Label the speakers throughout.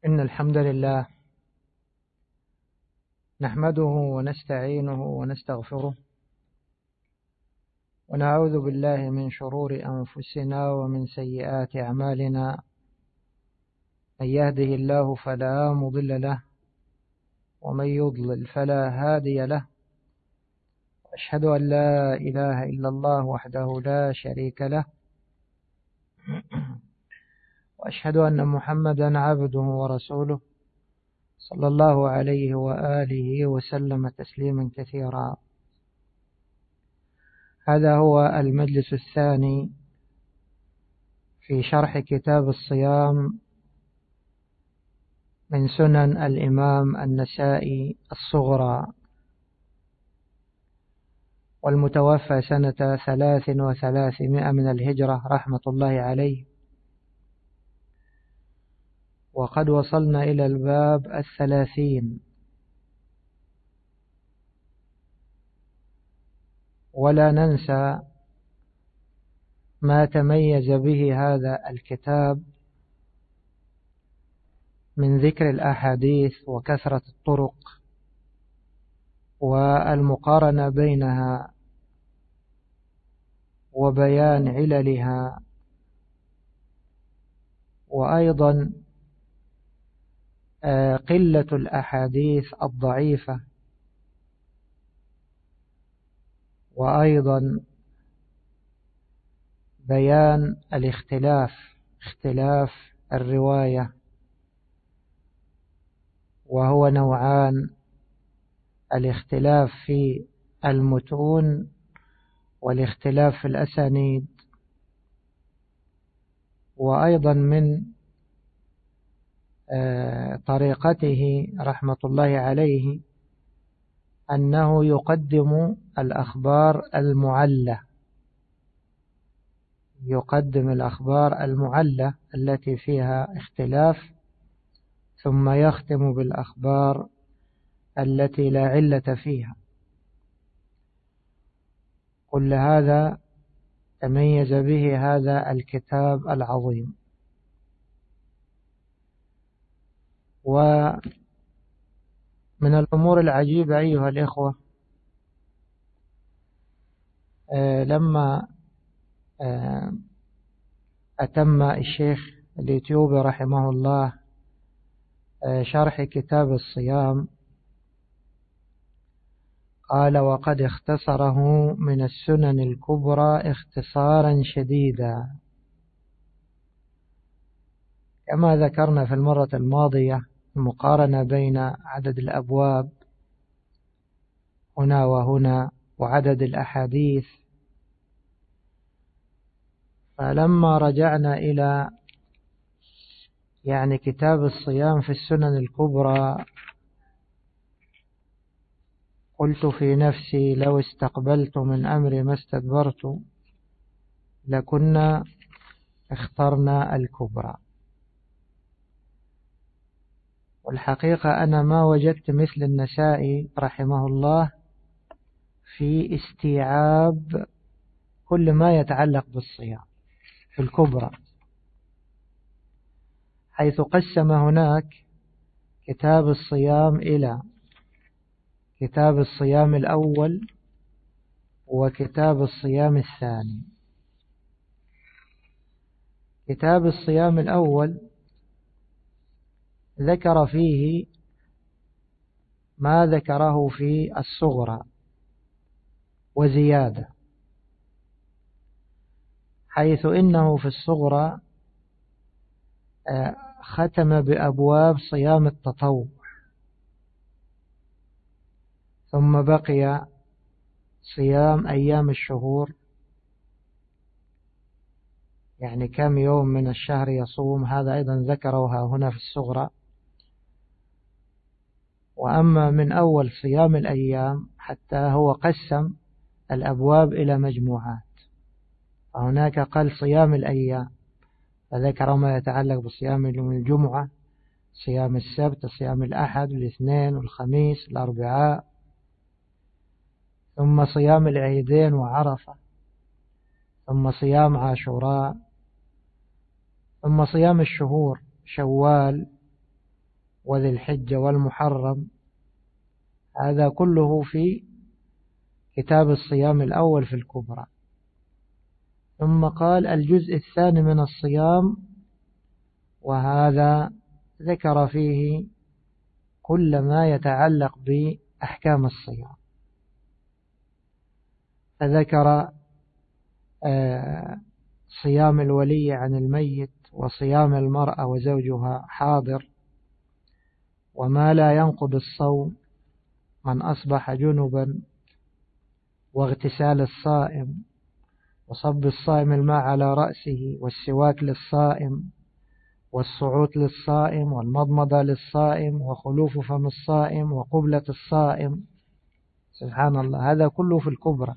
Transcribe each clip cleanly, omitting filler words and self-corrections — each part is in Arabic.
Speaker 1: إن الحمد لله نحمده ونستعينه ونستغفره ونعوذ بالله من شرور أنفسنا ومن سيئات أعمالنا. من يهده الله فلا مضل له ومن يضلل فلا هادي له. أشهد أن لا إله إلا الله وحده لا شريك له، وأشهد أن محمدا عبده ورسوله صلى الله عليه وآله وسلم تسليما كثيرا. هذا هو المجلس الثاني في شرح كتاب الصيام من سنن الإمام النسائي الصغرى، والمتوفى سنة 33 من الهجرة رحمة الله عليه. وقد وصلنا إلى الباب 30، ولا ننسى ما تميز به هذا الكتاب من ذكر الأحاديث وكثرة الطرق والمقارنة بينها وبيان عللها، وأيضا قلة الأحاديث الضعيفة، وأيضا بيان اختلاف الرواية، وهو نوعان: الاختلاف في المتون والاختلاف في الأسانيد. وأيضا من طريقته رحمة الله عليه أنه يقدم الأخبار المعلة، يقدم الأخبار المعلة التي فيها اختلاف، ثم يختم بالأخبار التي لا علة فيها. كل هذا تميز به هذا الكتاب العظيم. ومن الأمور العجيبة أيها الإخوة، لما أتم الشيخ اليوتيوبي رحمه الله شرح كتاب الصيام، قال: وقد اختصره من السنن الكبرى اختصارا شديدا، كما ذكرنا في المرة الماضية المقارنة بين عدد الأبواب هنا وهنا وعدد الأحاديث. فلما رجعنا إلى كتاب الصيام في السنن الكبرى، قلت في نفسي: لو استقبلت من أمري ما استدبرت لكنا اخترنا الكبرى. والحقيقة أنا ما وجدت مثل النسائي رحمه الله في استيعاب كل ما يتعلق بالصيام في الكبرى، حيث قسم هناك كتاب الصيام إلى كتاب الصيام الأول وكتاب الصيام الثاني. كتاب الصيام الأول ذكر فيه ما ذكره في الصغرى وزيادة، حيث إنه في الصغرى ختم بأبواب صيام التطوع، ثم بقي صيام أيام الشهور، كم يوم من الشهر يصوم، هذا أيضا ذكروها هنا في الصغرى. وأما من أول صيام الأيام حتى هو قسم الأبواب إلى مجموعات، فهناك قال صيام الأيام، فذكر ما يتعلق بصيام يوم الجمعة، صيام السبت، صيام الأحد والاثنين والخميس الأربعاء، ثم صيام العيدين وعرفة، ثم صيام عاشوراء، ثم صيام الشهور شوال وذي الحجة والمحرم، هذا كله في كتاب الصيام الأول في الكبرى. ثم قال الجزء الثاني من الصيام، وهذا ذكر فيه كل ما يتعلق بأحكام الصيام، فذكر صيام الولي عن الميت، وصيام المرأة وزوجها حاضر، وما لا ينقض الصوم من أصبح جنبا، واغتسال الصائم، وصب الصائم الماء على رأسه، والسواك للصائم، والصعوت للصائم، والمضمضة للصائم، وخلوف فم الصائم، وقبلة الصائم. سبحان الله، هذا كله في الكبرى.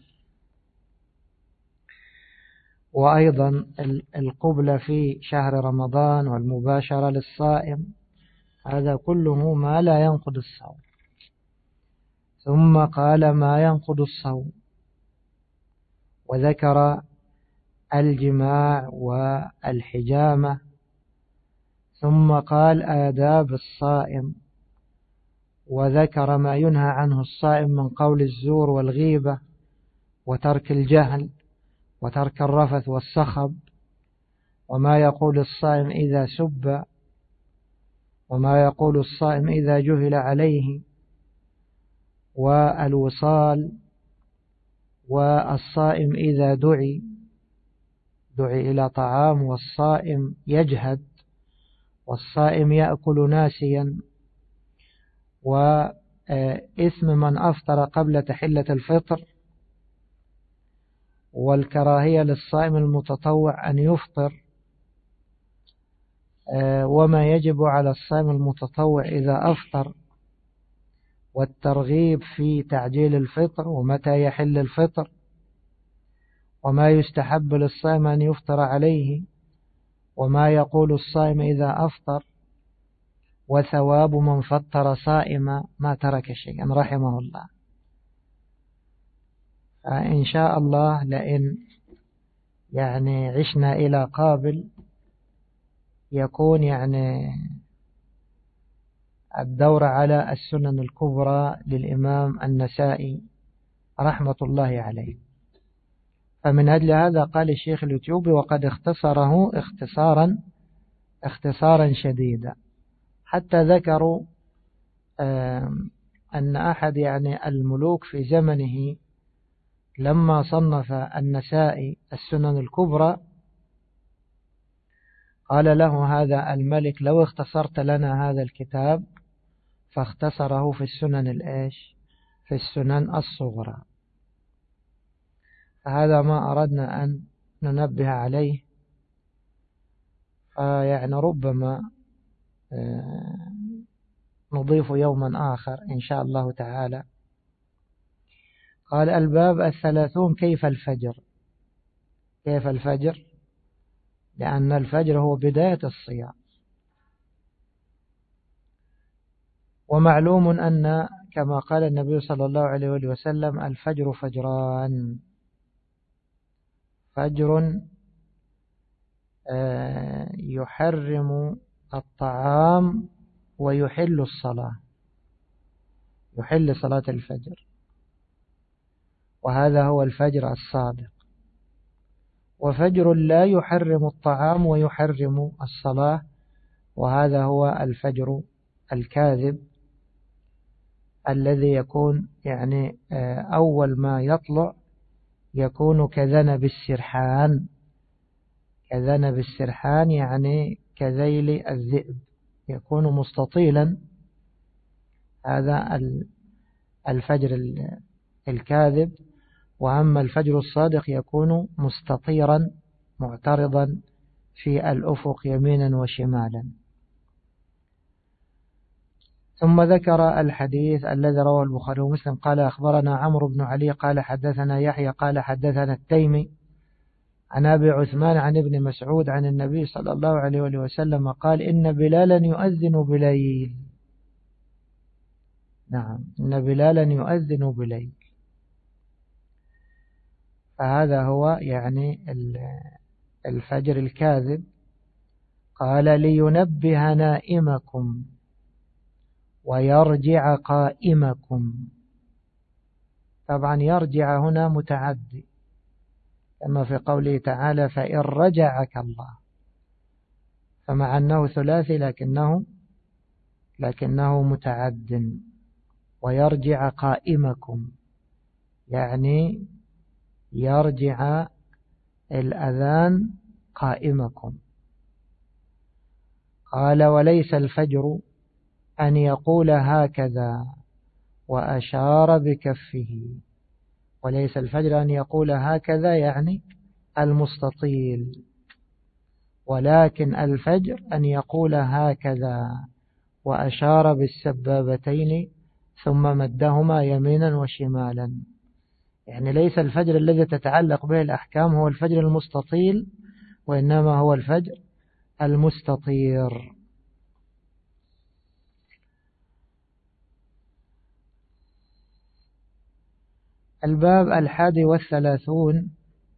Speaker 1: وأيضا القبلة في شهر رمضان، والمباشرة للصائم، هذا كله ما لا ينقض الصوم. ثم قال ما ينقض الصوم، وذكر الجماع والحجامة. ثم قال آداب الصائم، وذكر ما ينهى عنه الصائم من قول الزور والغيبة، وترك الجهل، وترك الرفث والصخب، وما يقول الصائم إذا سب، وما يقول الصائم إذا جهل عليه، والوصال، والصائم إذا دعي إلى طعام، والصائم يجهد، والصائم يأكل ناسيا، وإثم من أفطر قبل تحلة الفطر، والكراهية للصائم المتطوع أن يفطر، وما يجب على الصائم المتطوع إذا أفطر، والترغيب في تعجيل الفطر ومتى يحل الفطر، وما يستحب للصائم أن يفطر عليه، وما يقول الصائم إذا أفطر، وثواب من فطر صائما ما ترك شيئا رحمه الله. إن شاء الله لئن عشنا إلى قابل يكون الدور على السنن الكبرى للإمام النسائي رحمة الله عليه. فمن أجل هذا قال الشيخ اليوتيوبي وقد اختصره اختصارا شديدا، حتى ذكروا أن أحد الملوك في زمنه لما صنف النسائي السنن الكبرى قال له هذا الملك لو اختصرت لنا هذا الكتاب، فاختصره في السنن في السنن الصغرى. فهذا ما أردنا أن ننبه عليه، ربما نضيف يوما آخر إن شاء الله تعالى. قال الباب 30 كيف الفجر. كيف الفجر؟ لأن الفجر هو بداية الصيام، ومعلوم أن كما قال النبي صلى الله عليه وسلم الفجر فجران: فجر يحرم الطعام ويحل الصلاة، يحل صلاة الفجر، وهذا هو الفجر الصادق. وفجر لا يحرم الطعام ويحرم الصلاة، وهذا هو الفجر الكاذب الذي يكون أول ما يطلع يكون كذنب السرحان. كذنب السرحان كذيل الذئب، يكون مستطيلا. هذا الفجر الكاذب. وأما الفجر الصادق يكون مستطيرا معترضا في الأفق يمينا وشمالا. ثم ذكر الحديث الذي رواه البخاري ومسلم قال أخبرنا عمرو بن علي قال حدثنا يحيى قال حدثنا التيمي عن أبي عثمان عن ابن مسعود عن النبي صلى الله عليه وسلم قال إن بلالا يؤذن بليل. نعم، إن بلالا يؤذن بليل. فهذا هو الفجر الكاذب. قال لينبه نائمكم ويرجع قائمكم. طبعا يرجع هنا متعدي كما في قوله تعالى فإن رجعك الله، فمع أنه ثلاثي لكنه متعد. ويرجع قائمكم يعني يرجع الأذان قائمكم. قال وليس الفجر أن يقول هكذا وأشار بكفه. وليس الفجر أن يقول هكذا يعني المستطيل، ولكن الفجر أن يقول هكذا وأشار بالسبابتين ثم مدهما يمينا وشمالا. يعني ليس الفجر الذي تتعلق به الأحكام هو الفجر المستطيل، وإنما هو الفجر المستطير. الباب 31.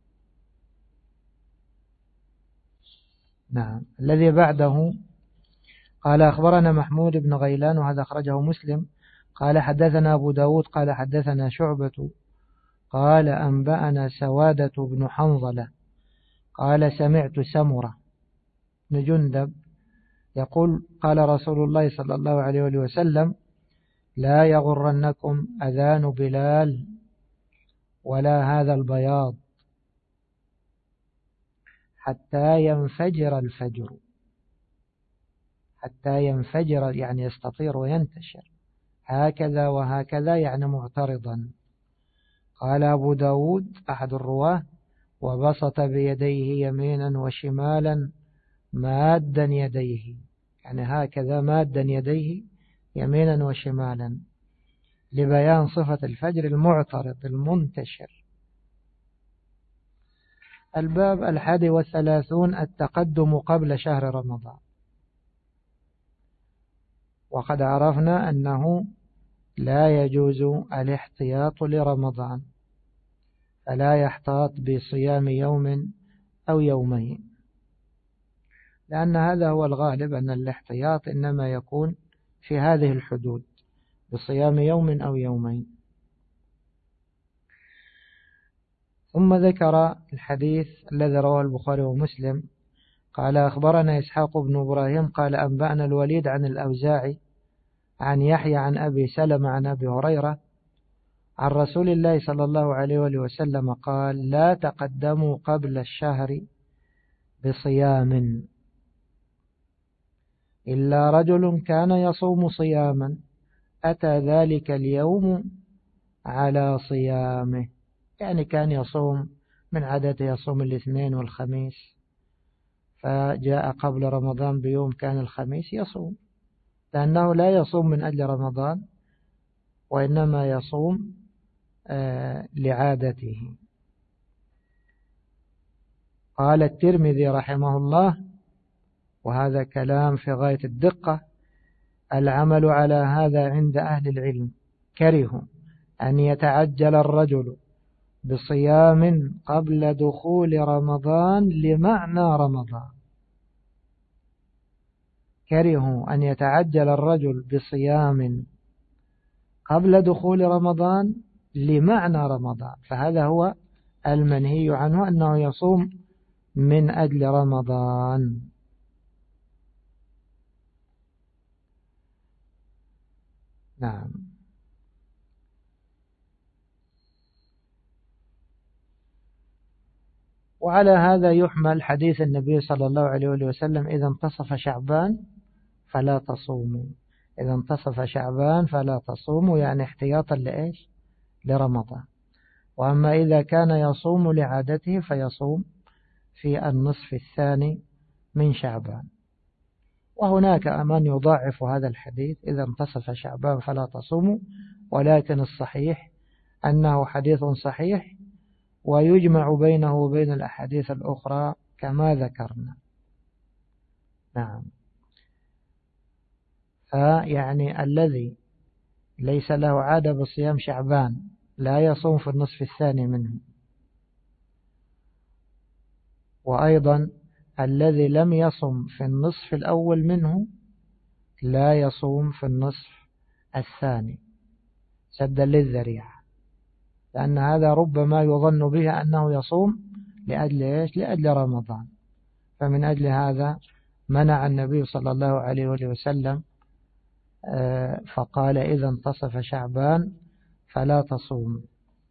Speaker 1: نعم. الذي بعده قال أخبرنا محمود بن غيلان، وهذا أخرجه مسلم، قال حدثنا أبو داود قال حدثنا شعبة قال أنبأنا سوادة بن حنظلة قال سمعت سمرة بن جندب يقول قال رسول الله صلى الله عليه وسلم لا يغرنكم أذان بلال ولا هذا البياض حتى ينفجر الفجر. حتى ينفجر يعني يستطير وينتشر، هكذا وهكذا يعني معترضا. قال أبو داود أحد الرواه وبسط بيديه يمينا وشمالا مادا يديه، يعني هكذا مادا يديه يمينا وشمالا لبيان صفة الفجر المعترض المنتشر. الباب 31 التقدم قبل شهر رمضان. وقد عرفنا أنه لا يجوز الاحتياط لرمضان، فلا يحتاط بصيام يوم أو يومين، لأن هذا هو الغالب أن الاحتياط إنما يكون في هذه الحدود بصيام يوم أو يومين. ثم ذكر الحديث الذي رواه البخاري ومسلم قال أخبرنا إسحاق بن إبراهيم قال أنبأنا الوليد عن الأوزاعي عن يحيى عن أبي سلمة عن أبي هريرة عن رسول الله صلى الله عليه وسلم قال لا تقدموا قبل الشهر بصيام إلا رجل كان يصوم صياما أتى ذلك اليوم على صيامه، يعني كان يصوم من عادته يصوم الاثنين والخميس، فجاء قبل رمضان بيوم كان الخميس يصوم، لأنه لا يصوم من أجل رمضان وإنما يصوم لعادته. قال الترمذي رحمه الله وهذا كلام في غاية الدقة العمل على هذا عند أهل العلم كرهوا أن يتعجل الرجل بصيام قبل دخول رمضان لمعنى رمضان. كرهوا أن يتعجل الرجل بصيام قبل دخول رمضان لمعنى رمضان، فهذا هو المنهي عنه أنه يصوم من أجل رمضان. نعم. وعلى هذا يحمل حديث النبي صلى الله عليه وسلم إذا انتصف شعبان فلا تصوموا. إذا انتصف شعبان فلا تصوموا يعني احتياطا لإيش؟ لرمضان. وأما إذا كان يصوم لعادته فيصوم في النصف الثاني من شعبان. وهناك من يضاعف هذا الحديث إذا انتصف شعبان فلا تصوموا، ولكن الصحيح أنه حديث صحيح ويجمع بينه وبين الأحاديث الأخرى كما ذكرنا. نعم. فيعني الذي ليس له عادة بصيام شعبان لا يصوم في النصف الثاني منه، وأيضا الذي لم يصم في النصف الأول منه لا يصوم في النصف الثاني سدا للذريعة، لأن هذا ربما يظن به أنه يصوم لأجل إيش؟ لأجل رمضان. فمن أجل هذا منع النبي صلى الله عليه وسلم فقال إذا انتصف شعبان فلا تصوم.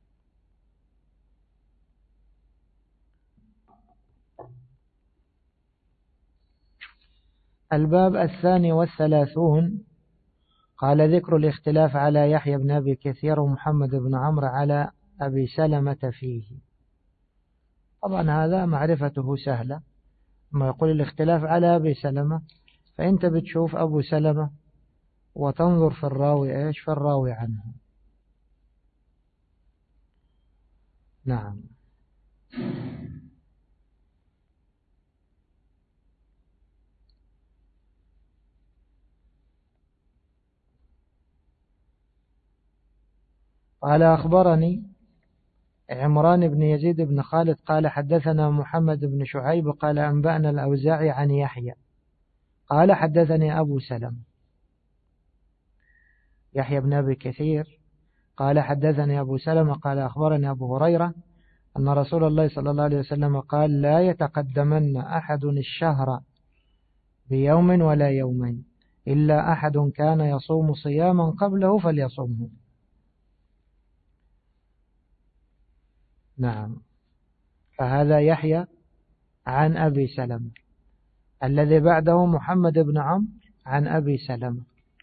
Speaker 1: الباب 32 قال ذكر الاختلاف على يحيى بن أبي كثير ومحمد بن عمرو على أبي سلمة فيه. طبعا هذا معرفته سهلة، ما يقول الاختلاف على أبي سلمة فأنت بتشوف أبو سلمة وتنظر في الراوي إيش؟ في الراوي عنه. نعم. قال أخبرني عمران بن يزيد بن خالد قال حدثنا محمد بن شعيب قال أنبأنا الأوزاعي عن يحيى قال حدثني أبو سلمة. يحيى بن أبي كثير قال حدثني أبو سلمة قال أخبرني أبو هريرة أن رسول الله صلى الله عليه وسلم قال لا يتقدمن أحد الشهر بيوم ولا يومين إلا أحد كان يصوم صياما قبله فليصومه. نعم. فهذا يحيى عن أبي سلمة. الذي بعده محمد بن عمرو عن أبي سلمة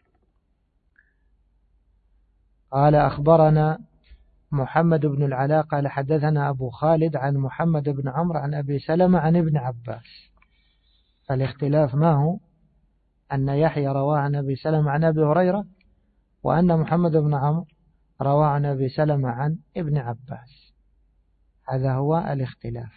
Speaker 1: قال أخبرنا محمد بن العلاء قال حدثنا أبو خالد عن محمد بن عمرو عن أبي سلمة عن ابن عباس. فالاختلاف ما هو؟ أن يحيى رواه عن أبي سلمة عن أبي هريرة، وأن محمد بن عمرو رواه عن أبي سلمة عن ابن عباس. هذا هو الاختلاف.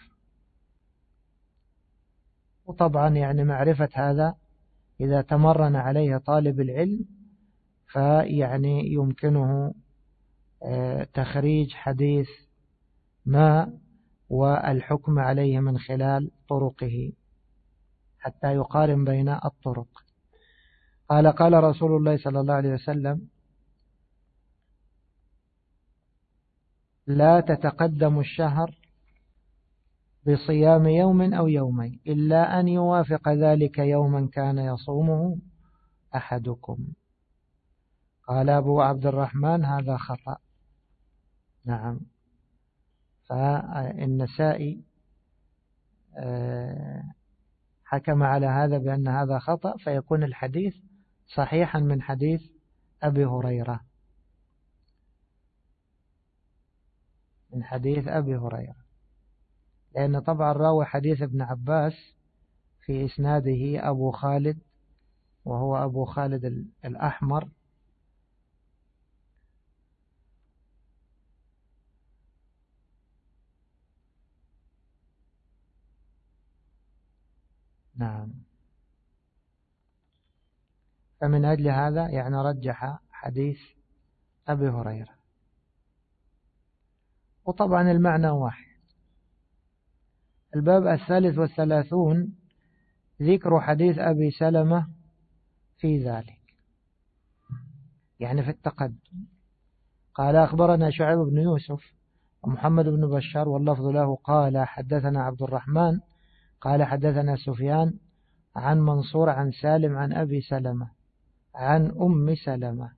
Speaker 1: وطبعا يعني معرفة هذا إذا تمرن عليه طالب العلم فيعني يمكنه تخريج حديث ما والحكم عليه من خلال طرقه حتى يقارن بين الطرق. قال قال رسول الله صلى الله عليه وسلم لا تتقدم الشهر بصيام يوم أو يومين إلا أن يوافق ذلك يوما كان يصومه أحدكم. قال أبو عبد الرحمن هذا خطأ. نعم. فالنسائي حكم على هذا بأن هذا خطأ، فيكون الحديث صحيحا من حديث أبي هريرة، من حديث أبي هريرة، لأن طبعا راوي حديث ابن عباس في إسناده أبو خالد وهو أبو خالد الأحمر. نعم. فمن أجل هذا يعني رجح حديث أبي هريرة، وطبعا المعنى واحد. الباب 33 ذكر حديث أبي سلمة في ذلك، يعني في التقدم. قال أخبرنا شعيب بن يوسف ومحمد بن بشار واللفظ له قال حدثنا عبد الرحمن قال حدثنا سفيان عن منصور عن سالم عن أبي سلمة عن أم سلمة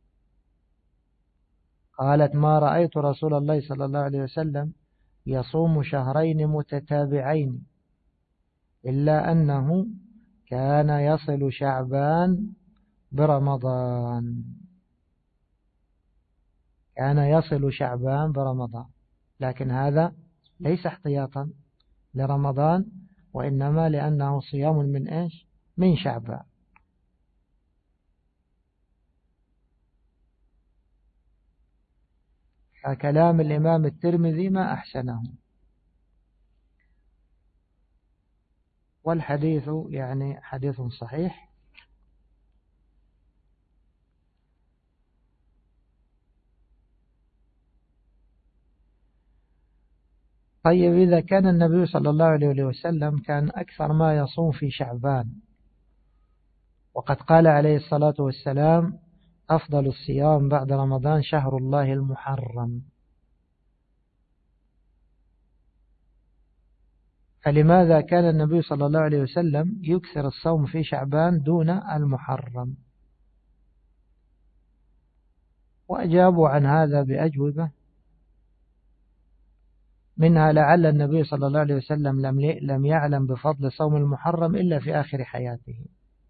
Speaker 1: قالت ما رأيت رسول الله صلى الله عليه وسلم يصوم شهرين متتابعين إلا أنه كان يصل شعبان برمضان. كان يصل شعبان برمضان، لكن هذا ليس احتياطا لرمضان، وإنما لأنه صيام من إيش؟ من شعبان. فكلام الإمام الترمذي ما أحسنه، والحديث يعني حديث صحيح. طيب إذا كان النبي صلى الله عليه وسلم كان أكثر ما يصوم في شعبان، وقد قال عليه الصلاة والسلام أفضل الصيام بعد رمضان شهر الله المحرم. فلماذا كان النبي صلى الله عليه وسلم يكثر الصوم في شعبان دون المحرم؟ وأجابوا عن هذا بأجوبة، منها لعل النبي صلى الله عليه وسلم لم يعلم بفضل صوم المحرم إلا في آخر حياته،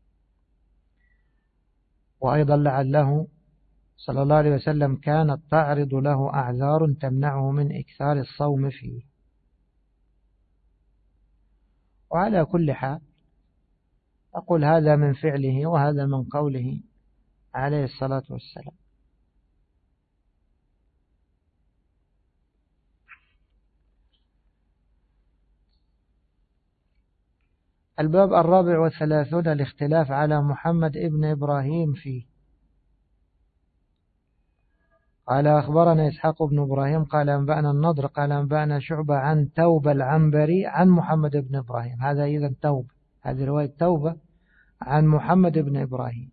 Speaker 1: وأيضا لعله صلى الله عليه وسلم كانت تعرض له أعذار تمنعه من إكثار الصوم فيه. وعلى كل حال أقول هذا من فعله وهذا من قوله عليه الصلاة والسلام. الباب 34 الاختلاف على محمد ابن إبراهيم فيه. قال أخبرنا إسحاق بن إبراهيم قال أنبأنا النضر قال أنبأنا شعبة عن توبة العنبري عن محمد بن إبراهيم. هذا إذن توبة، هذه رواية توبة عن محمد بن إبراهيم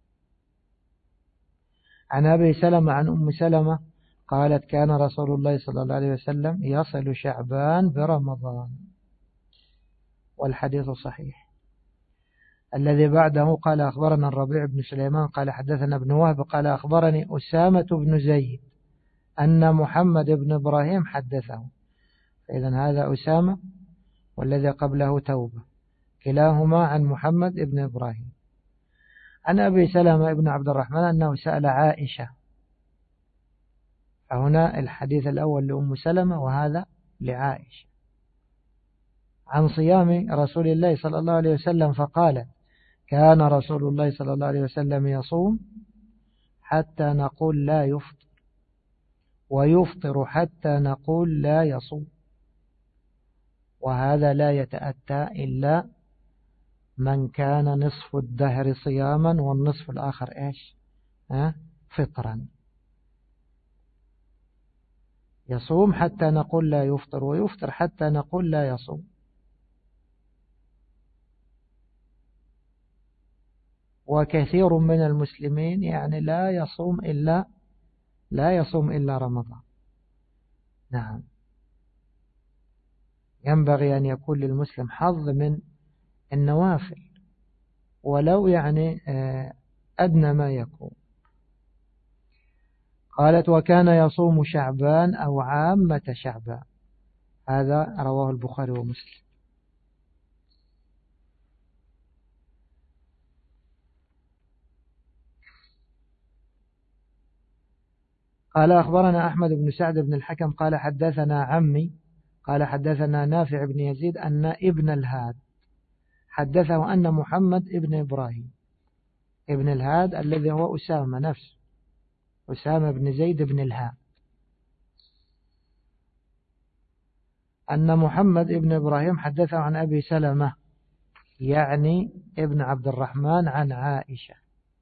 Speaker 1: عن أبي سلمة عن أم سلمة قالت كان رسول الله صلى الله عليه وسلم يصل شعبان برمضان. والحديث صحيح. الذي بعده قال أخبرنا الربيع بن سليمان قال حدثنا ابن وهب قال أخبرني أسامة بن زيد أن محمد بن إبراهيم حدثه. إذن هذا أسامة والذي قبله توبة، كلاهما عن محمد بن إبراهيم. عن أبي سلمة بن عبد الرحمن أنه سأل عائشة. فهنا الحديث الأول لأم سلمة وهذا لعائشة عن صيام رسول الله صلى الله عليه وسلم فقال كان رسول الله صلى الله عليه وسلم يصوم حتى نقول لا يفطر ويفطر حتى نقول لا يصوم، وهذا لا يتأتى إلا من كان نصف الدهر صياما والنصف الآخر إيش؟ فطرا. يصوم حتى نقول لا يفطر ويفطر حتى نقول لا يصوم. وكثير من المسلمين يعني لا يصوم إلا رمضان. نعم، ينبغي أن يكون للمسلم حظ من النوافل ولو يعني أدنى ما يكون. قالت وكان يصوم شعبان أو عامة شعبان. هذا رواه البخاري ومسلم. قال أخبرنا أحمد بن سعد بن الحكم قال حدثنا عمي قال حدثنا نافع بن يزيد أن ابن الهاد حدثه أن محمد ابن إبراهيم ابن الهاد الذي هو أسامة نفسه، أسامة بن زيد بن الهاد، أن محمد ابن إبراهيم حدثه عن أبي سلمة يعني ابن عبد الرحمن عن عائشة.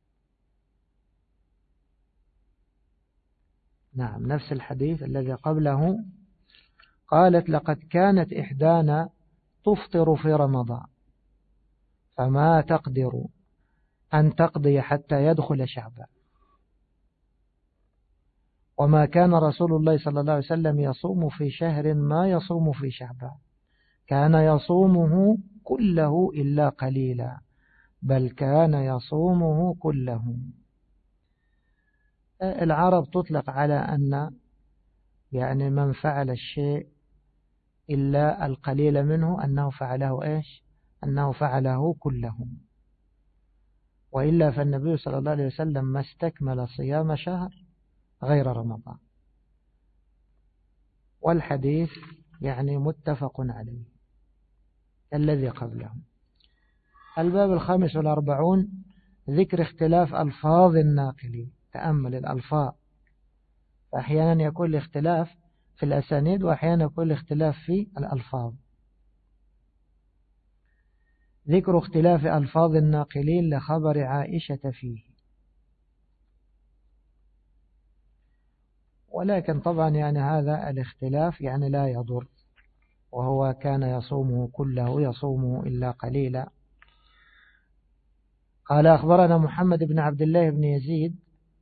Speaker 1: نعم، نفس الحديث الذي قبله. قالت لقد كانت إحدانا تفطر في رمضان فما تقدر أن تقضي حتى يدخل شعبان، وما كان رسول الله صلى الله عليه وسلم يصوم في شهر ما يصوم في شعبان، كان يصومه كله إلا قليلا، بل كان يصومه كله. العرب تطلق على أن يعني من فعل الشيء إلا القليل منه أنه فعله إيش؟ أنه فعله كله. وإلا فالنبي صلى الله عليه وسلم ما استكمل صيام شهر غير رمضان. والحديث يعني متفق عليه الذي قبله. الباب 45 ذكر اختلاف ألفاظ الناقلين. تأمل الألفاظ، فأحيانا يكون الاختلاف في الأسانيد وأحيانا يكون الاختلاف في الألفاظ. ذكر اختلاف ألفاظ الناقلين لخبر عائشة فيه. ولكن طبعا يعني هذا الاختلاف يعني لا يضر، وهو كان يصومه كله يصومه إلا قليلا. قال أخبرنا محمد بن عبد الله بن يزيد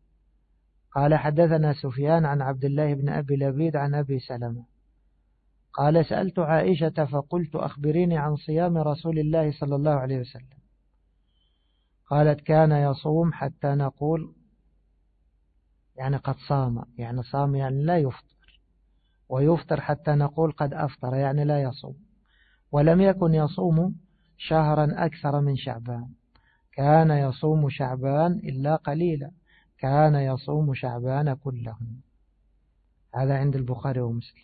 Speaker 1: قال حدثنا سفيان عن عبد الله بن أبي لبيد عن أبي سلمة قال سألت عائشة فقلت أخبريني عن صيام رسول الله صلى الله عليه وسلم. قالت كان يصوم حتى نقول يعني قد صام، يعني صام يعني لا يفطر، ويفطر حتى نقول قد أفطر يعني لا يصوم. ولم يكن يصوم شهرا أكثر من شعبان، كان يصوم شعبان إلا قليلا، كان يصوم شعبان كله. هذا عند البخاري ومسلم،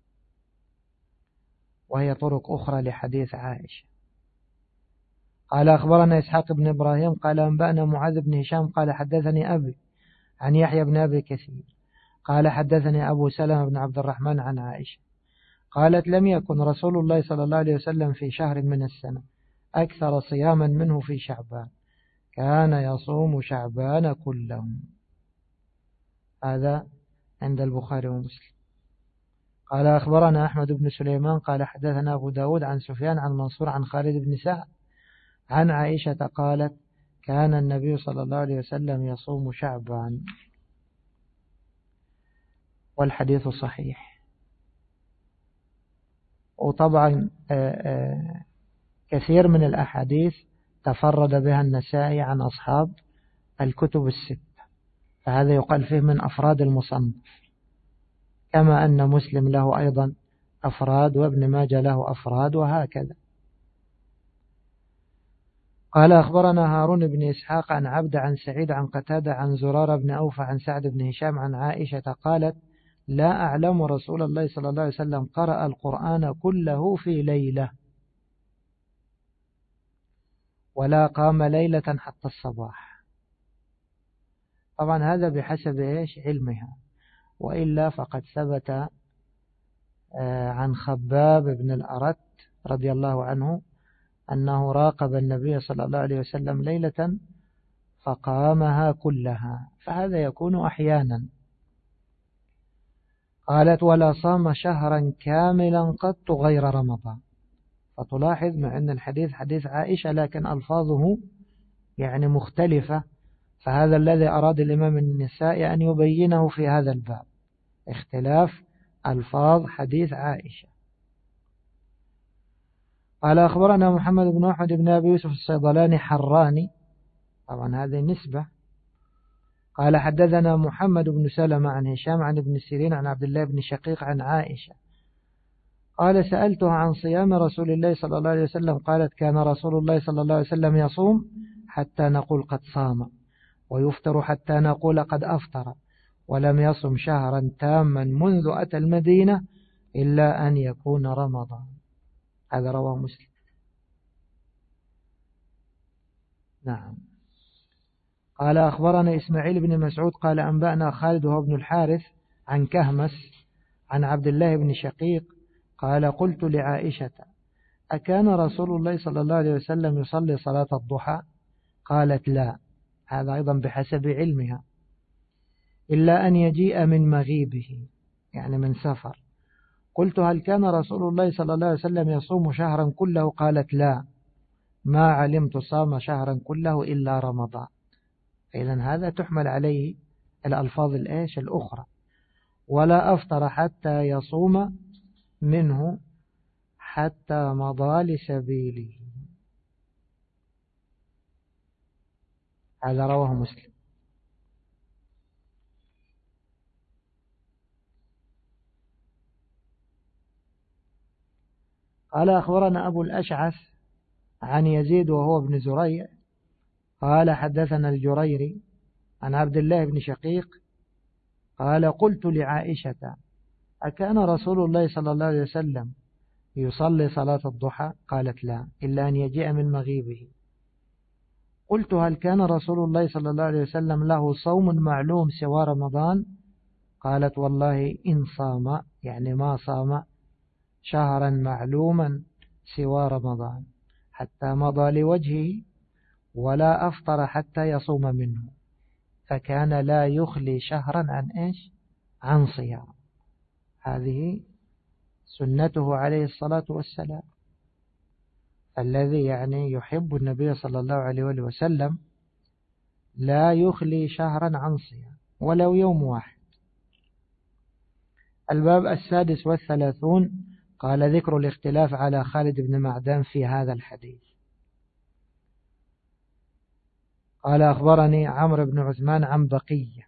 Speaker 1: وهي طرق أخرى لحديث عائشة. قال أخبرنا إسحاق بن إبراهيم قال أنبأنا معاذ بن هشام قال حدثني أبي عن يحيى بن أبي كثير قال حدثني أبو سلمة بن عبد الرحمن عن عائشة قالت لم يكن رسول الله صلى الله عليه وسلم في شهر من السنة أكثر صياما منه في شعبان، كان يصوم شعبان كله. هذا عند البخاري ومسلم. قال أخبرنا أحمد بن سليمان قال حدثنا أبو داود عن سفيان عن منصور عن خالد بن سعد عن عائشة قالت كان النبي صلى الله عليه وسلم يصوم شعبان. والحديث صحيح. وطبعا كثير من الأحاديث تفرد بها النسائي عن أصحاب الكتب الستة، فهذا يقال فيه من أفراد المصنف، كما أن مسلم له أيضا أفراد وابن ماجه له أفراد وهكذا. قال أخبرنا هارون بن إسحاق عن عبد عن سعيد عن قتادة عن زرار بن أوفى عن سعد بن هشام عن عائشة قالت لا أعلم رسول الله صلى الله عليه وسلم قرأ القرآن كله في ليلة ولا قام ليلة حتى الصباح. طبعا هذا بحسب علمها، وإلا فقد ثبت عن خباب بن الأرت رضي الله عنه أنه راقب النبي صلى الله عليه وسلم ليلة فقامها كلها، فهذا يكون أحيانا. قالت ولا صام شهرا كاملا قط غير رمضان. فتلاحظ مع أن الحديث حديث عائشة لكن ألفاظه يعني مختلفة، فهذا الذي أراد الإمام النسائي أن يبينه في هذا الباب، اختلاف ألفاظ حديث عائشة. قال أخبرنا محمد بن أحمد بن أبي يوسف الصيدلاني حراني، طبعا هذه نسبة. قال حدثنا محمد بن سلمة عن هشام عن ابن سيرين عن عبد الله بن شقيق عن عائشة قال سألته عن صيام رسول الله صلى الله عليه وسلم قالت كان رسول الله صلى الله عليه وسلم يصوم حتى نقول قد صام، ويفطر حتى نقول قد أفطر، ولم يصم شهرا تاما منذ أتى المدينة إلا أن يكون رمضان. هذا رواه مسلم. نعم. قال أخبرنا إسماعيل بن مسعود قال أنبأنا خالد وهو ابن الحارث عن كهمس عن عبد الله بن شقيق قال قلت لعائشة أكان رسول الله صلى الله عليه وسلم يصلي صلاة الضحى؟ قالت لا، هذا أيضا بحسب علمها، إلا أن يجيء من مغيبه يعني من سفر. قلت هل كان رسول الله صلى الله عليه وسلم يصوم شهرا كله؟ قالت لا، ما علمت صام شهرا كله إلا رمضان. إذن هذا تحمل عليه الألفاظ الأخرى، ولا أفطر حتى يصوم منه حتى مضى لسبيله. هذا رواه مسلم. قال أخبرنا أبو الأشعث عن يزيد وهو ابن زريع قال حدثنا الجريري عن عبد الله بن شقيق قال قلت لعائشة أكان رسول الله صلى الله عليه وسلم يصلي صلاة الضحى؟ قالت لا، إلا أن يجيء من مغيبه. قلت هل كان رسول الله صلى الله عليه وسلم له صوم معلوم سوى رمضان؟ قالت والله إن صام يعني ما صام شهرا معلوما سوى رمضان حتى مضى لوجهه، ولا أفطر حتى يصوم منه، فكان لا يخلي شهرا عن صيام. هذه سنته عليه الصلاة والسلام. الذي يعني يحب النبي صلى الله عليه وسلم لا يخلي شهرا عن صيام، ولو يوم واحد. الباب 36 قال ذكر الاختلاف على خالد بن معدان في هذا الحديث. قال أخبرني عمرو بن عثمان عن بقية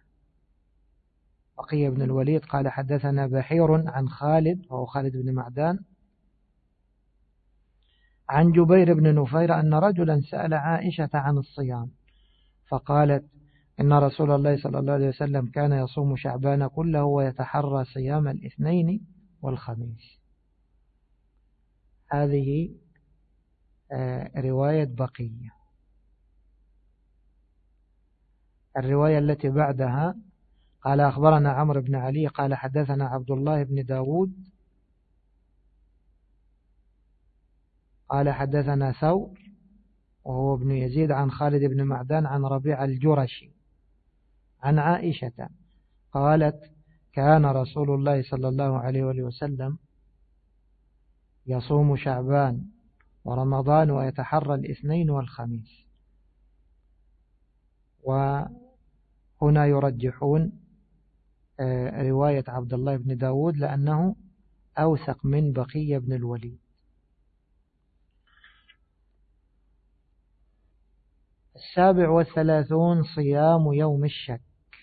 Speaker 1: بن الوليد قال حدثنا بحير عن خالد وهو خالد بن معدان عن جبير بن نفير أن رجلا سأل عائشة عن الصيام فقالت إن رسول الله صلى الله عليه وسلم كان يصوم شعبان كله ويتحرى صيام الاثنين والخميس. هذه رواية بقية. الرواية التي بعدها قال أخبرنا عمرو بن علي قال حدثنا عبد الله بن داود قال حدثنا ثور وهو ابن يزيد عن خالد بن معدان عن ربيع الجرشي عن عائشة قالت كان رسول الله صلى الله عليه وسلم يصوم شعبان ورمضان ويتحرى الاثنين والخميس. وهنا يرجحون رواية عبد الله بن داود لأنه أوثق من بقية بن الوليد. 37 صيام يوم الشك.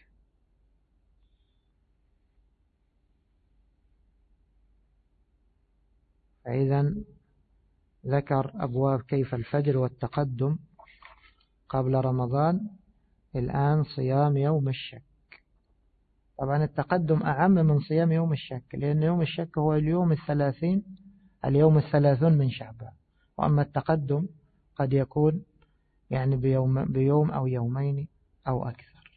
Speaker 1: فإذا ذكر أبواب كيف الفجر والتقدم قبل رمضان. الآن صيام يوم الشك. طبعا التقدم أعم من صيام يوم الشك لأن يوم الشك هو اليوم 30 من شعبان. وأما التقدم قد يكون يعني بيوم أو يومين أو أكثر.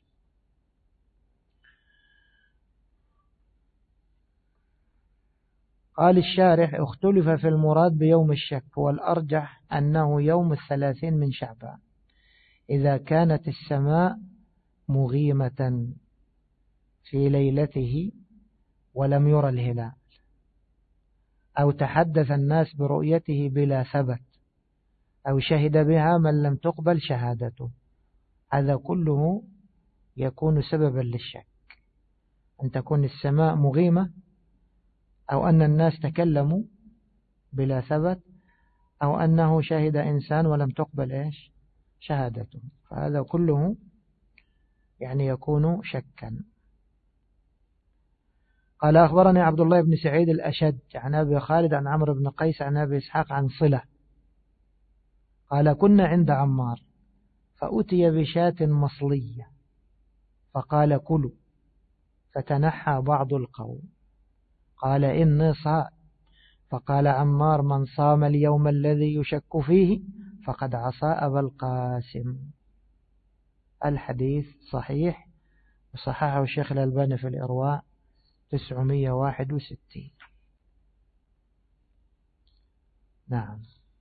Speaker 1: قال الشارح اختلف في المراد بيوم الشك والأرجح أنه يوم 30 من شعبان إذا كانت السماء مغيمة في ليلته ولم يرى الهلال أو تحدث الناس برؤيته بلا ثبت أو شهد بها من لم تقبل شهادته. هذا كله يكون سببا للشك. أن تكون السماء مغيمة أو أن الناس تكلموا بلا ثبت أو أنه شهد إنسان ولم تقبل شهادته. فهذا كله يعني يكون شكا. قال أخبرني عبد الله بن سعيد الأشج عن أبي خالد عن عمرو بن قيس عن أبي إسحاق عن صلة قال كنا عند عمار فأتي بشاة مصلية فقال كلوا فتنحى بعض القوم قال إني صائم فقال عمار من صام اليوم الذي يشك فيه فقد عصى أبا القاسم. الحديث صحيح وصححه الشيخ الألباني في الإرواء 961. نعم.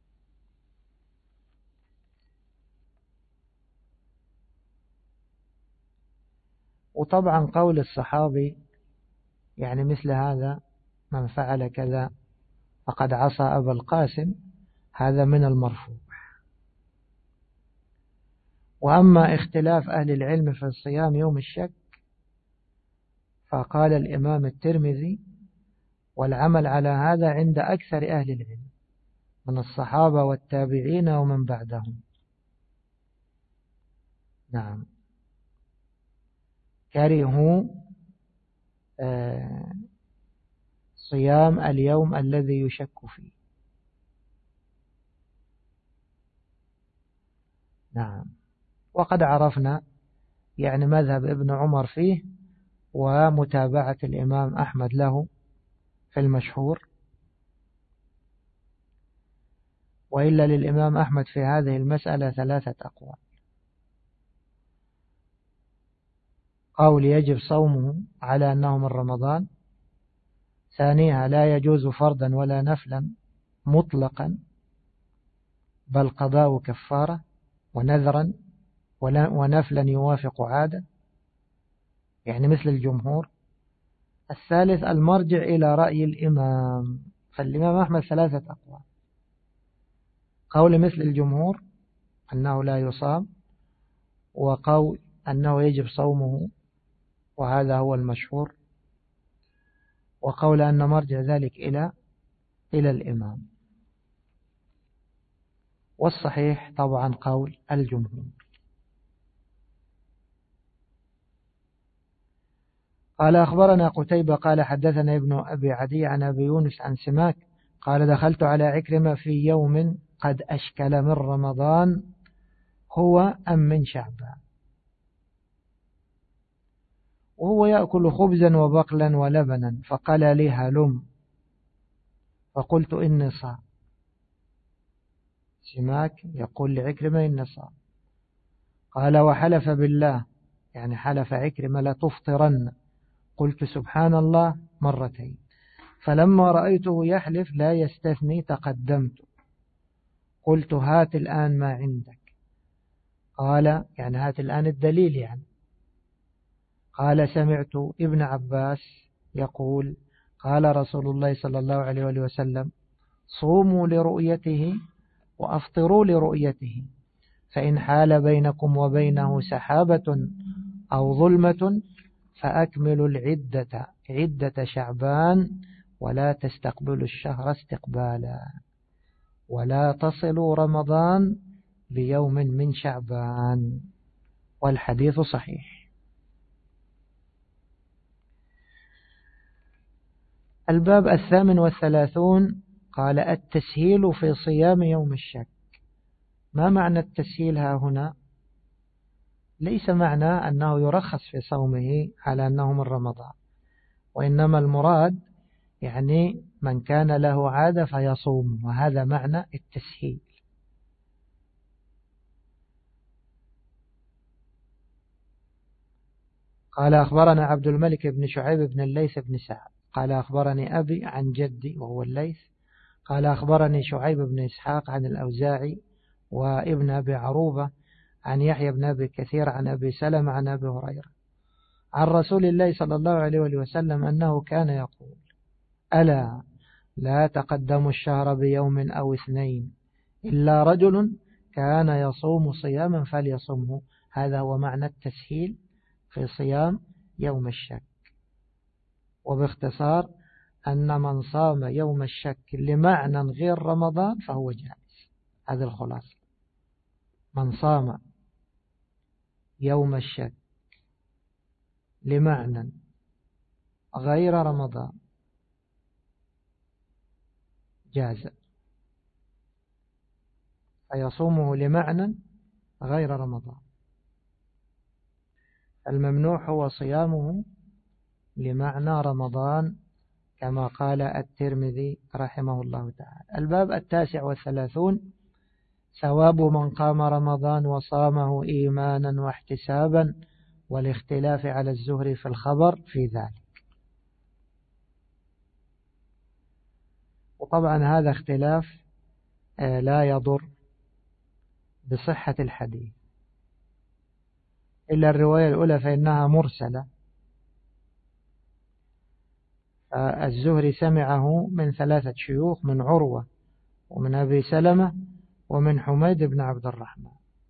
Speaker 1: وطبعا قول الصحابي يعني مثل هذا من فعل كذا فقد عصى أبا القاسم هذا من المرفوع. وأما اختلاف أهل العلم في الصيام يوم الشك فقال الإمام الترمذي والعمل على هذا عند أكثر أهل العلم من الصحابة والتابعين ومن بعدهم. نعم. كرهوا صيام اليوم الذي يشك فيه. نعم. وقد عرفنا يعني مذهب ابن عمر فيه ومتابعة الإمام أحمد له في المشهور. وإلا للإمام أحمد في هذه المسألة 3 أقوال. قول يجب صومه على أنه من رمضان. ثانيها لا يجوز فردا ولا نفلا مطلقا بل قضاء كفارة ونذرا ونفلا يوافق عادة يعني مثل الجمهور. الثالث المرجع إلى رأي الإمام. فالإمام أحمد 3 أقوال. قول مثل الجمهور أنه لا يصام وقول أنه يجب صومه وهذا هو المشهور، وقول أن مرجع ذلك إلى الإمام. والصحيح طبعا قول الجمهور. قال أخبرنا قتيبة قال حدثنا ابن أبي عدي عن أبي يونس عن سماك قال دخلت على عكرمة في يوم قد أشكل من رمضان هو أم من شعبان، وهو يأكل خبزا وبقلا ولبنا، فقال لي هلم، فقلت إني صائم. سماك يقول لعكرمة إني صائم. قال وحلف بالله، يعني حلف عكرمة لتفطرن. قلت سبحان الله مرتين، فلما رأيته يحلف لا يستثني تقدمت، قلت هات الآن ما عندك. قال يعني هات الآن الدليل يعني. قال سمعت ابن عباس يقول قال رسول الله صلى الله عليه وسلم صوموا لرؤيته وأفطروا لرؤيته، فإن حال بينكم وبينه سحابة أو ظلمة فأكملوا عدة شعبان ولا تستقبلوا الشهر استقبالا ولا تصلوا رمضان بيوم من شعبان. والحديث صحيح. الباب 38 قال التسهيل في صيام يوم الشك. ما معنى التسهيل ها هنا؟ ليس معنى أنه يرخص في صومه على أنه من رمضان، وإنما المراد يعني من كان له عادة فيصوم، وهذا معنى التسهيل. قال أخبرنا عبد الملك بن شعيب بن الليث بن سعد قال أخبرني أبي عن جدي وهو الليث قال أخبرني شعيب بن إسحاق عن الأوزاعي وابن أبي عروبة عن يحيى بن أبي كثير عن أبي سلمة عن أبي هريرة عن رسول الله صلى الله عليه وسلم أنه كان يقول ألا لا تقدموا الشهر بيوم أو اثنين إلا رجل كان يصوم صياما فليصمه. هذا هو معنى التسهيل في صيام يوم الشك. وباختصار أن من صام يوم الشك لمعنى غير رمضان فهو جائز. هذا الخلاصة. من صام يوم الشك لمعنى غير رمضان جاز، فيصومه لمعنى غير رمضان. الممنوع هو صيامه لمعنى رمضان كما قال الترمذي رحمه الله تعالى. الباب 39 ثواب من قام رمضان وصامه إيمانا واحتسابا والاختلاف على الزهري في الخبر في ذلك. وطبعا هذا اختلاف لا يضر بصحة الحديث إلا الرواية الأولى فإنها مرسلة. الزهري سمعه من 3 شيوخ، من عروة ومن أبي سلمة ومن حميد بن عبد الرحمن.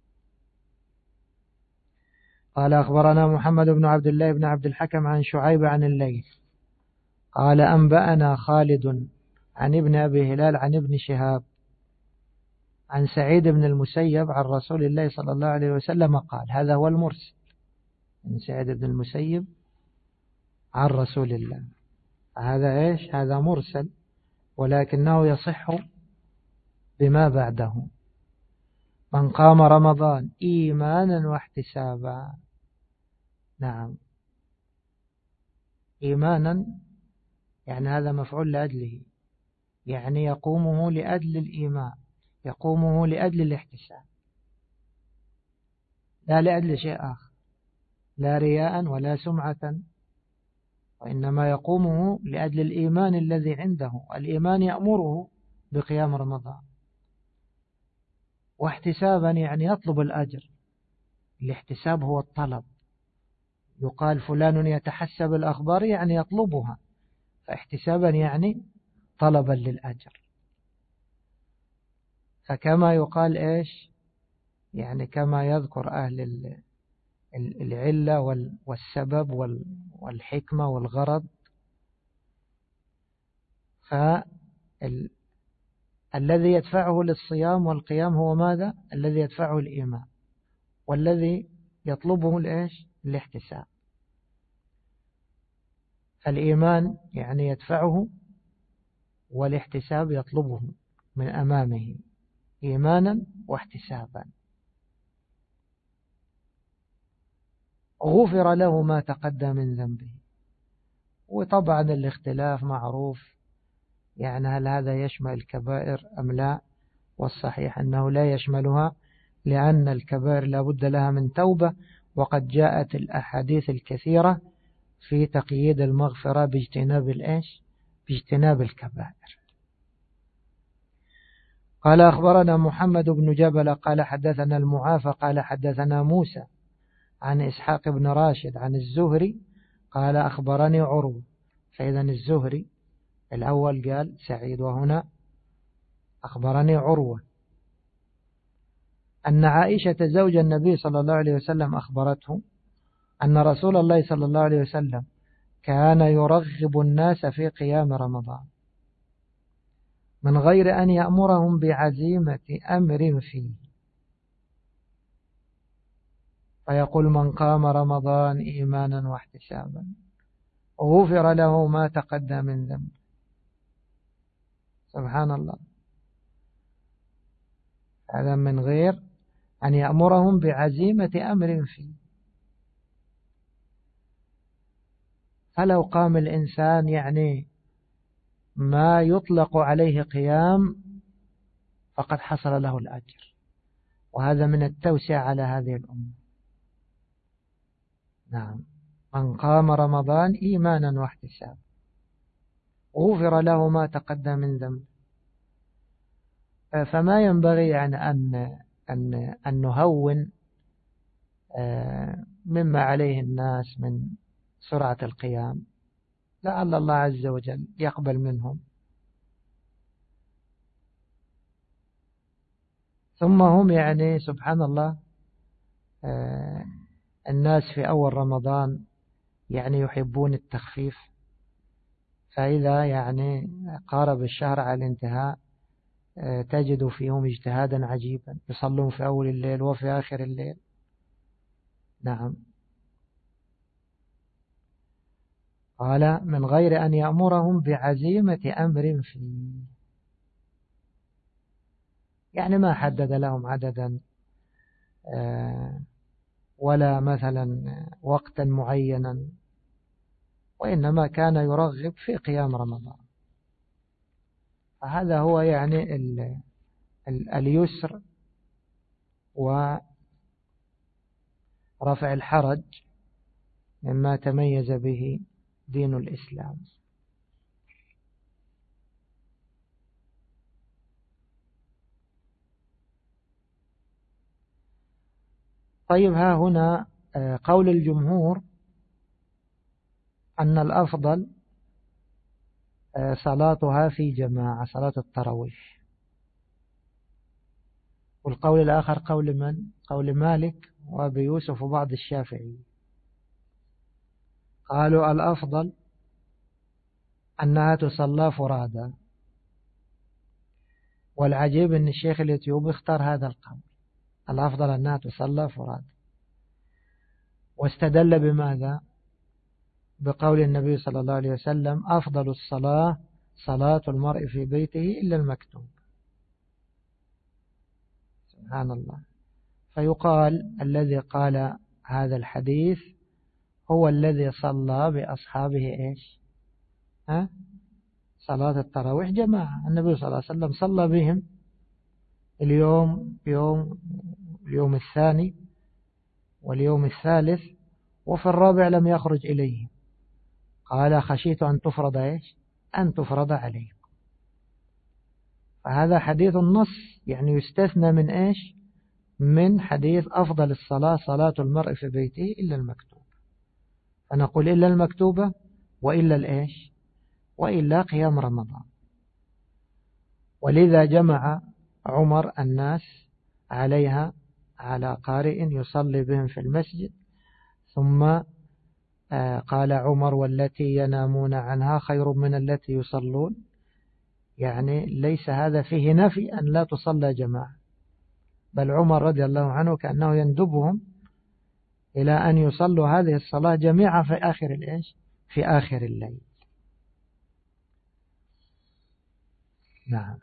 Speaker 1: قال أخبرنا محمد بن عبد الله بن عبد الحكم عن شعيب عن الليث قال أنبأنا خالد عن ابن أبي هلال عن ابن شهاب عن سعيد بن المسيب عن رسول الله صلى الله عليه وسلم قال. هذا هو المرسل من سعيد بن المسيب عن رسول الله. هذا إيش؟ هذا مرسل ولكنه يصح بما بعده. من قام رمضان إيمانا واحتسابا. نعم، إيمانا يعني هذا مفعول لأجله، يعني يقومه لأجل الإيمان، يقومه لأجل الاحتساب، لا لأجل شيء آخر، لا رياء ولا سمعة، وإنما يقومه لأجل الإيمان الذي عنده. الإيمان يأمره بقيام رمضان. واحتسابا يعني يطلب الأجر. الاحتساب هو الطلب. يقال فلان يتحسب الأخبار يعني يطلبها، فاحتسابا يعني طلبا للأجر. فكما يقال إيش يعني كما يذكر أهل العلة والسبب والحكمة والغرض. فالذي يدفعه للصيام والقيام هو ماذا؟ الذي يدفعه الإيمان، والذي يطلبه الاحتساب. فالإيمان يعني يدفعه، والاحتساب يطلبه من أمامه إيمانا واحتسابا. غفر له ما تقدم من ذنبه. وطبعا الاختلاف معروف، يعني هل هذا يشمل الكبائر أم لا؟ والصحيح أنه لا يشملها، لأن الكبائر لا بد لها من توبة، وقد جاءت الأحاديث الكثيرة في تقييد المغفرة باجتناب الكبائر. قال أخبرنا محمد بن جبل قال حدثنا المعافى قال حدثنا موسى عن إسحاق بن راشد عن الزهري قال أخبرني عروة. فإذا الزهري الأول قال سعيد، وهنا أخبرني عروة أن عائشة زوج النبي صلى الله عليه وسلم أخبرته أن رسول الله صلى الله عليه وسلم كان يرغب الناس في قيام رمضان من غير أن يأمرهم بعزيمة أمر فيه، فيقول من قام رمضان إيمانا واحتسابا غفر له ما تقدم من ذنبه. سبحان الله، هذا من غير أن يأمرهم بعزيمة أمر فيه. فلو قام الإنسان يعني ما يطلق عليه قيام فقد حصل له الأجر، وهذا من التوسع على هذه الأمة. نعم، من قام رمضان إيمانا واحتسابا غفر له ما تقدم من ذنبه. فما ينبغي يعني أن نهون مما عليه الناس من سرعة القيام، لعل الله عز وجل يقبل منهم. ثم هم يعني سبحان الله الناس في أول رمضان يعني يحبون التخفيف، فإذا يعني قارب الشهر على الانتهاء تجد فيهم اجتهادا عجيبا، يصلون في أول الليل وفي آخر الليل. نعم، قال من غير أن يأمرهم بعزيمة أمر فيه، يعني ما حدد لهم عددا ولا مثلا وقتا معينا، وإنما كان يرغب في قيام رمضان. فهذا هو يعني اليسر ورفع الحرج مما تميز به دين الإسلام. طيب، ها هنا قول الجمهور أن الأفضل صلاتها في جماعة، صلاة التراويح. والقول الآخر قول من؟ قول مالك وأبي يوسف وبعض الشافعي، قالوا الأفضل أنها تصلى فرادا. والعجيب أن الشيخ اليوتيوب اختار هذا القول، الأفضل أنها تصلى فرادا، واستدل بماذا؟ بقول النبي صلى الله عليه وسلم أفضل الصلاة صلاة المرء في بيته إلا المكتوب. سبحان الله. فيقال الذي قال هذا الحديث هو الذي صلى بأصحابه صلاة التراويح جماعة. النبي صلى الله عليه وسلم صلى بهم اليوم الثاني واليوم الثالث، وفي الرابع لم يخرج إليه، قال خشيت أن تفرض أن تفرض عليكم. فهذا حديث النص، يعني يستثنى من من حديث أفضل الصلاة صلاة المرء في بيته إلا المكتوب. فنقول إلا المكتوبة وإلا وإلا قيام رمضان. ولذا جمع عمر الناس عليها على قارئ يصلي بهم في المسجد، ثم قال عمر والتي ينامون عنها خير من التي يصلون، يعني ليس هذا فيه نفي أن لا تصلى جماعة، بل عمر رضي الله عنه كأنه يندبهم إلى أن يصلوا هذه الصلاة جميعا في آخر الإيش؟ في آخر الليل. نعم.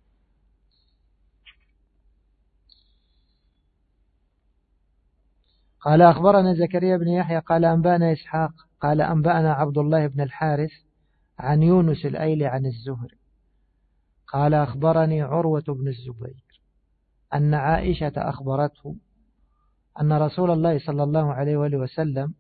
Speaker 1: قال أخبرنا زكريا بن يحيى قال أنبأنا إسحاق قال أنبأنا عبد الله بن الحارث عن يونس الأيلي عن الزهري قال أخبرني عروة بن الزبير أن عائشة أخبرته أن رسول الله صلى الله عليه وآله وسلم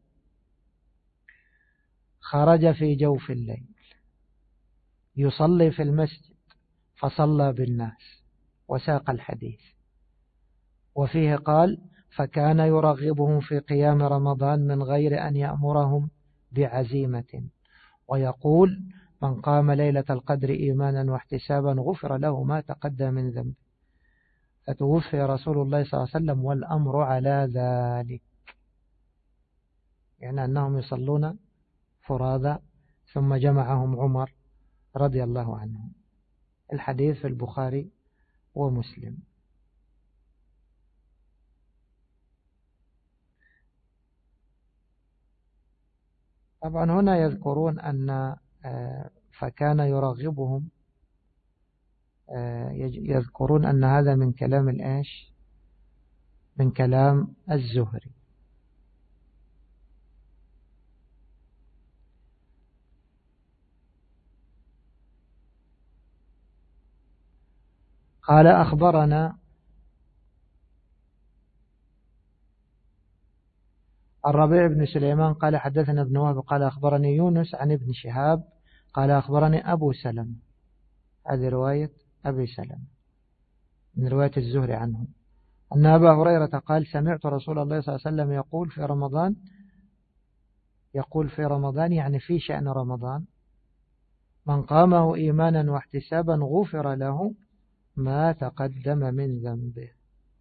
Speaker 1: خرج في جوف الليل يصلي في المسجد فصلى بالناس وساق الحديث، وفيه قال فكان يرغبهم في قيام رمضان من غير أن يأمرهم بعزيمة، ويقول من قام ليلة القدر إيمانا واحتسابا غفر له ما تقدم من ذنبه. فتوفي رسول الله صلى الله عليه وسلم والأمر على ذلك، يعني أنهم يصلون فرادى، ثم جمعهم عمر رضي الله عنه. الحديث في البخاري ومسلم. طبعا هنا يذكرون أن فكان يرغبهم، يذكرون أن هذا من كلام الآش، من كلام الزهري. قال أخبرنا الربيع بن سليمان قال حدثنا ابن وهب قال أخبرني يونس عن ابن شهاب قال أخبرني أبو سلمة، هذه رواية أبي سلمة من رواية الزهري عنه، أن أبا هريرة قال سمعت رسول الله صلى الله عليه وسلم يقول في رمضان يعني في شأن رمضان من قامه إيمانا واحتسابا غفر له ما تقدم من ذنبه.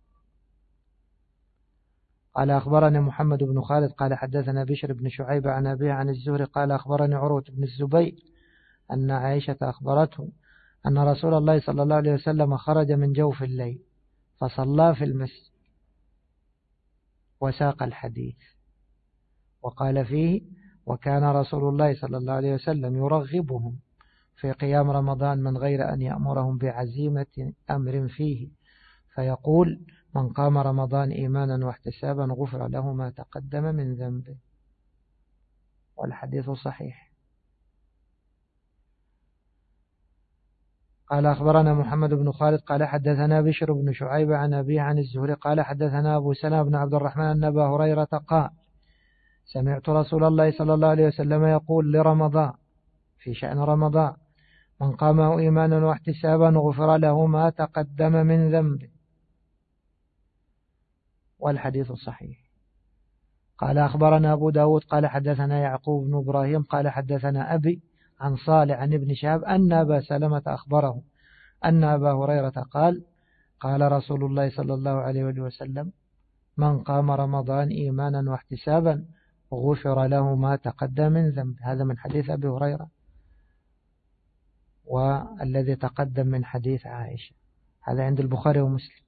Speaker 1: قال أخبرني محمد بن خالد قال حدثنا بشر بن شعيب عن أبيه عن الزهري قال أخبرني عروة بن الزبير أن عائشة أخبرته أن رسول الله صلى الله عليه وسلم خرج من جوف الليل فصلى في المسجد وساق الحديث، وقال فيه وكان رسول الله صلى الله عليه وسلم يرغبهم في قيام رمضان من غير أن يأمرهم بعزيمة أمر فيه، فيقول من قام رمضان إيمانا واحتسابا غفر له ما تقدم من ذنبه. والحديث صحيح. قال أخبرنا محمد بن خالد قال حدثنا بشر بن شعيب عن أبيه عن الزهري قال حدثنا أبو سلمة بن عبد الرحمن أن أبا هريرة قال سمعت رسول الله صلى الله عليه وسلم يقول لرمضان في شأن رمضان من قامه إيمانا واحتسابا غفر له ما تقدم من ذنبه. والحديث صحيح. قال أخبرنا أبو داود قال حدثنا يعقوب بن إبراهيم قال حدثنا أبي عن صالح عن ابن شهاب أن أبا سلمة أخبره أن أبا هريرة قال قال رسول الله صلى الله عليه وسلم من قام رمضان إيمانا واحتسابا غفر له ما تقدم من ذنب. هذا من حديث أبي هريرة، والذي تقدم من حديث عائشة هذا عند البخاري ومسلم،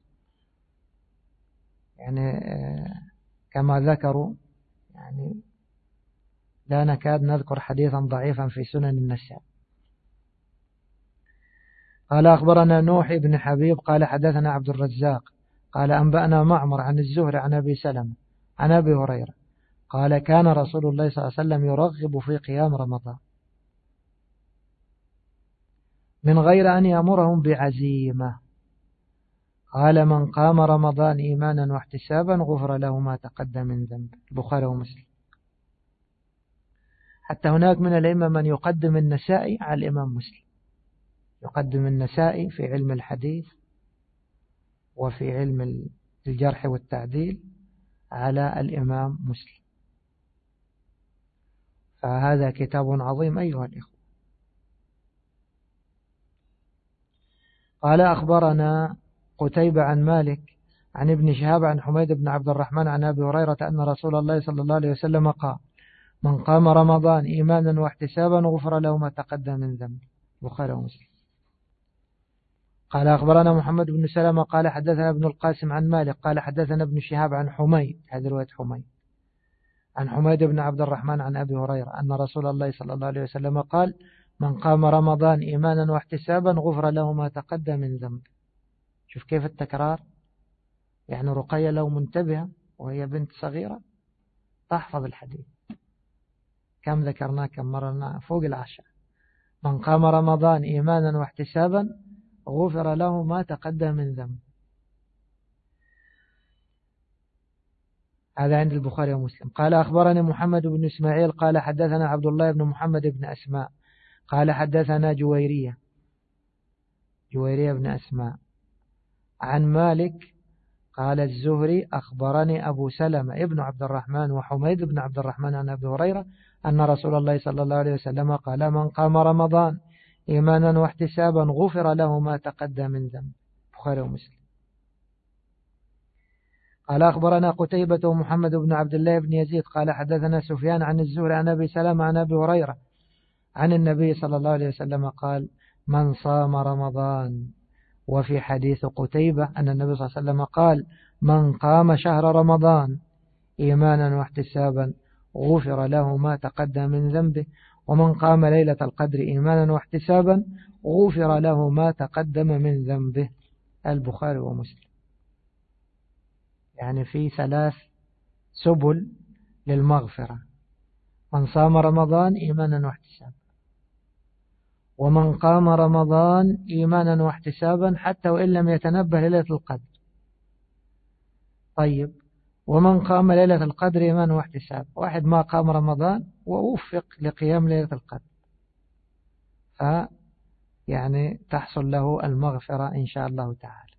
Speaker 1: يعني كما ذكروا يعني لا نكاد نذكر حديثا ضعيفا في سنن النساء. قال أخبرنا نوح بن حبيب قال حدثنا عبد الرزاق قال أنبأنا معمر عن الزهري عن أبي سلمة عن أبي هريرة قال كان رسول الله صلى الله عليه وسلم يرغب في قيام رمضان من غير أن يأمرهم بعزيمة، قال من قام رمضان إيمانا واحتسابا غفر له ما تقدم من ذنب. البخاري ومسلم. حتى هناك من الأئمة من يقدم النسائي على الإمام مسلم، يقدم النسائي في علم الحديث وفي علم الجرح والتعديل على الإمام مسلم، فهذا كتاب عظيم أيها الإخوة. قال أخبرنا قتيبة عن مالك عن ابن شهاب عن حميد بن عبد الرحمن عن أبي هريرة أن رسول الله صلى الله عليه وسلم قال من قام رمضان إيمانا واحتسابا غفر له ما تقدم من ذنبه. البخاري ومسلم. قال أخبرنا محمد بن سلمة قال حدثنا ابن القاسم عن مالك قال حدثنا ابن شهاب عن حميد، هذه رواية حميد، عن حميد بن عبد الرحمن عن أبي هريرة أن رسول الله صلى الله عليه وسلم قال من قام رمضان إيمانا واحتسابا غفر له ما تقدم من ذنبه. شوف كيف التكرار، يعني رقية لو منتبهة وهي بنت صغيرة تحفظ الحديث. كم ذكرناه كم مرنا؟ فوق 10. من قام رمضان إيمانا واحتسابا غفر له ما تقدم من ذنب. هذا عند البخاري ومسلم. قال أخبرني محمد بن إسماعيل قال حدثنا عبد الله بن محمد بن أسماء قال حدثنا جويرية بن أسماء عن مالك قال الزهري أخبرني أبو سلمة ابن عبد الرحمن وحميد بن عبد الرحمن عن أبي هريرة أن رسول الله صلى الله عليه وسلم قال من قام رمضان إيمانا واحتسابا غفر له ما تقدم من ذنب. البخاري ومسلم. قال أخبرنا قتيبة ومحمد بن عبد الله بن يزيد قال حدثنا سفيان عن الزهري عن أبي سلمة عن أبي هريرة عن النبي صلى الله عليه وسلم قال من صام رمضان. وفي حديث قتيبة أن النبي صلى الله عليه وسلم قال من قام شهر رمضان إيمانا واحتسابا غفر له ما تقدم من ذنبه ومن قام ليلة القدر إيمانا واحتسابا غفر له ما تقدم من ذنبه. البخاري ومسلم. يعني في 3 سبل للمغفرة: من صام رمضان إيمانا واحتسابا، ومن قام رمضان إيمانا واحتسابا حتى وإن لم يتنبه ليلة القدر. طيب، ومن قام ليلة القدر إيمانا واحتسابا، واحد ما قام رمضان ووفق لقيام ليلة القدر، يعني تحصل له المغفرة إن شاء الله تعالى.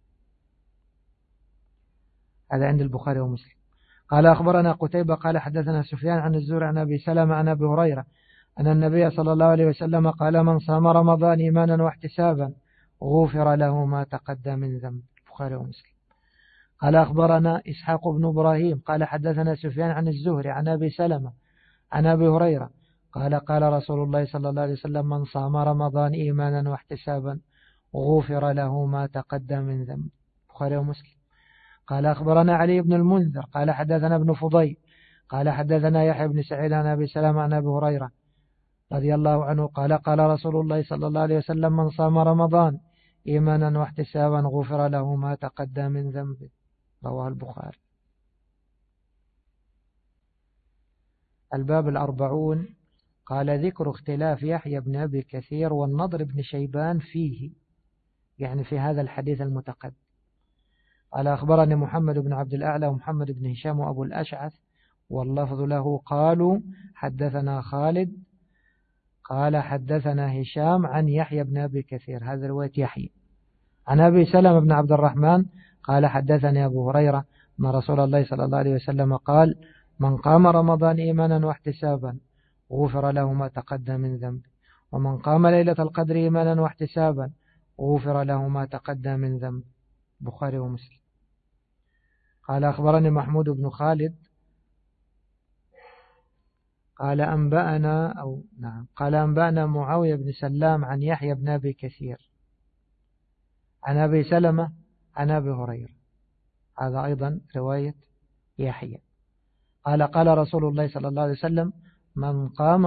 Speaker 1: هذا عند البخاري ومسلم. قال أخبرنا قتيبة قال حدثنا سفيان عن الزهري عن أبي سلمة عن أبي هريرة أن النبي صلى الله عليه وسلم قال من صام رمضان إيمانا واحتسابا غفر له ما تقدم من ذنب. البخاري ومسلم. قال أخبرنا إسحاق بن إبراهيم قال حدثنا سفيان عن الزهري عن أبي سلمة عن أبي هريرة قال قال رسول الله صلى الله عليه وسلم من صام رمضان إيمانا واحتسابا غفر له ما تقدم من ذنب. البخاري ومسلم. قال أخبرنا علي بن المنذر قال حدثنا ابن فضيل قال حدثنا يحيى بن سعيد عن أبي سلمة عن أبي هريرة رضي الله عنه قال قال رسول الله صلى الله عليه وسلم من صام رمضان إيمانا واحتسابا غفر له ما تقدم من ذنبه. رواه البخاري. الباب 40 قال ذكر اختلاف يحيى بن أبي كثير والنضر بن شيبان فيه، يعني في هذا الحديث المتقدم. قال أخبرني محمد بن عبد الأعلى ومحمد بن هشام وأبو الأشعث واللفظ له قالوا حدثنا خالد قال حدثنا هشام عن يحيى بن أبي كثير، هذا رواية يحيى، عن أبي سلمة بن عبد الرحمن قال حدثني أبو هريرة أن رسول الله صلى الله عليه وسلم قال من قام رمضان إيمانا واحتسابا غفر له ما تقدم من ذنبه ومن قام ليلة القدر إيمانا واحتسابا غفر له ما تقدم من ذنبه. البخاري ومسلم. قال أخبرني محمود بن خالد قال أنبأنا معاوية بن سلام عن يحيى بن أبي كثير عن أبي سلمة عن أبي هريرة، هذا أيضا رواية يحيى. قال قال رسول الله صلى الله عليه وسلم من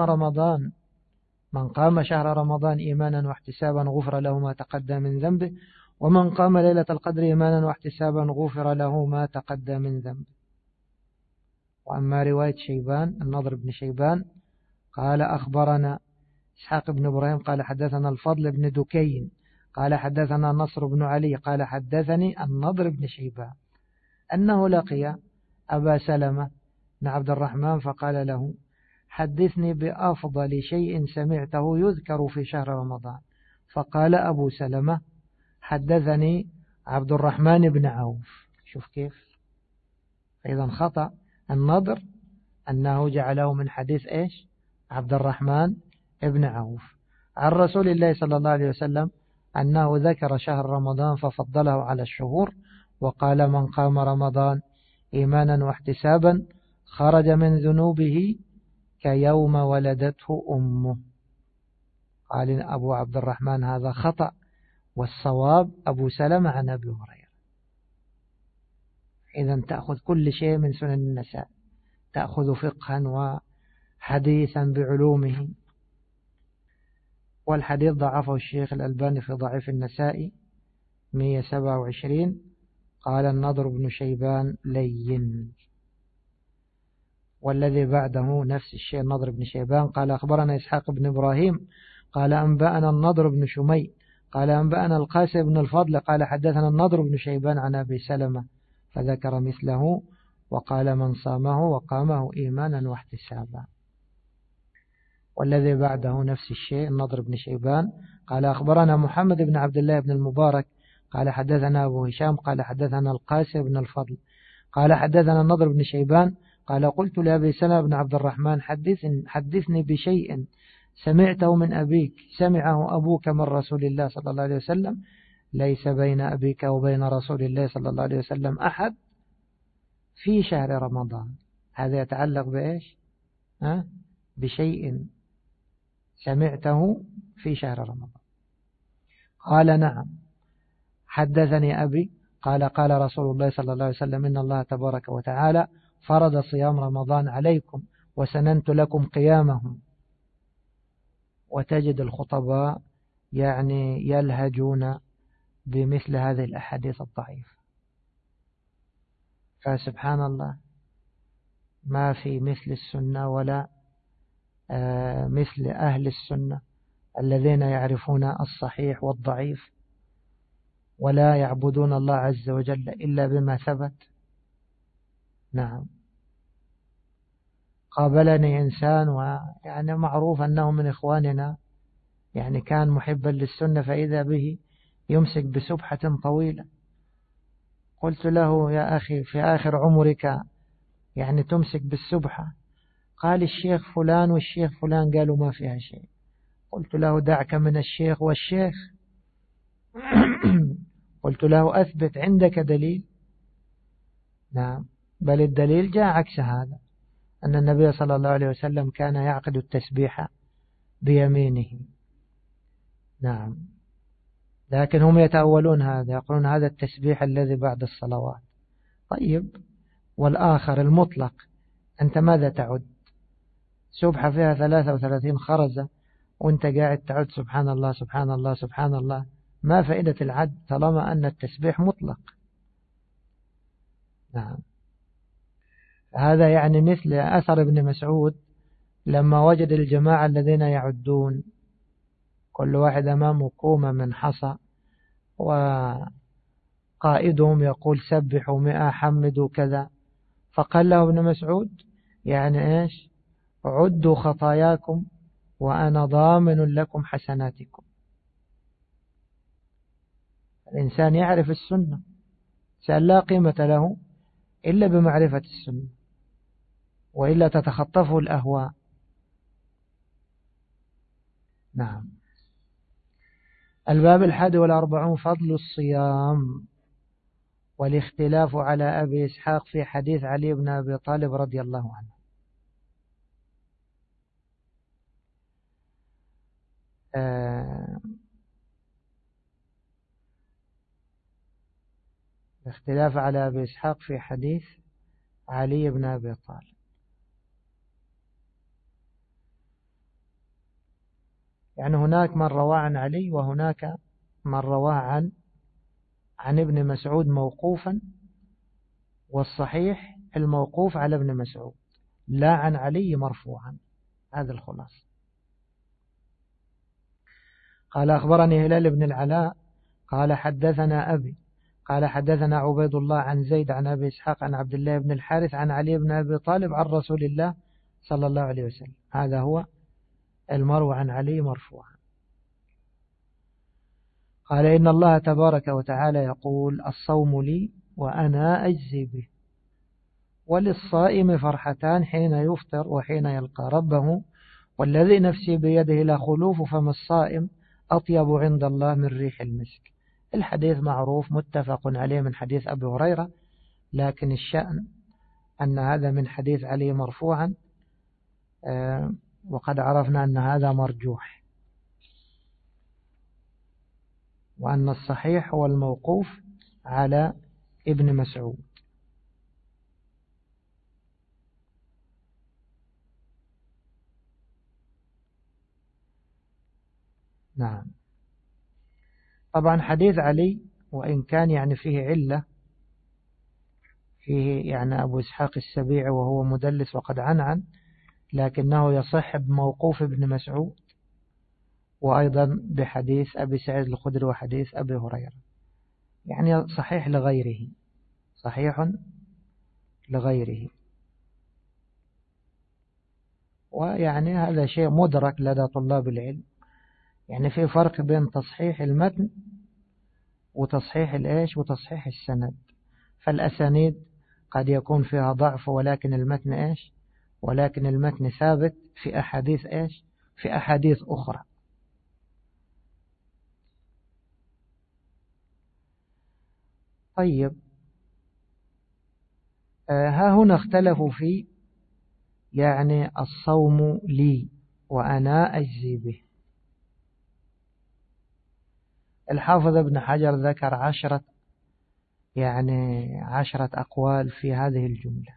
Speaker 1: قام شهر رمضان إيمانا واحتسابا غفر له ما تقدم من ذنبه ومن قام ليلة القدر إيمانا واحتسابا غفر له ما تقدم من ذنبه. وأما رواية شيبان النضر بن شيبان قال أخبرنا إسحاق بن إبراهيم قال حدثنا الفضل بن دكين قال حدثنا نصر بن علي قال حدثني النضر بن شيبان أنه لقي أبا سلمة بن عبد الرحمن فقال له حدثني بأفضل شيء سمعته يذكر في شهر رمضان، فقال أبو سلمة حدثني عبد الرحمن بن عوف. شوف كيف، أيضا خطأ النضر أنه جعله من حديث إيش عبد الرحمن بن عوف عن رسول الله صلى الله عليه وسلم أنه ذكر شهر رمضان ففضله على الشهور وقال من قام رمضان إيمانا واحتسابا خرج من ذنوبه كيوم ولدته أمه. قال أبو عبد الرحمن هذا خطأ، والصواب أبو سلمة عن أبي هريرة. إذن تأخذ كل شيء من سنن النساء، تأخذ فقها وحديثا بعلومه. والحديث ضعفه الشيخ الألباني في ضعيف النساء 127، قال النضر بن شيبان لين. والذي بعده نفس الشيء النضر بن شيبان قال أخبرنا إسحاق بن إبراهيم قال أنبأنا النضر بن شمي قال أنبأنا القاسم بن الفضل قال حدثنا النضر بن شيبان عن أبي سلمة فذكر مثله، وقال من صامه وقامه إيمانا واحتسابا. والذي بعده نفس الشيء النضر بن شيبان قال أخبرنا محمد بن عبد الله بن المبارك قال حدثنا أبو هشام قال حدثنا القاسم بن الفضل قال حدثنا النضر بن شيبان قال قلت لأبي سلمة بن عبد الرحمن حدثني بشيء سمعته من أبيك سمعه أبوك من رسول الله صلى الله عليه وسلم، ليس بين أبيك وبين رسول الله صلى الله عليه وسلم أحد في شهر رمضان. هذا يتعلق بإيش؟ بشيء سمعته في شهر رمضان. قال نعم حدثني أبي قال قال رسول الله صلى الله عليه وسلم إن الله تبارك وتعالى فرض صيام رمضان عليكم وسننت لكم قيامه. وتجد الخطباء يعني يلهجون بمثل هذه الأحاديث الضعيفة. فسبحان الله ما في مثل السنة ولا مثل أهل السنة الذين يعرفون الصحيح والضعيف ولا يعبدون الله عز وجل إلا بما ثبت. نعم. قابلني إنسان ويعني معروف أنه من إخواننا، يعني كان محبا للسنة، فإذا به يمسك بسبحة طويلة. قلت له يا أخي في آخر عمرك يعني تمسك بالسبحة؟ قال الشيخ فلان والشيخ فلان قالوا ما فيها شيء. قلت له دعك من الشيخ والشيخ. قلت له أثبت عندك دليل. نعم، بل الدليل جاء عكس هذا، أن النبي صلى الله عليه وسلم كان يعقد التسبيح بيمينه. نعم، لكن هم يتأولون هذا، يقولون هذا التسبيح الذي بعد الصلوات. طيب، والآخر المطلق أنت ماذا تعد؟ سبحة فيها 33 خرزة وأنت قاعد تعد سبحان الله سبحان الله سبحان الله، ما فائدة العد طالما أن التسبيح مطلق؟ نعم. هذا يعني مثل أثر ابن مسعود لما وجد الجماعة الذين يعدون كل واحد أمامه كومة من حصى وقائدهم يقول سبحوا 100 حمدوا كذا، فقال له ابن مسعود يعني إيش؟ عدوا خطاياكم وأنا ضامن لكم حسناتكم. الإنسان يعرف السنة، لا قيمة له إلا بمعرفة السنة، وإلا تتخطفه الأهواء. نعم. الباب 41 فضل الصيام والاختلاف على أبي إسحاق في حديث علي بن أبي طالب رضي الله عنه. الاختلاف على أبي إسحاق في حديث علي بن أبي طالب. يعني هناك من رواه عن علي وهناك من رواه عن ابن مسعود موقوفا، والصحيح الموقوف على ابن مسعود لا عن علي مرفوعا. هذا الخلاص. قال أخبرني هلال بن العلاء قال حدثنا أبي قال حدثنا عبيد الله عن زيد عن أبي إسحاق عن عبد الله بن الحارث عن علي بن أبي طالب عن رسول الله صلى الله عليه وسلم. هذا هو المروي عن علي مرفوعا. قال إن الله تبارك وتعالى يقول الصوم لي وأنا أجزي به، وللصائم فرحتان حين يفطر وحين يلقى ربه، والذي نفسي بيده لخلوف فم الصائم أطيب عند الله من ريح المسك. الحديث معروف متفق عليه من حديث أبي هريرة، لكن الشأن أن هذا من حديث علي مرفوعا، وقد عرفنا أن هذا مرجوح، وأن الصحيح هو الموقوف على ابن مسعود. نعم. طبعا حديث علي وإن كان يعني فيه علة، فيه يعني أبو إسحاق السبيعي وهو مدلس وقد عنعن، لكنه يصح بموقوف ابن مسعود، وأيضا بحديث أبي سعيد الخدري وحديث أبي هريرة، يعني صحيح لغيره، صحيح لغيره. ويعني هذا شيء مدرك لدى طلاب العلم، يعني في فرق بين تصحيح المتن وتصحيح الإيش وتصحيح السند. فالأسانيد قد يكون فيها ضعف، ولكن المتن إيش، ولكن المتن ثابت في أحاديث إيش، في أحاديث أخرى. طيب، ها هنا اختلفوا في يعني الصوم لي وأنا أجزي به. الحافظ ابن حجر ذكر عشرة أقوال في هذه الجملة: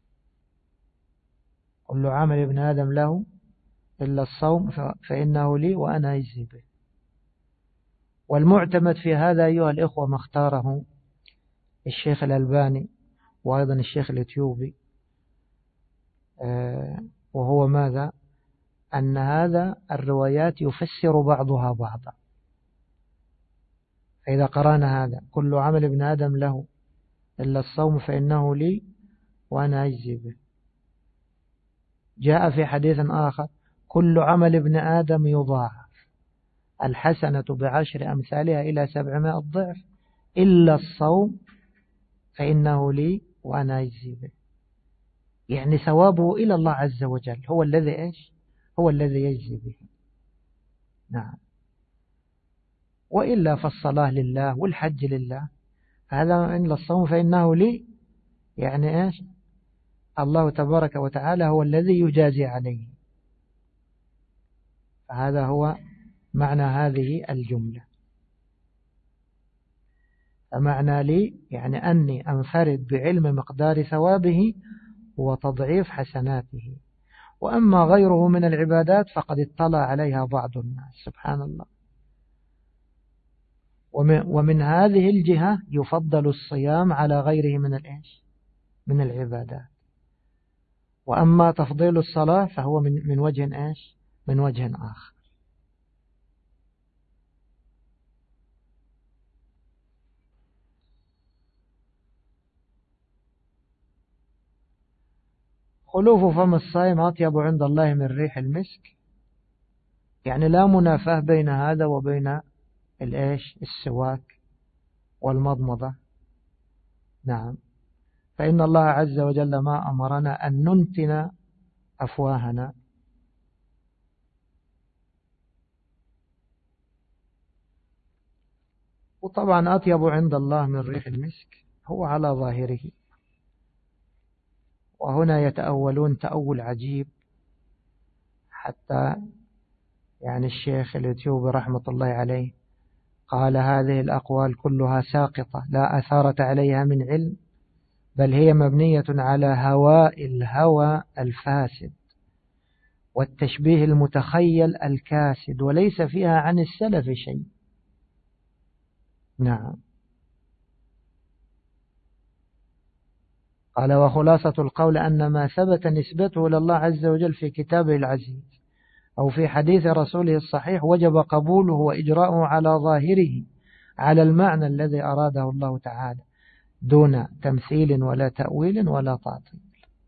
Speaker 1: كل عمل ابن آدم له إلا الصوم فإنه لي وأنا أجزي به. والمعتمد في هذا أيها الإخوة ما اختاره الشيخ الألباني وأيضا الشيخ الإثيوبي، وهو ماذا؟ أن هذا الروايات يفسر بعضها بعضا. فإذا قرأنا هذا كل عمل ابن آدم له إلا الصوم فإنه لي وأنا أجزي به، جاء في حديث آخر كل عمل ابن آدم يضاعف الحسنة بعشر أمثالها إلى 700 ضعف إلا الصوم فإنه لي وأنا أجزي به. يعني ثوابه إلى الله عز وجل، هو الذي إيش، هو الذي يجزي به. نعم. وإلا فالصلاة لله والحج لله، هذا إلا الصوم فإنه لي، يعني إيش، الله تبارك وتعالى هو الذي يجازي عليه. فهذا هو معنى هذه الجملة. فمعنى لي يعني أني أنفرد بعلم مقدار ثوابه وتضعيف حسناته، وأما غيره من العبادات فقد اطلع عليها بعض الناس، سبحان الله. ومن هذه الجهة يفضل الصيام على غيره من العبادات. وأما تفضيل الصلاة فهو من وجه إيش، من وجه آخر. خلوف فم الصائم أطيب عند الله من ريح المسك، يعني لا منافاة بين هذا وبين السواك والمضمضة. نعم. فإن الله عز وجل ما أمرنا أن ننتن أفواهنا. وطبعا أطيب عند الله من ريح المسك هو على ظاهره. وهنا يتأولون تأول عجيب، حتى يعني الشيخ الإثيوبي رحمة الله عليه قال هذه الأقوال كلها ساقطة لا أثارة عليها من علم، بل هي مبنية على هواء الهوى الفاسد والتشبيه المتخيل الكاسد، وليس فيها عن السلف شيء. نعم. قال وخلاصة القول أن ما ثبت نسبته إلى الله عز وجل في كتابه العزيز أو في حديث رسوله الصحيح وجب قبوله وإجراؤه على ظاهره على المعنى الذي أراده الله تعالى دون تمثيل ولا تأويل ولا تعطيل.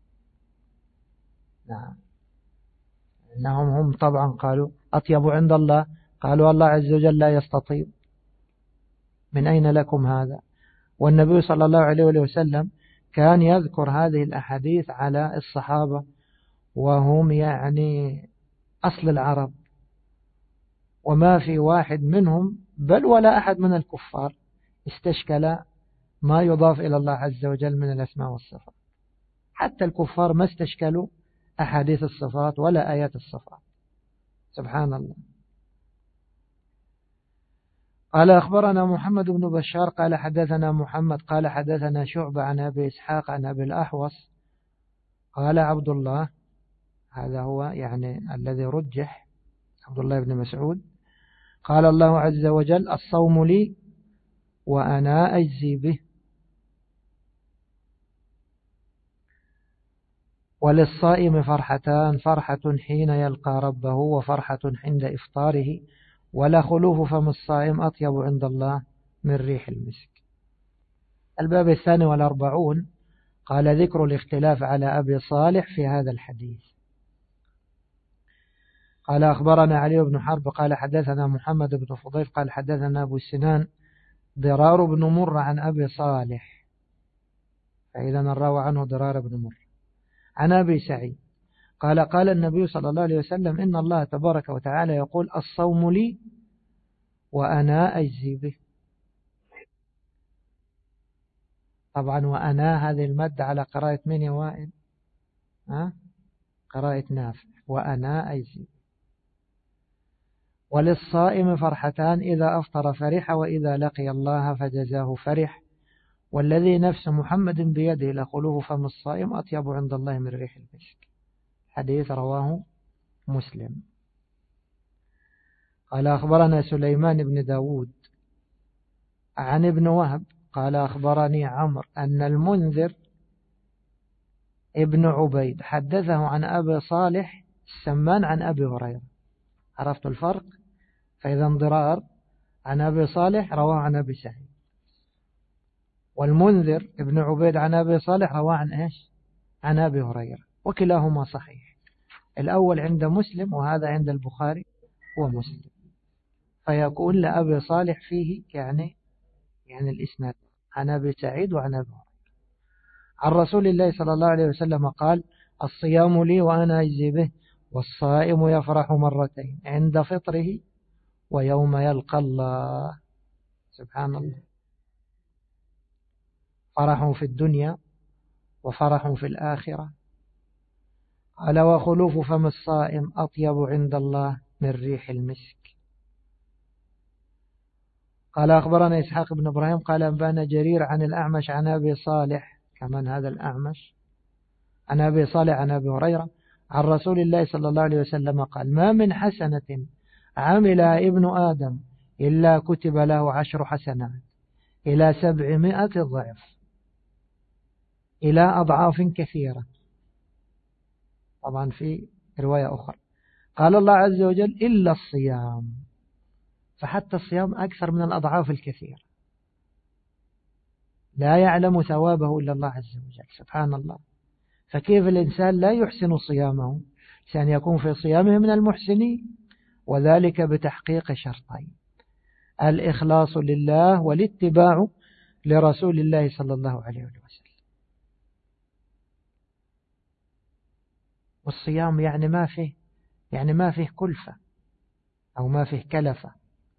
Speaker 1: نعم. إنهم هم طبعا قالوا أطيب عند الله، قالوا الله عز وجل لا يستطيب، من أين لكم هذا؟ والنبي صلى الله عليه وسلم كان يذكر هذه الأحاديث على الصحابة وهم يعني أصل العرب، وما في واحد منهم بل ولا أحد من الكفار استشكل ما يضاف إلى الله عز وجل من الأسماء والصفات. حتى الكفار ما استشكلوا أحاديث الصفات ولا آيات الصفات. سبحان الله. قال أخبرنا محمد بن بشار قال حدثنا محمد قال حدثنا شعبة عن أبي إسحاق عن أبي الأحوص قال عبد الله، هذا هو يعني الذي رجح، عبد الله بن مسعود، قال الله عز وجل: الصوم لي وأنا أجزي به، وللصائم فرحتان: فرحة حين يلقى ربه وفرحة عند إفطاره، ولا خلوف فم الصائم أطيب عند الله من ريح المسك. الباب 42 قال: ذكر الاختلاف على أبي صالح في هذا الحديث. قال أخبرنا علي بن حرب قال حدثنا محمد بن فضيل قال حدثنا أبو سنان ضرار بن مر عن أبي صالح، فإذا الراوي عنه ضرار بن مر عن أبي سعيد قال: قال النبي صلى الله عليه وسلم: إن الله تبارك وتعالى يقول: الصوم لي وأنا أجزي به. طبعا وأنا هذه المادة على قراءة من يا وائل؟ قراءة نافع، وأنا أجزي به. وللصائم فرحتان: إذا أفطر فرح، وإذا لقي الله فجزاه فرح، والذي نفس محمد بيده لخلوه فم الصائم أطيب عند الله من ريح المسك. حديث رواه مسلم. قال أخبرنا سليمان بن داود عن ابن وهب قال أخبرني عمرو أن المنذر ابن عبيد حدثه عن أبي صالح السمان عن أبي هريرة. عرفت الفرق؟ فإذا انضرار عن أبي صالح رواه عن أبي سعيد، والمنذر ابن عبيد عن أبي صالح رواه عن إيش؟ عن أبي هريرة، وكلاهما صحيح. الأول عند مسلم وهذا عند البخاري ومسلم، فيكون لأبي صالح فيه يعني الإسناد عن أبي سعيد وعن أبي هريرة عن رسول الله صلى الله عليه وسلم قال: الصيام لي وأنا أجزي به، والصائم يفرح مرتين: عند فطره ويوم يلقى الله. سبحان الله. فرح في الدنيا وفرح في الآخرة. قال: وخلوف فم الصائم أطيب عند الله من ريح المسك. قال أخبرنا إسحاق بن إبراهيم قال أنبانا جرير عن الأعمش عن أبي صالح، كمان هذا الأعمش، عن أبي صالح عن أبي هريرة عن رسول الله صلى الله عليه وسلم قال: ما من حسنة عملها ابن آدم إلا كتب له 10 حسنات إلى 700 ضعف إلى أضعاف كثيرة. طبعا في رواية أخرى قال الله عز وجل: إلا الصيام، فحتى الصيام أكثر من الأضعاف الكثيرة، لا يعلم ثوابه إلا الله عز وجل. سبحان الله. فكيف الإنسان لا يحسن صيامه؟ سأن يكون في صيامه من المحسنين، وذلك بتحقيق شرطين: الإخلاص لله والاتباع لرسول الله صلى الله عليه وسلم. والصيام يعني ما فيه كلفة أو ما فيه كلفة.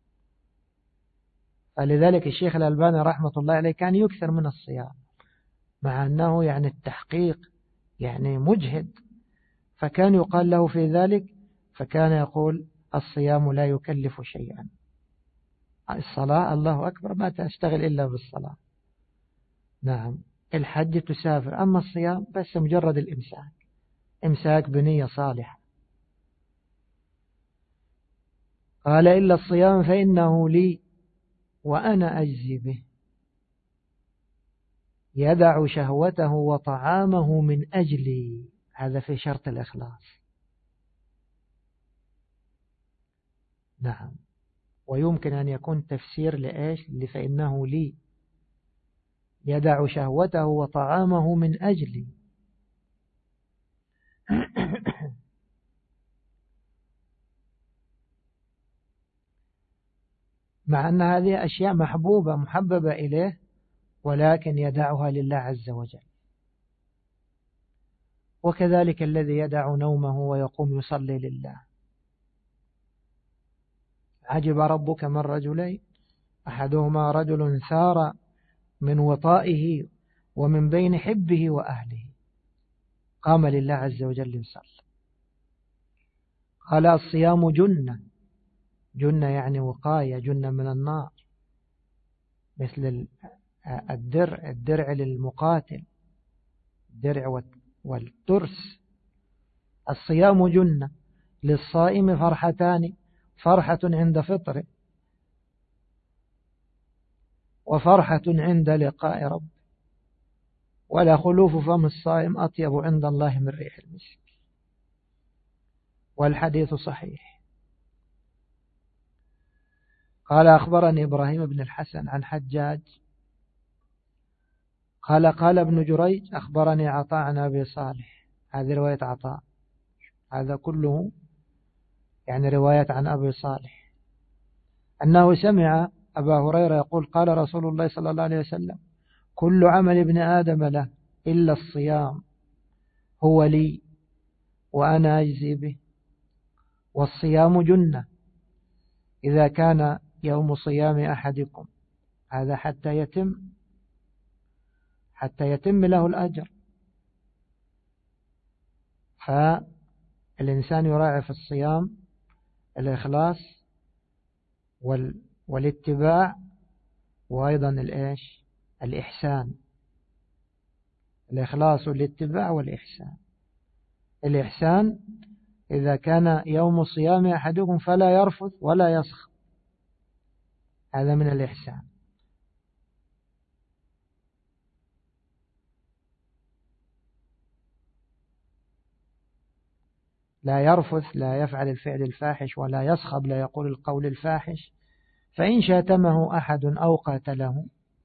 Speaker 1: فلذلك الشيخ الألباني رحمة الله عليه كان يكثر من الصيام، مع أنه التحقيق مجهد، فكان يقال له في ذلك، فكان يقول: الصيام لا يكلف شيئا. الصلاة الله أكبر ما تشتغل إلا بالصلاة. نعم. الحج تسافر، أما الصيام بس مجرد الإمساك، إمساك بنية صالحة. قال: إلا الصيام فإنه لي وأنا أجزي به، يدع شهوته وطعامه من أجلي. هذا في شرط الإخلاص. نعم. ويمكن أن يكون تفسير لإيش؟ فإنه لي، يدع شهوته وطعامه من أجلي. مع أن هذه أشياء محبوبة محببة إليه، ولكن يدعها لله عز وجل. وكذلك الذي يدع نومه ويقوم يصلي لله. عجب ربك من رجلين أحدهما رجل ثار من وطائه ومن بين حبه وأهله، قام لله عز وجل يصلي. قال الصيام جنة، جنة يعني وقاية، جنة من النار، مثل الدرع للمقاتل، الدرع والترس. الصيام جنة للصائم فرحتان، فرحة عند فطره وفرحة عند لقاء رب، ولا خلوف فم الصائم أطيب عند الله من ريح المسك. والحديث صحيح. قال أخبرني إبراهيم بن الحسن عن حجاج قال ابن جريج أخبرني عطاء عن أبي صالح، هذه رواية عطاء، هذا كله يعني رواية عن أبي صالح، أنه سمع أبا هريرة يقول قال رسول الله صلى الله عليه وسلم كل عمل ابن آدم له إلا الصيام هو لي وأنا أجزي به، والصيام جنة إذا كان يوم صيام أحدكم، هذا حتى يتم له الأجر. فالإنسان يراعي في الصيام الإخلاص والاتباع، وأيضا الإحسان، الإخلاص والاتباع والإحسان. الإحسان إذا كان يوم صيام أحدكم فلا يرفث ولا يسخط، هذا من الإحسان. لا يرفث، لا يفعل الفعل الفاحش، ولا يصخب، لا يقول القول الفاحش. فإن شاتمه أحد أو قاتله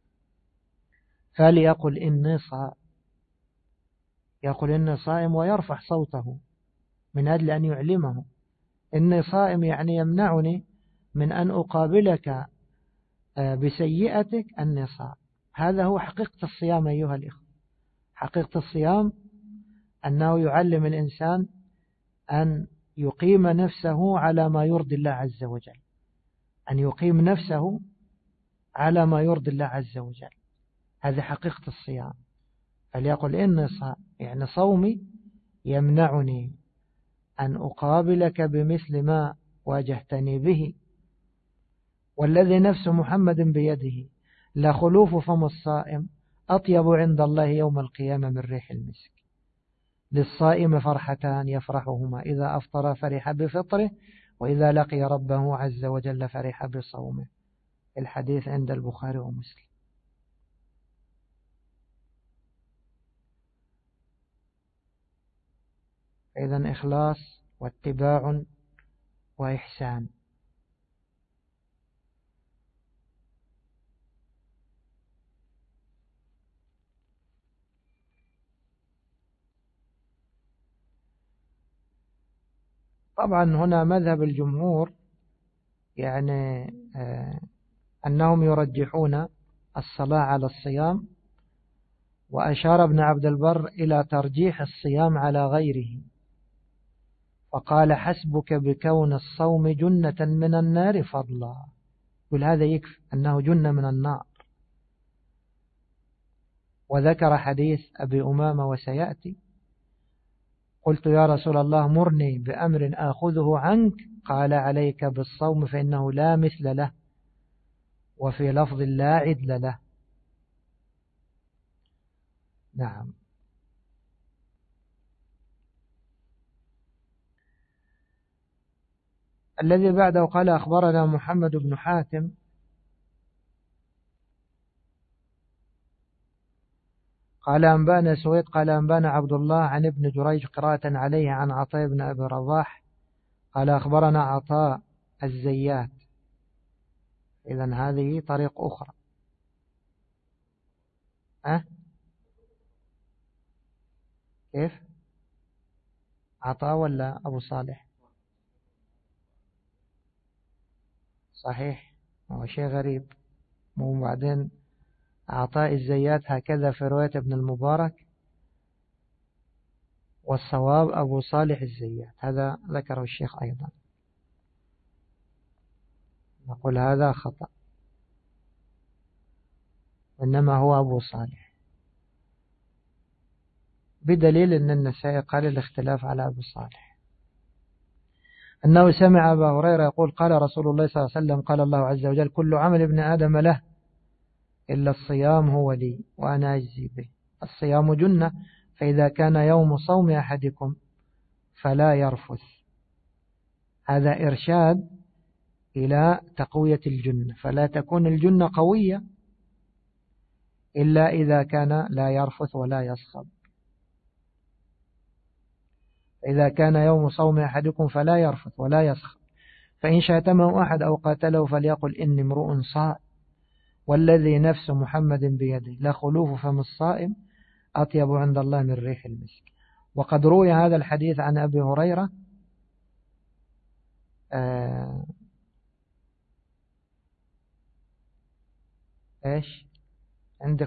Speaker 1: فليقل إني صائم، يقول إني صائم ويرفع صوته من أجل أن يعلمه إني صائم، يعني يمنعني من أن أقابلك بسيئتك أني صائم. هذا هو حقيقة الصيام أيها الإخوة. حقيقة الصيام أنه يعلم الإنسان أن يقيم نفسه على ما يرضي الله عز وجل، أن يقيم نفسه على ما يرضي الله عز وجل. هذه حقيقة الصيام. فليقل إني صائم، يعني صومي يمنعني أن أقابلك بمثل ما واجهتني به. والذي نفس محمد بيده لخلوف فم الصائم أطيب عند الله يوم القيامة من ريح المسك. للصائم فرحتان يفرحهما، إذا أفطر فرح بفطره، وإذا لقي ربه عز وجل فرح بصومه. الحديث عند البخاري ومسلم. إذن إخلاص واتباع وإحسان. طبعا هنا مذهب الجمهور يعني أنهم يرجحون الصلاة على الصيام، وأشار ابن عبد البر إلى ترجيح الصيام على غيره، فقال حسبك بكون الصوم جنة من النار فضلا، هذا يكفي أنه جنة من النار. وذكر حديث أبي أمامة وسيأتي. قلت يا رسول الله مرني بأمر آخذه عنك، قال عليك بالصوم فإنه لا مثل له، وفي لفظ لا عدل له. نعم. الذي بعده قال أخبرنا محمد بن حاتم قال أنبانا سويد قال أنبانا عبد الله عن ابن جريج قراءة عليه عن عطاء بن أبي رباح قال أخبرنا عطاء الزيات. إذن هذه طريق أخرى. كيف عطاء ولا أبو صالح؟ صحيح، هو شيء غريب. وبعدين عطاء الزيات هكذا في رواية ابن المبارك، والصواب أبو صالح الزيات، هذا ذكره الشيخ أيضا، نقول هذا خطأ. إنما هو أبو صالح، بدليل أن النسائي قال الاختلاف على أبو صالح أنه سمع أبا هريرة يقول قال رسول الله صلى الله عليه وسلم قال الله عز وجل كل عمل ابن آدم له إلا الصيام هو لي وأنا أجزي به. الصيام جنة، فإذا كان يوم صوم أحدكم فلا يرفث. هذا إرشاد إلى تقوية الجنة، فلا تكون الجنة قوية إلا إذا كان لا يرفث ولا يصخب. إذا كان يوم صوم أحدكم فلا يرفث ولا يصخب، فإن شاتمه أحد أو قاتله فليقل إني امرؤ صائم والذي نفس محمد بيده لخلوف فم الصائم أطيب عند الله من ريح المسك. وقد روي هذا الحديث عن أبي هريرة إيش عندك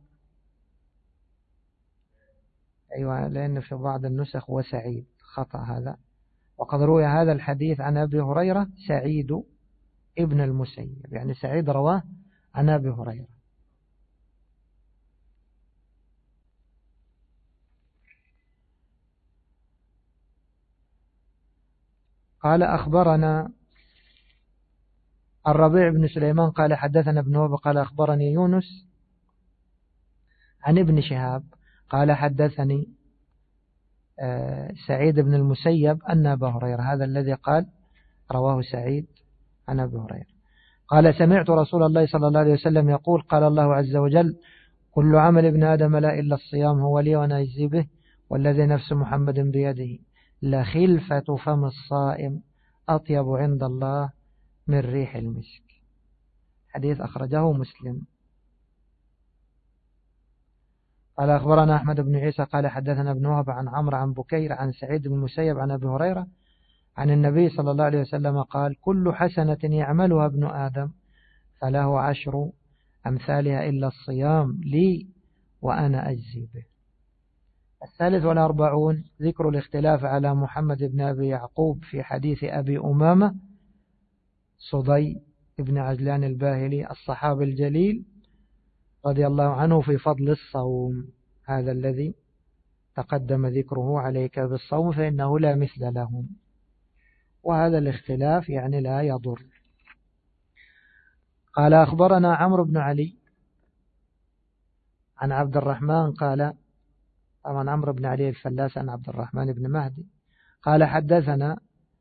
Speaker 1: أيوة، لأن في بعض النسخ وسعيد، خطأ هذا. وقد روي هذا الحديث عن أبي هريرة سعيد ابن المسيب، يعني سعيد رواه عن أبي هريرة. قال أخبرنا الربيع بن سليمان قال حدثنا ابن وهب قال أخبرني يونس عن ابن شهاب قال حدثني سعيد بن المسيب أن أبا هريرة، هذا الذي قال رواه سعيد عن أبي هريرة قال سمعت رسول الله صلى الله عليه وسلم يقول قال الله عز وجل كل عمل ابن آدم لا إلا الصيام هو لي وأنا أجزي به والذي نفس محمد بيده لخلفة فم الصائم أطيب عند الله من ريح المسك. حديث أخرجه مسلم. قال أخبرنا أحمد بن عيسى قال حدثنا ابن وهب عن عمرو عن بكير عن سعيد بن المسيب عن أبي هريرة عن النبي صلى الله عليه وسلم قال كل حسنة يعملها ابن آدم فله 10 أمثالها إلا الصيام لي وأنا أجزي به. 43 ذكر الاختلاف على محمد بن أبي يعقوب في حديث أبي أمامة صدي بن عجلان الباهلي الصحابي الجليل رضي الله عنه في فضل الصوم، هذا الذي تقدم ذكره عليك بالصوم فإنه لا مثل لهم. وهذا الاختلاف يعني لا يضر. قال أخبرنا عمرو بن علي عن عبد الرحمن قال طبعا عمرو بن علي الفلاس عن عبد الرحمن بن مهدي قال حدثنا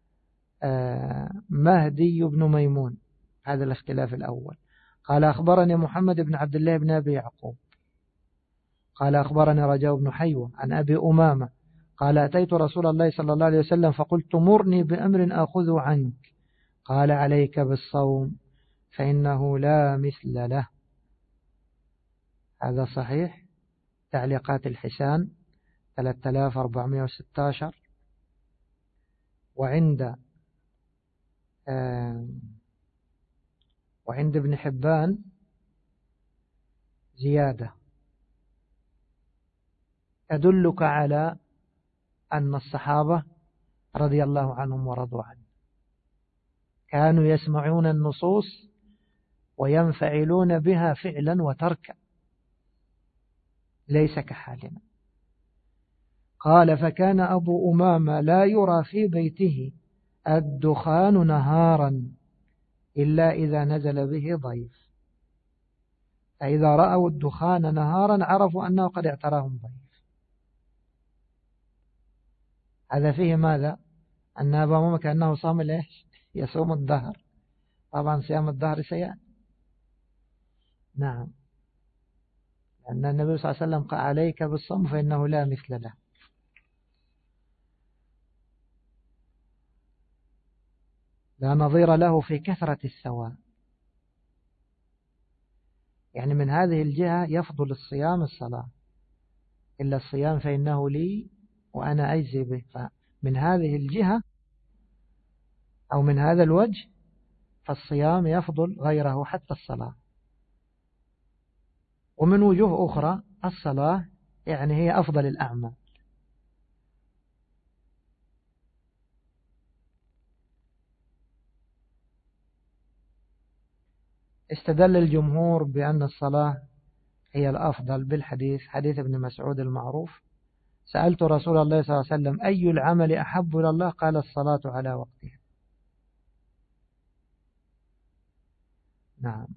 Speaker 1: مهدي بن ميمون، هذا الاختلاف الأول. قال أخبرني محمد بن عبد الله بن أبي يعقوب قال أخبرني رجاء بن حيوة عن أبي أمامة قال أتيت رسول الله صلى الله عليه وسلم فقلت مرني بأمر أخذ عنك قال عليك بالصوم فإنه لا مثل له. هذا صحيح. تعليقات الحسان 3416 وعند ابن حبان زيادة تدلك على أن الصحابة رضي الله عنهم ورضوا عنه كانوا يسمعون النصوص وينفعلون بها فعلا وتركا ليس كحالنا. قال فكان أبو أمامة لا يرى في بيته الدخان نهارا إلا إذا نزل به ضيف، فإذا رأوا الدخان نهارا عرفوا أنه قد اعتراهم ضيف. هذا فيه ماذا؟ أن أبا أمامة كأنه صام ليش؟ يصوم الدهر. طبعا صيام الدهر سيئا. نعم، لأن النبي صلى الله عليه وسلم قال عليك بالصوم فإنه لا مثل له. لا نظير له في كثرة الثواب. يعني من هذه الجهة يفضل الصيام الصلاة، إلا الصيام فإنه لي وأنا أجزي به. فمن هذه الجهة أو من هذا الوجه فالصيام يفضل غيره حتى الصلاة. ومن وجوه أخرى الصلاة يعني هي أفضل الأعمال. استدل الجمهور بأن الصلاة هي الأفضل بالحديث، حديث ابن مسعود المعروف: سألت رسول الله صلى الله عليه وسلم أي العمل أحب إلى الله؟ قال الصلاة على وقتها. نعم.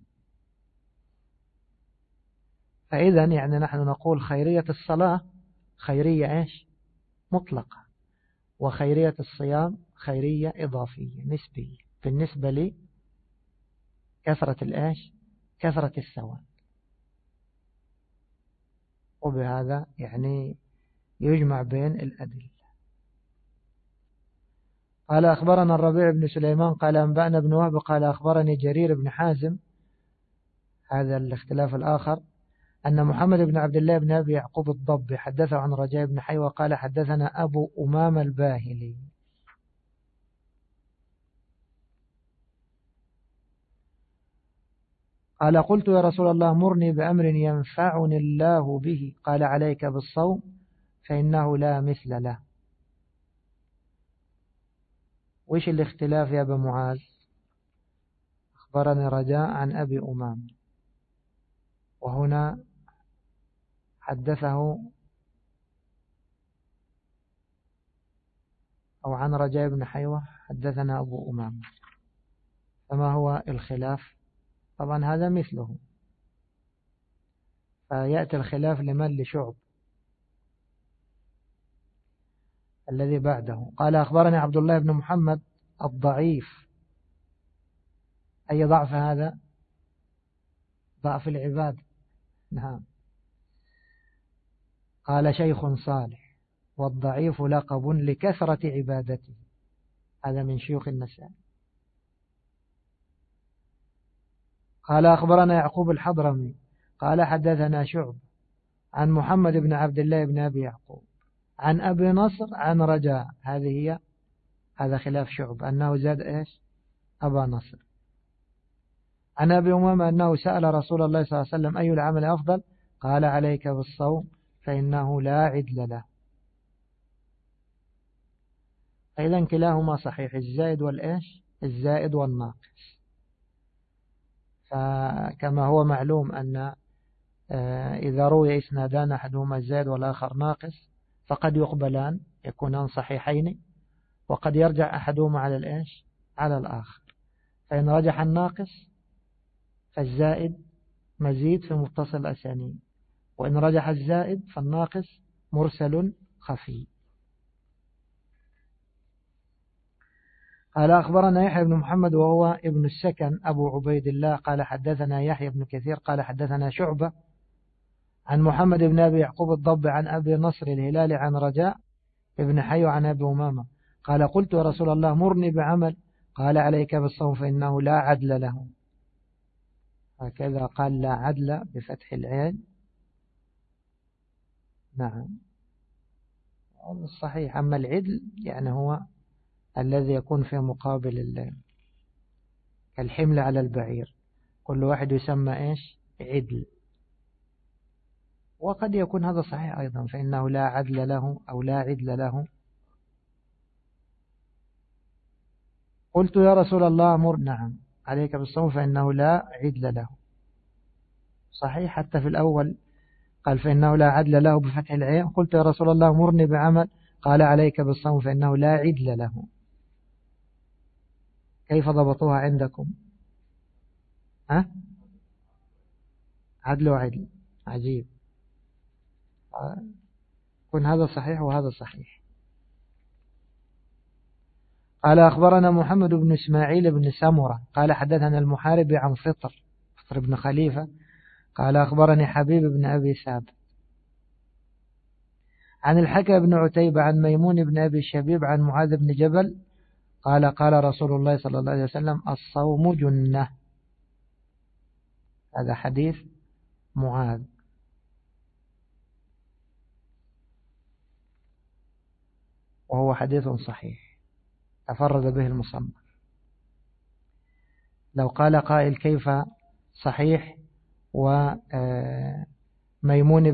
Speaker 1: فإذا يعني نحن نقول خيرية الصلاة خيرية إيش؟ مطلقة، وخيرية الصيام خيرية إضافية نسبية بالنسبة لكثرة الإيش؟ كثرة الثواب. وبهذا يعني يجمع بين الأدلة. قال أخبرنا الربيع بن سليمان قال أنبأنا بن وهب قال أخبرني جرير بن حازم، هذا الاختلاف الآخر، أن محمد بن عبد الله بن أبي يعقوب الضبي حدثه عن رجاء بن حيوة قال حدثنا أبو أمام الباهلي قال قلت يا رسول الله مرني بأمر ينفعني الله به، قال عليك بالصوم فإنه لا مثل له. وإيش الاختلاف يا أبا معاذ؟ أخبرني رجاء عن أبي أمام، وهنا حدثه أو عن رجاء بن حيوة حدثنا أبو أمام، فما هو الخلاف؟ طبعا هذا مثله، فيأتي الخلاف لمن؟ لشعب الذي بعده. قال أخبرني عبد الله بن محمد الضعيف. أي ضعف هذا؟ ضعف العباد. نعم. قال شيخ صالح، والضعيف لقب لكثرة عبادته، هذا من شيوخ النسائي. قال أخبرنا يعقوب الحضرمي قال حدثنا شعب عن محمد بن عبد الله بن أبي يعقوب عن أبي نصر عن رجاء، هذا خلاف شعب أنه زاد إيش؟ أبا نصر. عن أبي أمامة أنه سأل رسول الله صلى الله عليه وسلم أي العمل أفضل؟ قال عليك بالصوم فإنه لا عدل له. أيضا كلاهما صحيح، الزائد والإيش؟ الزائد والناقص. فكما هو معلوم أن إذا روي إسنادان أحدهما الزائد والآخر ناقص فقد يقبلان يكونان صحيحين، وقد يرجع أحدهما على الإيش؟ على الآخر. فإن رجح الناقص فالزائد مزيد في متصل الأسانيد، وإن رجح الزائد فالناقص مرسل خفي. قال أخبرنا يحيى بن محمد وهو ابن السكن أبو عبيد الله قال حدثنا يحيى بن كثير قال حدثنا شعبة عن محمد بن أبي يعقوب الضبي عن أبي نصر الهلالي عن رجاء ابن حيو عن أبي أمامة قال قلت يا رسول الله مرني بعمل، قال عليك بالصوم فإنه لا عدل له. هكذا قال لا عدل بفتح العين. نعم الصحيح. أما العدل يعني هو الذي يكون في مقابل الحمل على البعير، كل واحد يسمى إيش؟ عدل. وقد يكون هذا صحيح أيضا، فإنه لا عدل له أو لا عدل له. قلت يا رسول الله مر، نعم عليك بالصوم فإنه لا عدل له، صحيح. حتى في الأول قال فإنه لا عدل له بفتح العين. قلت يا رسول الله مرني بعمل، قال عليك بالصوم فإنه لا عدل له. كيف ضبطوها عندكم؟ عدل وعدل، عجيب. كن هذا صحيح وهذا صحيح. قال أخبرنا محمد بن إسماعيل بن سمرة قال حدثنا المحارب عن فطر بن خليفة قال أخبرني حبيب بن أبي ثابت عن الحكى بن عتيبة عن ميمون بن أبي شبيب عن معاذ بن جبل قال قال رسول الله صلى الله عليه وسلم الصوم جنة. هذا حديث معاذ. وهو حديث صحيح تفرد به المصنف. لو قال قائل كيف صحيح وميمون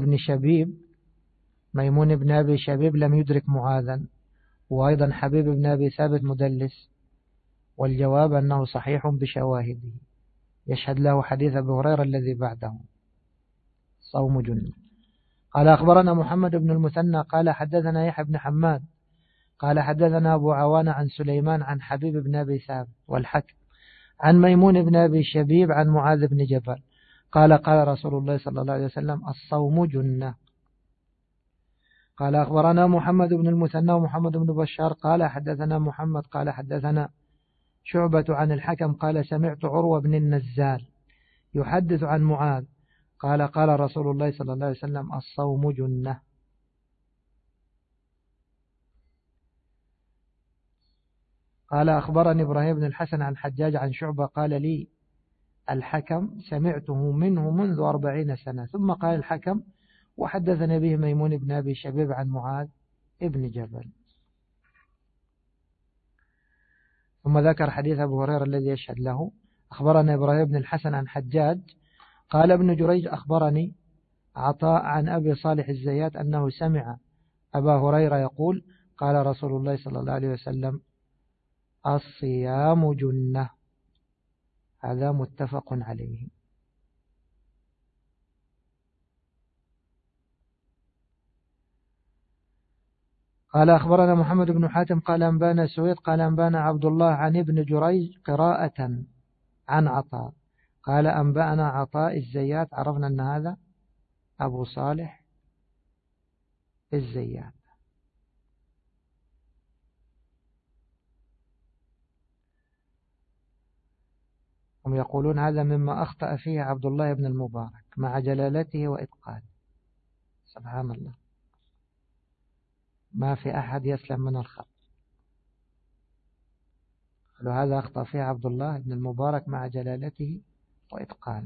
Speaker 1: بن أبي شبيب لم يدرك معاذا، وأيضا حبيب بن أبي ثابت مدلس، والجواب أنه صحيح بشواهده يشهد له حديث أبي هريرة الذي بعده. الصوم جنة. قال أخبرنا محمد بن المثنى قال حدثنا يحيى بن حماد قال حدثنا أبو عوان عن سليمان عن حبيب بن أبي ثابت والحكم عن ميمون بن أبي شبيب عن معاذ بن جبل قال قال رسول الله صلى الله عليه وسلم الصوم جنة. قال أخبرنا محمد بن المثنى ومحمد بن بشار قال حدثنا محمد قال حدثنا شعبة عن الحكم قال سمعت عروة بن النزال يحدث عن معاذ قال قال رسول الله صلى الله عليه وسلم الصوم جنة. قال أخبرني إبراهيم بن الحسن عن حجاج عن شعبة قال لي الحكم سمعته منه منذ 40 سنة. ثم قال الحكم وحدثنا به ميمون بن أبي شبيب عن معاذ ابن جبل. ثم ذكر حديث أبو هريرة الذي يشهد له. أخبرنا إبراهيم بن الحسن عن حجاج قال ابن جريج أخبرني عطاء عن أبي صالح الزيات أنه سمع أبا هريرة يقول قال رسول الله صلى الله عليه وسلم الصيام جنة. هذا متفق عليه. قال أخبرنا محمد بن حاتم قال أنبانا سويد قال أنبانا عبد الله عن ابن جريج قراءة عن عطاء قال أنبأنا عطاء الزيات عرفنا أن هذا أبو صالح الزيات. هم يقولون هذا مما أخطأ فيه عبد الله بن المبارك مع جلالته وإتقانه. سبحان الله، ما في أحد يسلم من الخطأ. هذا أخطأ فيه عبد الله بن المبارك مع جلالته وإتقانه.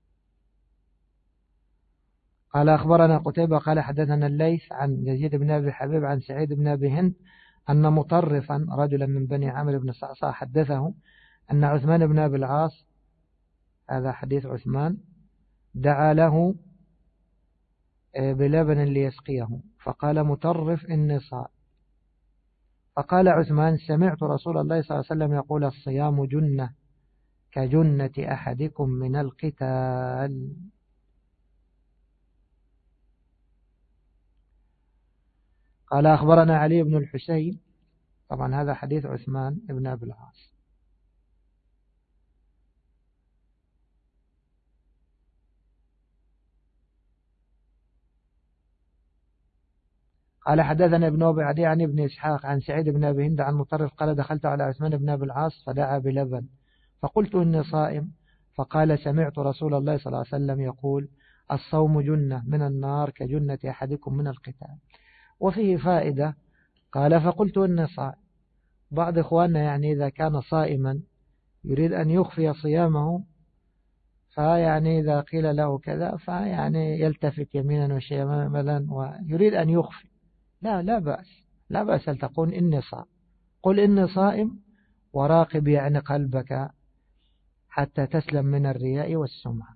Speaker 1: قال أخبرنا قتيبة قال حدثنا الليث عن يزيد بن أبي حبيب عن سعيد بن أبي هند أن مطرفا رجلا من بني عمرو بن صعصاع حدثه أن عثمان بن أبي العاص، هذا حديث عثمان، دعا له بلبن ليسقيه فقال مطرف إني صائم. فقال عثمان سمعت رسول الله صلى الله عليه وسلم يقول الصيام جنة كجنة أحدكم من القتال. قال أخبرنا علي بن الحسين، طبعا هذا حديث عثمان بن أبي العاص. قال حدثنا ابن أبي عدي عن ابن إسحاق عن سعيد بن أبي هند عن مطرف قال دخلت على عثمان بن أبي العاص فدعا بلبن فقلت إني صائم فقال سمعت رسول الله صلى الله عليه وسلم يقول الصوم جنة من النار كجنة أحدكم من القتال. وفيه فائدة. قال فقلت إني صائم. بعض إخواننا يعني إذا كان صائما يريد أن يخفي صيامه، فيعني إذا قيل له كذا فيعني يلتفت يمينا وشمالا ويريد أن يخفي. لا بأس، لا بأس أن تقول إني صائم. قل إني صائم وراقب يعني قلبك حتى تسلم من الرياء والسمعة.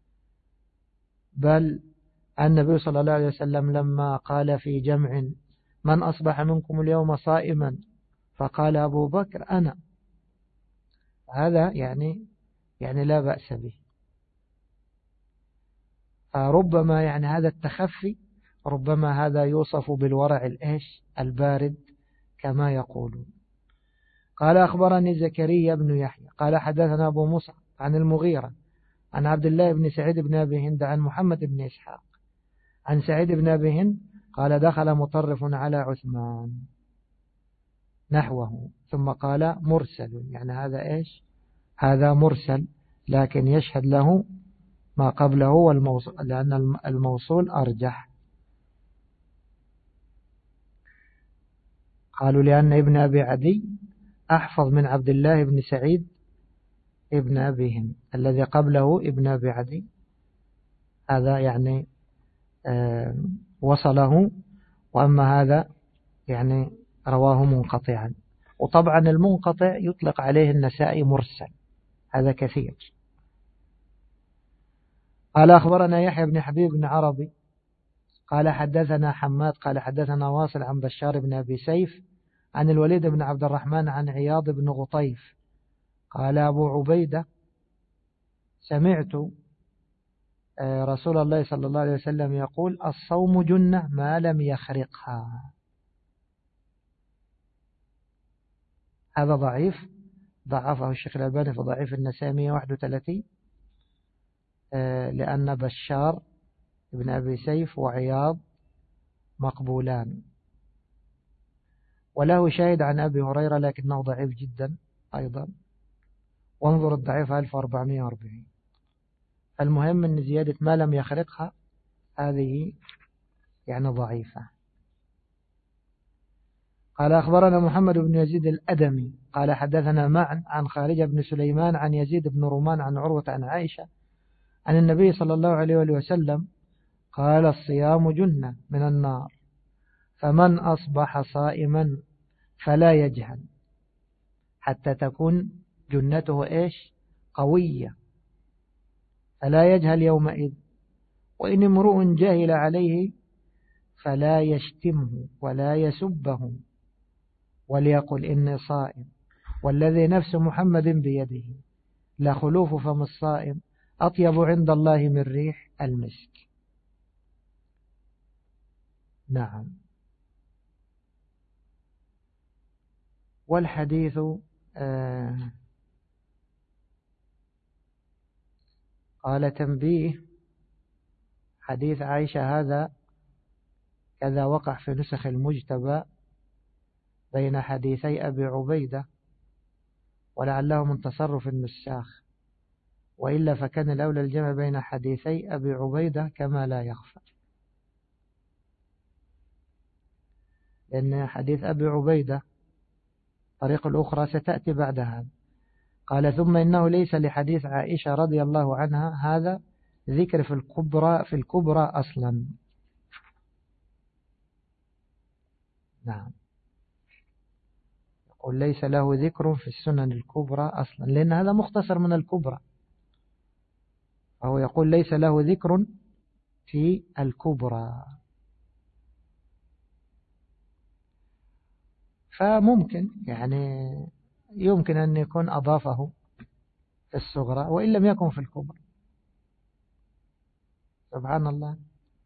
Speaker 1: بل النبي صلى الله عليه وسلم لما قال في جمع من أصبح منكم اليوم صائما فقال أبو بكر أنا، هذا يعني لا بأس به. فربما يعني هذا التخفي ربما هذا يوصف بالورع البارد كما يقولون. قال أخبرني زكريا بن يحيى قال حدثنا أبو موسى عن المغيرة عن عبد الله بن سعيد بن أبي هند عن محمد بن إسحاق عن سعيد بن أبي هند قال دخل مطرف على عثمان نحوه ثم قال مرسل، يعني هذا هذا مرسل لكن يشهد له ما قبله والموصول لأن الموصول أرجح. قالوا لأن ابن أبي عدي أحفظ من عبد الله بن سعيد ابن أبي هند الذي قبله ابن أبي عدي، هذا يعني وصله، وأما هذا يعني رواه منقطعا. وطبعا المنقطع يطلق عليه النسائي مرسل، هذا كثير. قال أخبرنا يحيى بن حبيب بن عربي قال حدثنا حماد قال حدثنا واصل عن بشار بن أبي سيف عن الوليد بن عبد الرحمن عن عياض بن غطيف قال أبو عبيدة سمعت رسول الله صلى الله عليه وسلم يقول الصوم جنة ما لم يخرقها. هذا ضعيف، ضعفه الشيخ الألباني في ضعيف النسائي 131، لأن بشار ابن أبي سيف وعياض مقبولان، وله شاهد عن أبي هريرة لكنه ضعيف جدا أيضا، وانظر الضعيف 1440. المهم أن زيادة ما لم يخرقها هذه يعني ضعيفة. قال أخبرنا محمد بن يزيد الأدمي قال حدثنا معا عن خارجة بن سليمان عن يزيد بن رومان عن عروة عن عائشة عن النبي صلى الله عليه وسلم قال الصيام جنة من النار، فمن أصبح صائما فلا يجهل حتى تكون جنته إيش قوية، فلا يجهل يومئذ، وإن امرؤ جهل عليه فلا يشتمه ولا يسبه وليقل إني صائم، والذي نفس محمد بيده لخلوف فم الصائم أطيب عند الله من ريح المسك. نعم. والحديث قال تنبيه حديث عائشة هذا كذا وقع في نسخ المجتبى بين حديثي أبي عبيدة، ولعله من تصرف النساخ، وإلا فكان الأولى الجمع بين حديثي أبي عبيدة كما لا يخفى، لأن حديث أبي عبيدة طريق الأخرى ستأتي بعد هذا. قال ثم إنه ليس لحديث عائشة رضي الله عنها هذا ذكر في الكبرى أصلا. نعم، يقول ليس له ذكر في السنن الكبرى أصلا، لأن هذا مختصر من الكبرى، فهو يقول ليس له ذكر في الكبرى. فممكن يعني يمكن أن يكون أضافه في الصغرى وإن لم يكن في الكبرى. سبحان الله،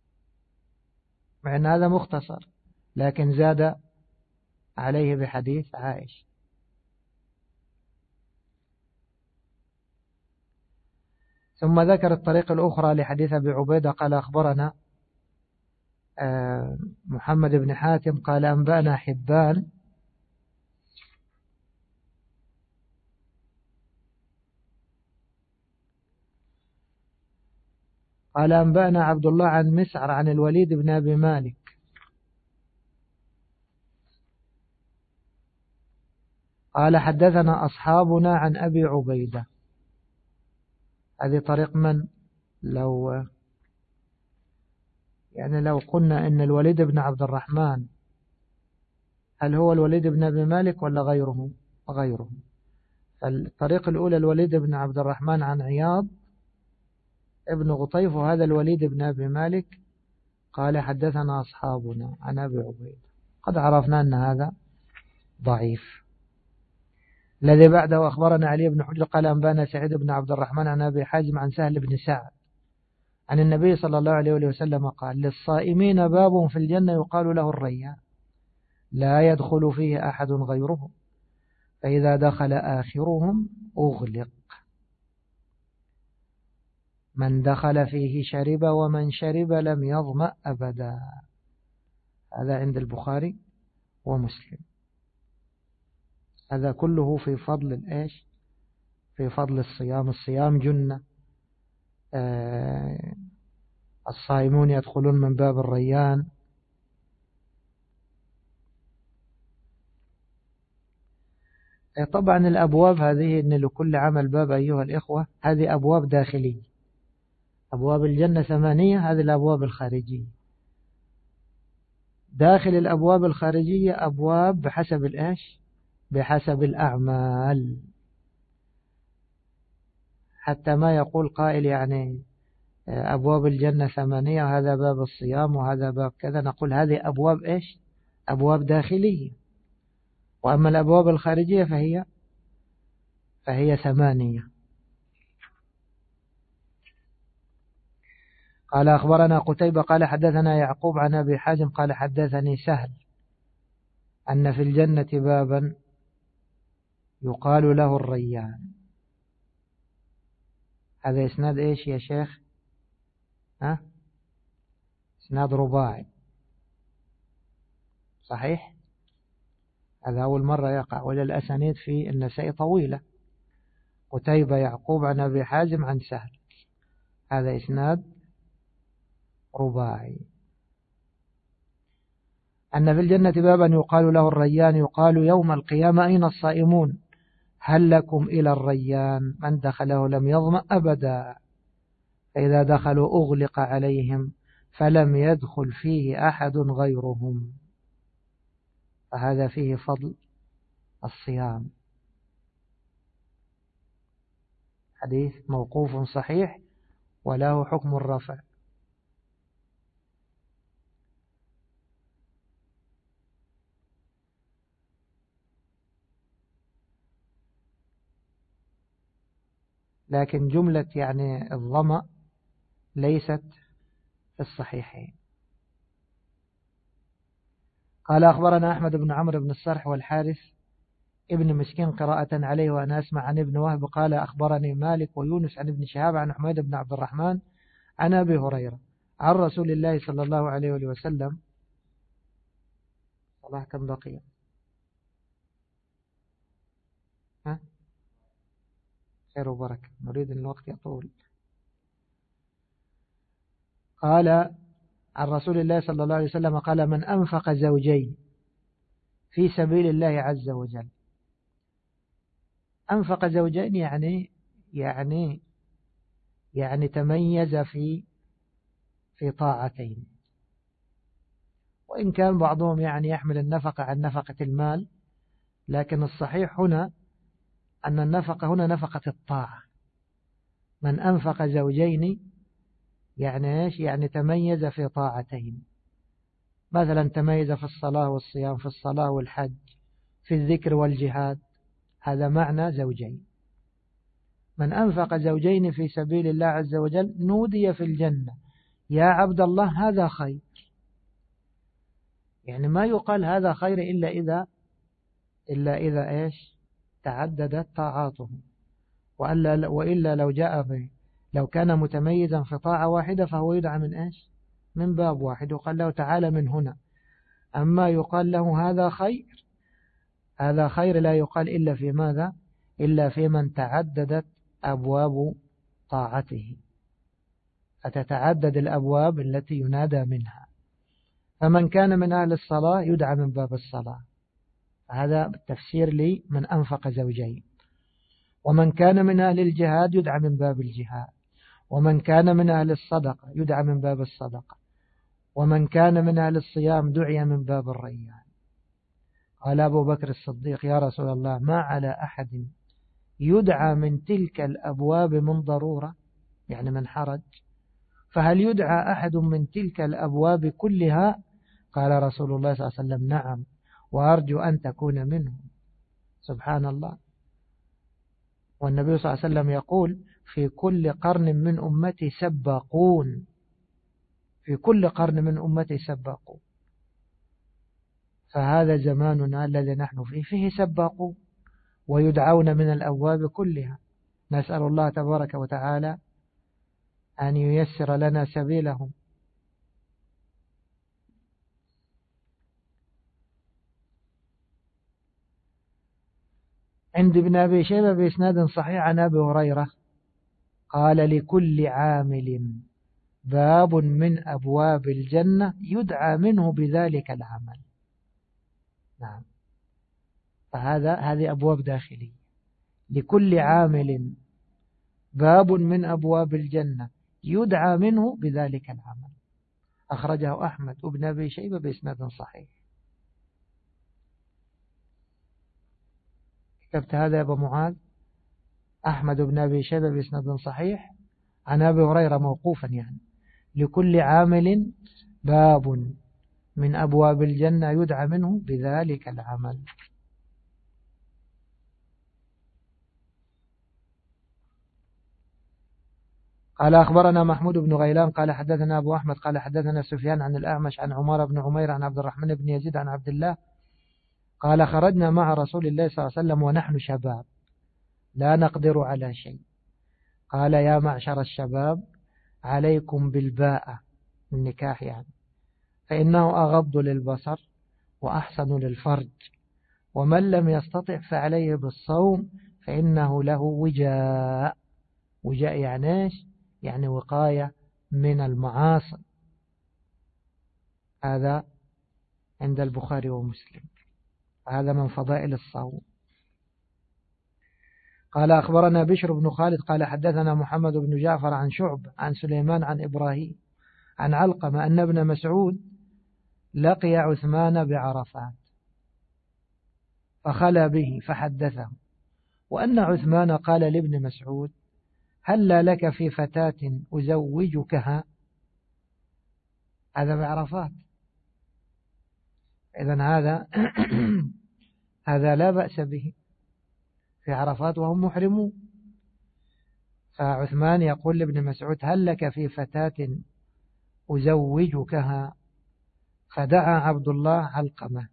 Speaker 1: مع أن هذا مختصر لكن زاد عليه بحديث عائشة. ثم ذكر الطريق الأخرى لحديث أبي عبيدة قال أخبرنا محمد بن حاتم قال أنبأنا حبان قال أنبأنا عبد الله عن مسعر عن الوليد بن أبي مالك قال حدثنا أصحابنا عن أبي عبيدة. هذه طريق من؟ لو قلنا إن الوليد بن عبد الرحمن هل هو الوليد بن أبي مالك ولا غيره؟ غيره. فالطريق الأولى الوليد بن عبد الرحمن عن عياض ابن غطيف، وهذا الوليد بن أبي مالك قال حدثنا أصحابنا عن أبي عبيدة. قد عرفنا أن هذا ضعيف. الذي بعده أخبرنا علي بن حجر قال أنبانا سعيد بن عبد الرحمن عن أبي حازم عن سهل بن سعد عن النبي صلى الله عليه وسلم قال للصائمين باب في الجنة يقال له الريان لا يدخل فيه أحد غيره، فإذا دخل آخرهم أغلق، من دخل فيه شرب ومن شرب لم يظمأ أبدا. هذا عند البخاري ومسلم. هذا كله في فضل الإيش؟ في فضل الصيام. الصيام جنة، الصائمون يدخلون من باب الريان. طبعا الأبواب هذه إن لكل عمل باب أيها الإخوة، هذه أبواب داخلية. أبواب الجنة 8، هذه الأبواب الخارجية. داخل الأبواب الخارجية أبواب بحسب الإيش؟ بحسب الأعمال، حتى ما يقول قائل يعني أبواب الجنة 8 وهذا باب الصيام وهذا باب كذا. نقول هذه أبواب إيش؟ أبواب داخلية. وأما الأبواب الخارجية فهي 8. قال أخبرنا قتيبة قال حدثنا يعقوب عن أبي حازم قال حدثني سهل أن في الجنة بابا يقال له الريان. هذا إسناد إيش يا شيخ؟ إسناد رباعي صحيح؟ هذا أول مرة يقع، ولا الأسانيد في النسائي طويلة. قتيبة يعقوب عن أبي حازم عن سهل، هذا إسناد رباعي. أن في الجنة بابا يقال له الريان يقال يوم القيامة أين الصائمون هل لكم إلى الريان من دخله لم يظمأ أبدا، فإذا دخلوا أغلق عليهم فلم يدخل فيه أحد غيرهم. فهذا فيه فضل الصيام. حديث موقوف صحيح وله حكم الرفع. لكن جملة يعني الظمأ ليست في الصحيحين. قال أخبرنا أحمد بن عمرو بن الصرح والحارث ابن مسكين قراءة عليه وأنا أسمع عن ابن وهب قال أخبرني مالك ويونس عن ابن شهاب عن حميد بن عبد الرحمن عن أبي هريرة عن رسول الله صلى الله عليه وسلم. الله كم بقي؟ خير وبركة، نريد أن الوقت يطول. قال عن رسول الله صلى الله عليه وسلم قال من أنفق زوجين في سبيل الله عز وجل. أنفق زوجين يعني تميز في طاعتين، وإن كان بعضهم يعني يحمل النفقة عن نفقة المال، لكن الصحيح هنا أن النفقة هنا نفقة الطاعة. من أنفق زوجين يعني إيش؟ يعني تميز في طاعتين، مثلا تميز في الصلاة والصيام، في الصلاة والحج، في الذكر والجهاد، هذا معنى زوجين. من أنفق زوجين في سبيل الله عز وجل نودي في الجنة يا عبد الله هذا خير. يعني ما يقال هذا خير إلا إذا إيش؟ تعددت طاعاته، وإلا لو جاء لو كان متميزا في طاعة واحدة فهو يدعى من إيش؟ من باب واحد، وقال له تعالى من هنا. أما يقال له هذا خير، هذا خير لا يقال إلا في ماذا؟ إلا في من تعددت أبواب طاعته، فتتعدد الأبواب التي ينادى منها. فمن كان من أهل الصلاة يدعى من باب الصلاة، هذا التفسير لي من أنفق زوجين. ومن كان من أهل الجهاد يدعى من باب الجهاد، ومن كان من أهل الصدقة يدعى من باب الصدقة، ومن كان من أهل الصيام دعي من باب الريان. قال أبو بكر الصديق يا رسول الله ما على أحد يدعى من تلك الأبواب من ضرورة، يعني من حرج، فهل يدعى أحد من تلك الأبواب كلها؟ قال رسول الله صلى الله عليه وسلم نعم، وأرجو أن تكون منهم. سبحان الله. والنبي صلى الله عليه وسلم يقول في كل قرن من أمتي سباقون، في كل قرن من أمتي سباقون. فهذا زماننا الذي نحن فيه سباقون ويدعون من الأبواب كلها. نسأل الله تبارك وتعالى أن ييسر لنا سبيلهم. عند ابن أبي شيبة بإسناد صحيح عن أبي هريرة قال لكل عامل باب من أبواب الجنة يدعى منه بذلك العمل. نعم، هذه أبواب داخلية. لكل عامل باب من أبواب الجنة يدعى منه بذلك العمل. أخرجه أحمد وابن أبي شيبة بإسناد صحيح. كتبت هذا يا أبو معاذ؟ أحمد بن أبي شيبة بإسناد صحيح عن أبي هريرة موقوفا، يعني لكل عامل باب من أبواب الجنة يدعى منه بذلك العمل. قال أخبرنا محمود بن غيلان قال حدثنا أبو أحمد قال حدثنا سفيان عن الأعمش عن عمار بن عمير عن عبد الرحمن بن يزيد عن عبد الله قال خرجنا مع رسول الله صلى الله عليه وسلم ونحن شباب لا نقدر على شيء قال يا معشر الشباب عليكم بالباءة النكاح يعني فإنه أغض للبصر وأحسن للفرج ومن لم يستطع فعليه بالصوم فإنه له وجاء. وجاء يعني إيش؟ يعني وقاية من المعاصي. هذا عند البخاري ومسلم. هذا من فضائل الصوم. قال أخبرنا بشر بن خالد قال حدثنا محمد بن جعفر عن شعب عن سليمان عن إبراهيم عن علقمة أن ابن مسعود لقي عثمان بعرفات فخلى به فحدثه وأن عثمان قال لابن مسعود هل لك في فتاة أزوجكها. هذا بعرفات. إذن هذا هذا لا بأس به في عرفات وهم محرمون. فعثمان يقول لابن مسعود هل لك في فتاة أزوجكها فدعا عبد الله علقمة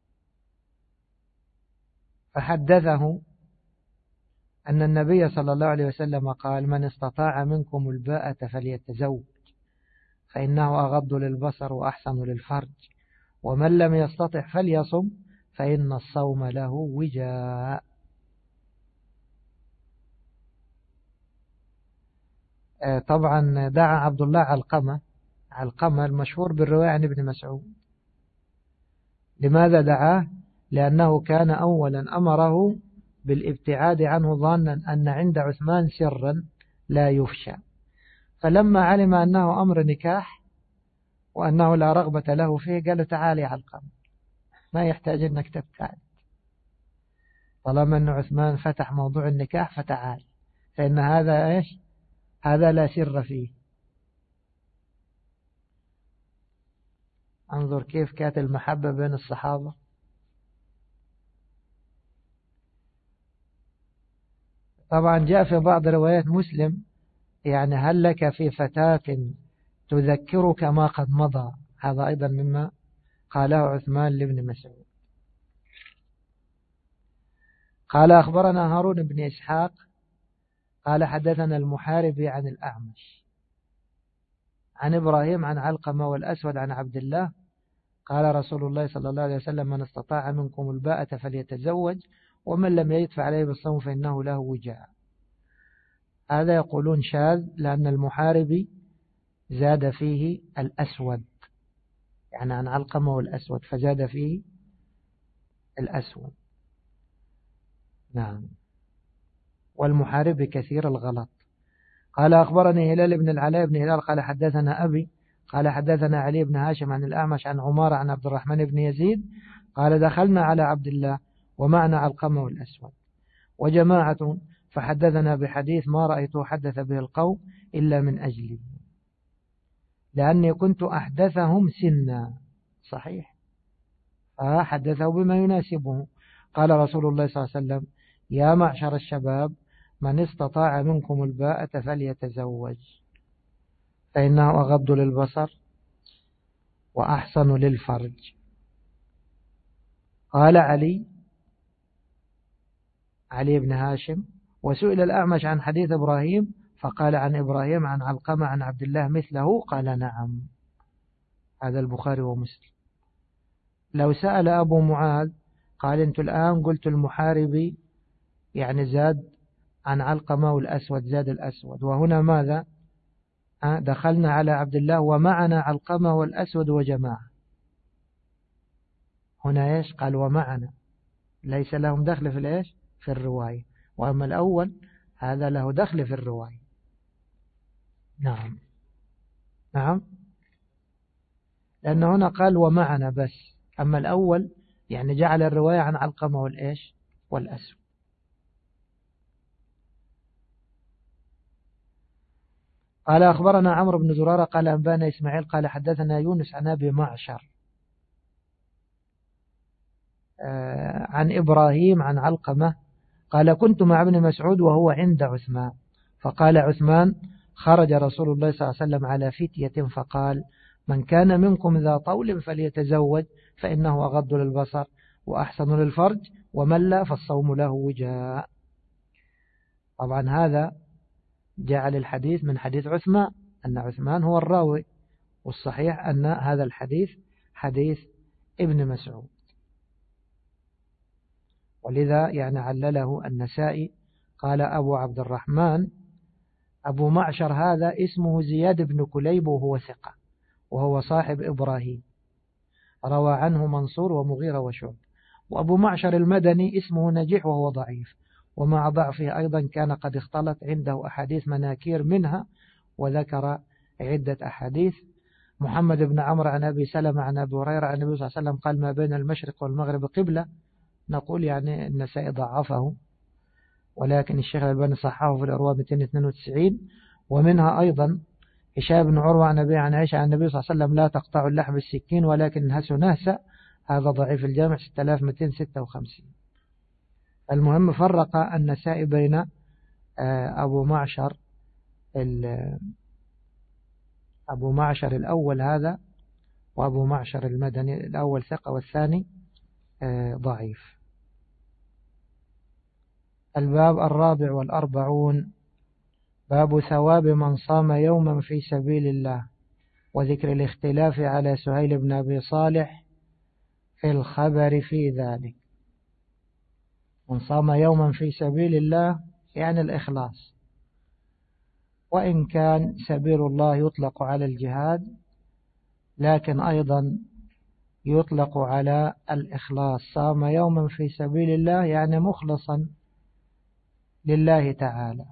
Speaker 1: فحدثه أن النبي صلى الله عليه وسلم قال من استطاع منكم الباءة فليتزوج فإنه أغض للبصر وأحسن للفرج ومن لم يستطع فليصم فإن الصوم له وجاء. طبعا دعا عبد الله علقمة المشهور بالرواية عن ابن مسعود. لماذا دعاه؟ لأنه كان أولا أمره بالابتعاد عنه ظانا أن عند عثمان سرا لا يفشى فلما علم أنه أمر نكاح وأنه لا رغبة له فيه قال تعالي علقمة ما يحتاج أنك تبتعد طالما أن عثمان فتح موضوع النكاح فتعال فإن هذا إيش؟ هذا لا سر فيه. انظر كيف كانت المحبة بين الصحابة. طبعا جاء في بعض روايات مسلم يعني هل لك في فتاة تذكرك ما قد مضى. هذا أيضا مما قاله عثمان لابن مسعود. قال أخبرنا هارون بن إسحاق قال حدثنا المحاربي عن الأعمش عن إبراهيم عن علقمة والأسود عن عبد الله قال رسول الله صلى الله عليه وسلم من استطاع منكم الباءة فليتزوج ومن لم يدفع عليه بالصوم فإنه له وجاء. هذا يقولون شاذ لأن المحاربي زاد فيه الأسود يعني عن علقمة والأسود فزاد فيه الأسود. نعم. والمحاربي كثير الغلط. قال أخبرني هلال بن العلاء بن هلال قال حدثنا أبي قال حدثنا علي بن هاشم عن الأعمش عن عمارة عن عبد الرحمن بن يزيد قال دخلنا على عبد الله ومعنا علقمة والأسود وجماعة فحدثنا بحديث ما رأيته حدث به القوم إلا من أجلي لأني كنت أحدثهم سنا. صحيح. فحدثه بما يناسبه. قال رسول الله صلى الله عليه وسلم يا معشر الشباب من استطاع منكم الباءة فليتزوج فإنه أغض للبصر وأحسن للفرج. قال علي بن هاشم وسئل الأعمش عن حديث إبراهيم فقال عن إبراهيم عن علقمة عن عبد الله مثله قال نعم. هذا البخاري ومسلم. لو سأل أبو معاذ قال أنت الآن قلت المحاربي يعني زاد عن علقمة والأسود زاد الأسود وهنا ماذا دخلنا على عبد الله ومعنا علقمة والأسود وجماعة. هنا إيش قال ومعنا ليس لهم دخل في الإيش في الرواية وأما الأول هذا له دخل في الرواية. نعم لأن هنا قال ومعنا بس أما الأول يعني جعل الرواية عن علقمة والإيش والأسود. قال أخبرنا عمرو بن زرارة قال أنبانا إسماعيل قال حدثنا يونس عن أبي معشر عن إبراهيم عن علقمة قال كنت مع ابن مسعود وهو عند عثمان فقال عثمان خرج رسول الله صلى الله عليه وسلم على فتية فقال: من كان منكم ذا طول فليتزوج فإنه أغض للبصر وأحسن للفرج، ومن لا فالصوم له وجاء. طبعا هذا جعل الحديث من حديث عثمان، أن عثمان هو الراوي، والصحيح أن هذا الحديث حديث ابن مسعود، ولذا يعني علله النسائي قال أبو عبد الرحمن أبو معشر هذا اسمه زياد بن كليب وهو ثقة، وهو صاحب إبراهيم، روى عنه منصور ومغيرة وشعب. وأبو معشر المدني اسمه نجيح وهو ضعيف، ومع ضعفه أيضا كان قد اختلط عنده أحاديث مناكير منها، وذكر عدة أحاديث. محمد بن عمرو عن أبي سلمة عن أبي هريرة عن النبي صلى الله عليه وسلم قال: ما بين المشرق والمغرب قبلة. نقول يعني النسائي ضعفه، ولكن الشيخ الألباني صححه في الإرواء 292. ومنها أيضا هشام بن عروة عن أبي عن عائشة عن النبي صلى الله عليه وسلم: لا تقطع اللحم بالسكين ولكن انهسوا نهسا. هذا ضعيف الجامع 6256. المهم فرق النسائي بين أبو معشر الأول هذا وأبو معشر المدني، الأول ثقة والثاني ضعيف. الباب 44 باب ثواب من صام يوما في سبيل الله، وذكر الاختلاف على سهيل بن أبي صالح في الخبر في ذلك. من صام يوما في سبيل الله يعني الإخلاص، وإن كان سبيل الله يطلق على الجهاد، لكن أيضا يطلق على الإخلاص. صام يوما في سبيل الله يعني مخلصا لله تعالى.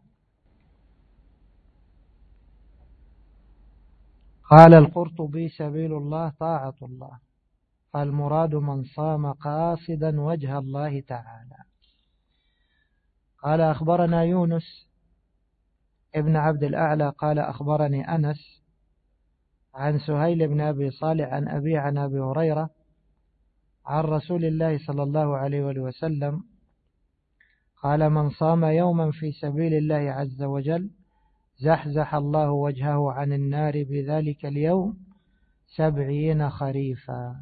Speaker 1: قال القرطبي: سبيل الله طاعة الله، فالمراد من صام قاصدا وجه الله تعالى. قال: أخبرنا يونس ابن عبد الأعلى قال: أخبرني أنس عن سهيل بن أبي صالح عن أبي عن أبي هريرة عن رسول الله صلى الله عليه وسلم قال: من صام يوما في سبيل الله عز وجل زحزح الله وجهه عن النار بذلك اليوم 70 خريفا.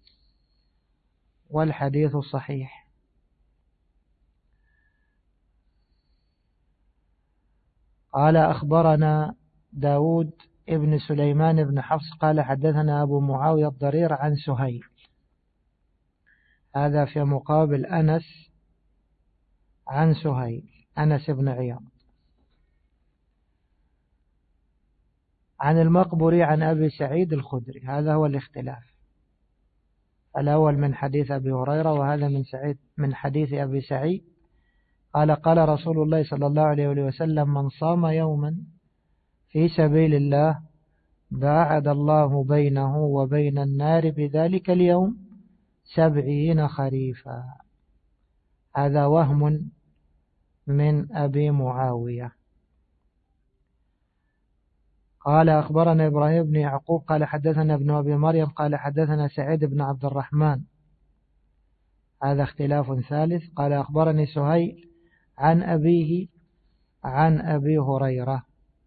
Speaker 1: والحديث صحيح. قال: أخبرنا داود ابن سليمان بن حفص قال: حدثنا أبو معاوية الضرير عن سهيل. هذا في مقابل أنس عن سهيل، أنس بن عياض. عن المقبري عن أبي سعيد الخدري. هذا هو الاختلاف، الأول من حديث أبي هريرة، وهذا من حديث أبي سعيد. قال: قال رسول الله صلى الله عليه وسلم: من صام يوما في سبيل الله باعد الله بينه وبين النار بذلك اليوم 70 خريفا. هذا وهم من أبي معاوية. قال: أخبرنا إبراهيم بن يعقوب قال: حدثنا ابن أبي مريم قال: حدثنا سعيد بن عبد الرحمن. هذا اختلاف ثالث. قال: أخبرني سهيل عن أبيه عن أبي هريرة.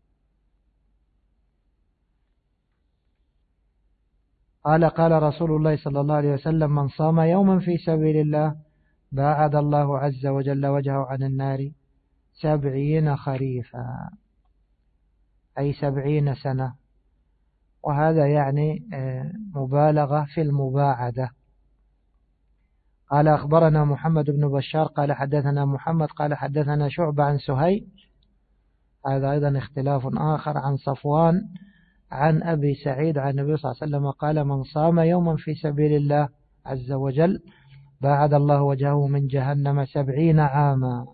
Speaker 1: قال: قال رسول الله صلى الله عليه وسلم: من صام يوما في سبيل الله باعد الله عز وجل وجهه عن النار 70 خريفا، أي 70 سنة. وهذا يعني مبالغة في المباعدة. قال: أخبرنا محمد بن بشار قال: حدثنا محمد قال: حدثنا شعبة عن سهيل. هذا أيضا اختلاف آخر. عن صفوان عن أبي سعيد عن النبي صلى الله عليه وسلم قال: من صام يوما في سبيل الله عز وجل باعد الله وجهه من جهنم 70 عاما.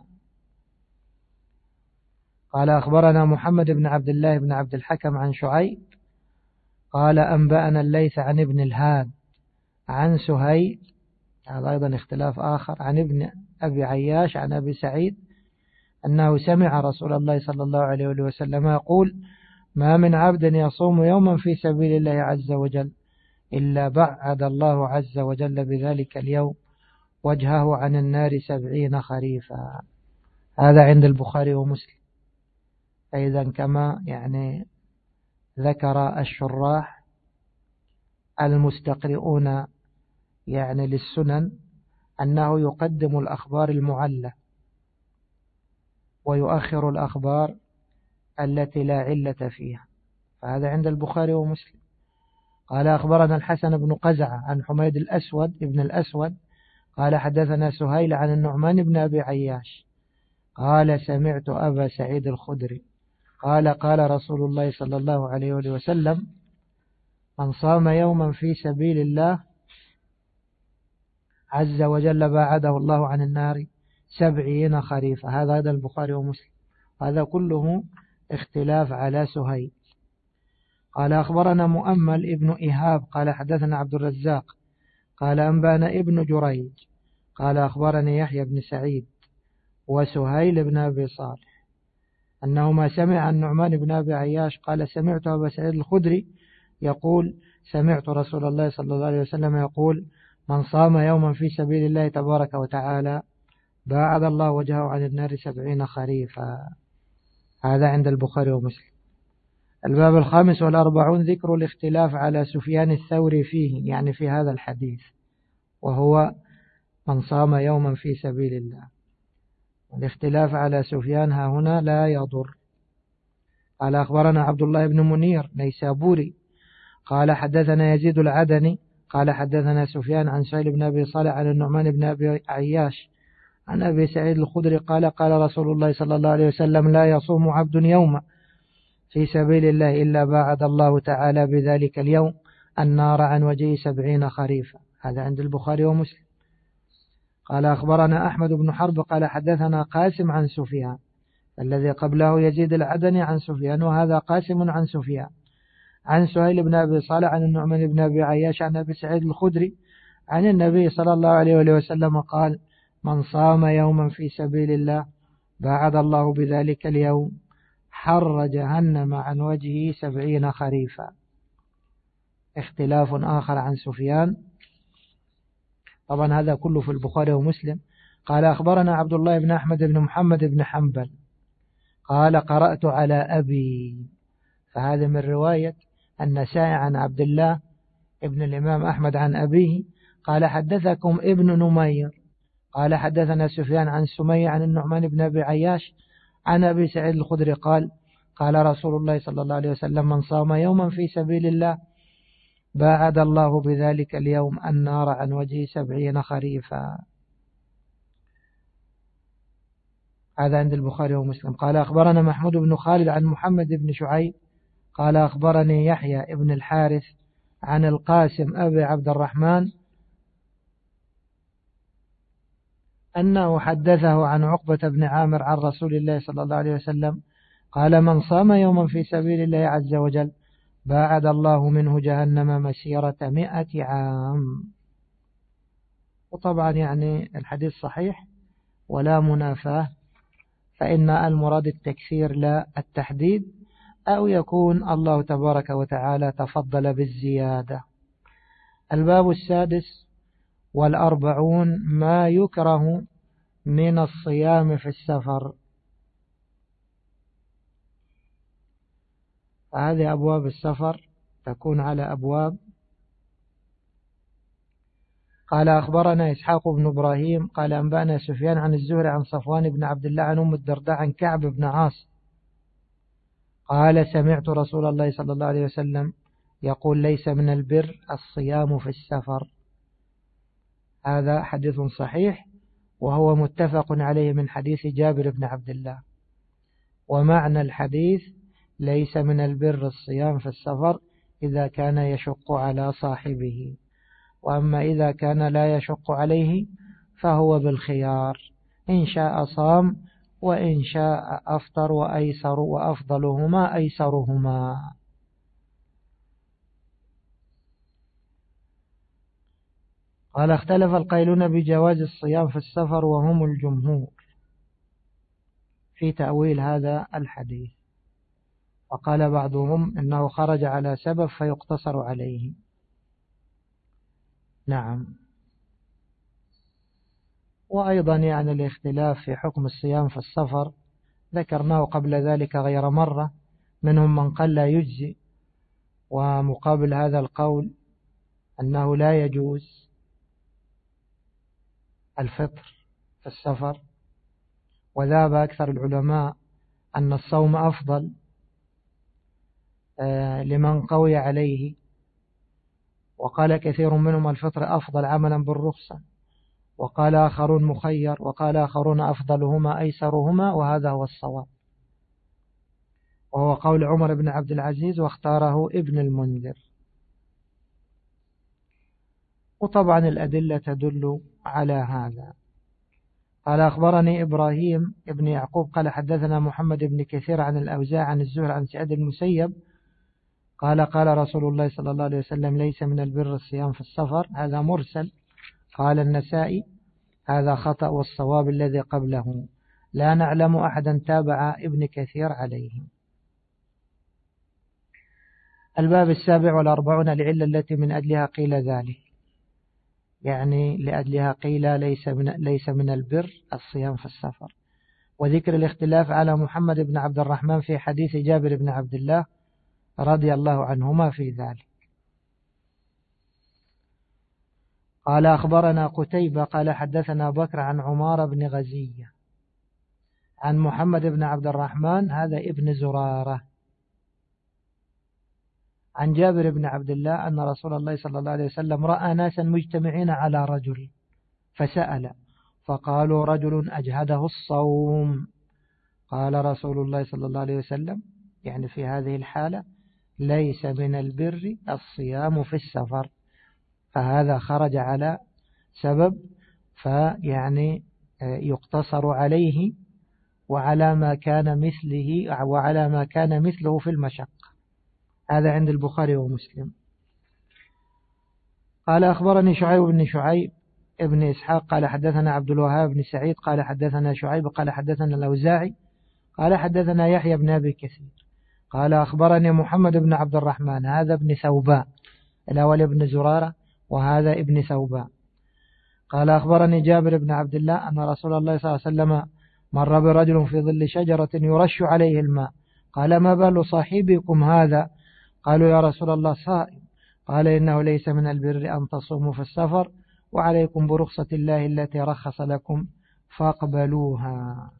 Speaker 1: قال: أخبرنا محمد بن عبد الله بن عبد الحكم عن شعيب قال: أنبأنا الليث عن ابن الهاد عن سهيل. هذا أيضا اختلاف آخر. عن ابن أبي عياش عن أبي سعيد أنه سمع رسول الله صلى الله عليه وسلم يقول: ما من عبد يصوم يوما في سبيل الله عز وجل إلا بعد الله عز وجل بذلك اليوم وجهه عن النار 70 خريفا. هذا عند البخاري ومسلم. فإذا كما ذكر الشراح المستقرئون للسنن أنه يقدم الأخبار المعلة ويؤخر الأخبار التي لا علة فيها، فهذا عند البخاري ومسلم. قال أخبرنا الحسن بن قزعة عن حميد ابن الأسود قال حدثنا سهيل عن النعمان بن أبي عياش قال سمعت أبا سعيد الخدري قال قال رسول الله صلى الله عليه وسلم من صام يوما في سبيل الله عز وجل باعده الله عن النار 70 خريفا. هذا البخاري ومسلم. هذا كله اختلاف على سهيل. قال أخبرنا مؤمل ابن إيهاب قال حدثنا عبد الرزاق قال أنبانا ابن جريج قال أخبرني يحيى بن سعيد وسهيل بن أبي صالح أنهما سمع النعمان بن أبي عياش قال سمعت أبا سعيد الخدري يقول سمعت رسول الله صلى الله عليه وسلم يقول من صام يوما في سبيل الله تبارك وتعالى باعد الله وجهه عن النار 70 خريفا. هذا عند البخاري ومسلم. الباب 45 ذكر الاختلاف على سفيان الثوري فيه، في هذا الحديث، وهو من صام يوما في سبيل الله. الاختلاف على سفيان هنا لا يضر. قال أخبرنا عبد الله بن منير نيسابوري قال حدثنا يزيد العدني قال حدثنا سفيان عن سهيل بن أبي صالح عن النعمان بن أبي عياش عن أبي سعيد الخدري قال قال رسول الله صلى الله عليه وسلم لا يصوم عبد يوما في سبيل الله إلا باعد الله تعالى بذلك اليوم النار عن وجهه 70 خريفا. هذا عند البخاري ومسلم. قال أخبرنا أحمد بن حرب قال حدثنا قاسم عن سفيان، الذي قبله يزيد العدني عن سفيان، وهذا قاسم عن سفيان عن سهيل بن أبي صالح عن النعمان بن أبي عياش عن أبي سعيد الخدري عن النبي صلى الله عليه وسلم قال من صام يوما في سبيل الله باعد الله بذلك اليوم حر جهنم عن وجهه 70 خريفا. اختلاف آخر عن سفيان، طبعا هذا كله في البخاري ومسلم. قال أخبرنا عبد الله بن أحمد بن محمد بن حنبل قال قرأت على أبي، فهذا من رواية النسائي عن عبد الله ابن الإمام أحمد عن أبيه قال حدثكم ابن نمير قال حدثنا سفيان عن سمية عن النعمان بن أبي عياش عن أبي سعيد الخدري قال قال رسول الله صلى الله عليه وسلم من صام يوما في سبيل الله باعد الله بذلك اليوم النار عن وجهه 70 خريفا. هذا عند البخاري ومسلم. قال أخبرنا محمود بن خالد عن محمد بن شعيب قال أخبرني يحيى ابن الحارث عن القاسم أبي عبد الرحمن أنه حدثه عن عقبة بن عامر عن رسول الله صلى الله عليه وسلم قال من صام يوما في سبيل الله عز وجل باعد الله منه جهنم مسيرة 100 عام. وطبعا الحديث صحيح ولا منافاة، فإن المراد التكثير لا التحديد، أو يكون الله تبارك وتعالى تفضل بالزيادة. الباب 46 ما يكره من الصيام في السفر. هذه أبواب السفر تكون على أبواب. قال أخبرنا إسحاق بن إبراهيم قال أنبأنا سفيان عن الزهري عن صفوان بن عبد الله عن أم الدرداء عن كعب بن عاص قال سمعت رسول الله صلى الله عليه وسلم يقول ليس من البر الصيام في السفر. هذا حديث صحيح وهو متفق عليه من حديث جابر بن عبد الله. ومعنى الحديث ليس من البر الصيام في السفر إذا كان يشق على صاحبه، وأما إذا كان لا يشق عليه فهو بالخيار، إن شاء صام وإن شاء أفطر، وأيسر وأفضلهما أيسرهما. قال اختلف القائلون بجواز الصيام في السفر وهم الجمهور في تأويل هذا الحديث، وقال بعضهم إنه خرج على سبب فيقتصر عليه. نعم. وأيضا الاختلاف في حكم الصيام في السفر ذكرناه قبل ذلك غير مرة، منهم من قال لا يجزي، ومقابل هذا القول أنه لا يجوز الفطر في السفر. وذهب أكثر العلماء أن الصوم أفضل لمن قوي عليه، وقال كثير منهم الفطر أفضل عملا بالرخصة، وقال آخرون مخير، وقال آخرون أفضلهما أيسرهما، وهذا هو الصواب، وهو قول عمر بن عبد العزيز، واختاره ابن المنذر. وطبعا الأدلة تدل على هذا. قال أخبرني إبراهيم ابن يعقوب قال حدثنا محمد بن كثير عن الأوزاع عن الزهر عن سعيد المسيب قال قال رسول الله صلى الله عليه وسلم ليس من البر الصيام في السفر. هذا مرسل. قال النسائي هذا خطأ، والصواب الذي قبله، لا نعلم أحدا تابع ابن كثير عليه. الباب 47 العلة التي من أجلها قيل ذلك، يعني لأجلها قيل ليس من البر الصيام في السفر. وذكر الاختلاف على محمد بن عبد الرحمن في حديث جابر بن عبد الله رضي الله عنهما في ذلك. قال أخبرنا قتيبة قال حدثنا بكر عن عمار بن غزية عن محمد بن عبد الرحمن هذا ابن زرارة عن جابر بن عبد الله أن رسول الله صلى الله عليه وسلم رأى ناسا مجتمعين على رجل فسأل، فقالوا رجل أجهده الصوم. قال رسول الله صلى الله عليه وسلم يعني في هذه الحالة ليس من البر الصيام في السفر، فهذا خرج على سبب، فيعني يقتصر عليه وعلى ما كان مثله في المشقة. هذا عند البخاري ومسلم. قال أخبرني شعيب بن شعيب ابن إسحاق قال حدثنا عبد الوهاب بن سعيد قال حدثنا شعيب قال حدثنا الأوزاعي قال حدثنا يحيى بن أبي كثير قال أخبرني محمد بن عبد الرحمن هذا ابن ثوبان، الأول ابن زرارة وهذا ابن ثوبان. قال أخبرني جابر بن عبد الله أن رسول الله صلى الله عليه وسلم مر برجل في ظل شجرة يرش عليه الماء، قال ما بال صاحبكم هذا؟ قالوا يا رسول الله صائم. قال إنه ليس من البر أن تصوموا في السفر، وعليكم برخصة الله التي رخص لكم فاقبلوها.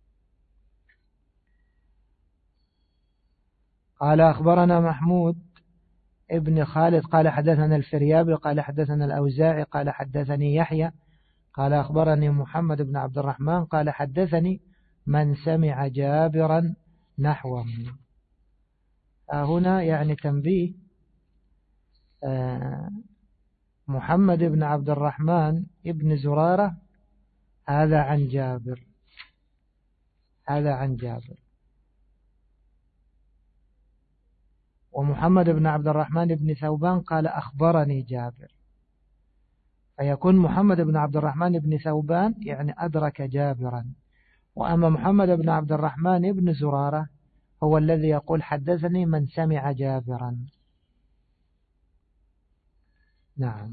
Speaker 1: قال أخبرنا محمود ابن خالد قال حدثنا الفريابي قال حدثنا الأوزاعي قال حدثني يحيى قال أخبرني محمد بن عبد الرحمن قال حدثني من سمع جابرا نحوه. هنا يعني تنبيه، محمد بن عبد الرحمن ابن زرارة هذا عن جابر، ومحمد بن عبد الرحمن بن ثوبان قال أخبرني جابر، فيكون محمد بن عبد الرحمن بن ثوبان يعني أدرك جابرا، وأما محمد بن عبد الرحمن بن زرارة هو الذي يقول حدثني من سمع جابرا. نعم.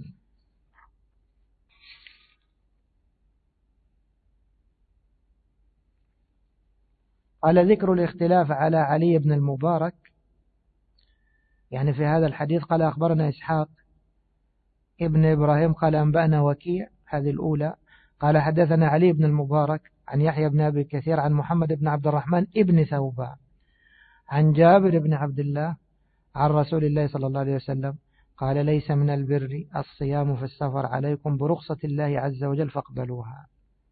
Speaker 1: قال ذكر الاختلاف على علي بن المبارك، يعني في هذا الحديث قال أخبرنا إسحاق ابن إبراهيم قال أنبأنا وكيع، هذه الأولى. قال حدثنا علي بن المبارك عن يحيى بن أبي كثير عن محمد بن عبد الرحمن ابن ثوبان عن جابر بن عبد الله عن رسول الله صلى الله عليه وسلم قال ليس من البر الصيام في السفر، عليكم برخصة الله عز وجل فاقبلوها.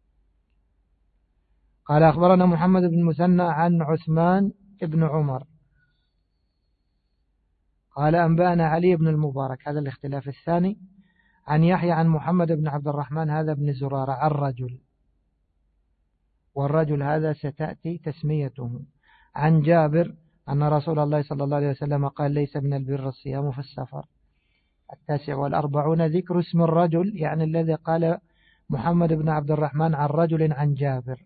Speaker 1: قال أخبرنا محمد بن مثنى عن عثمان بن عمر قال أنبأنا علي بن المبارك، هذا الاختلاف الثاني، عن يحيى عن محمد بن عبد الرحمن هذا بن زرارة عن رجل، والرجل هذا ستأتي تسميته، عن جابر أن رسول الله صلى الله عليه وسلم قال ليس من البر الصيام في السفر. 49 ذكر اسم الرجل، يعني الذي قال محمد بن عبد الرحمن عن رجل عن جابر.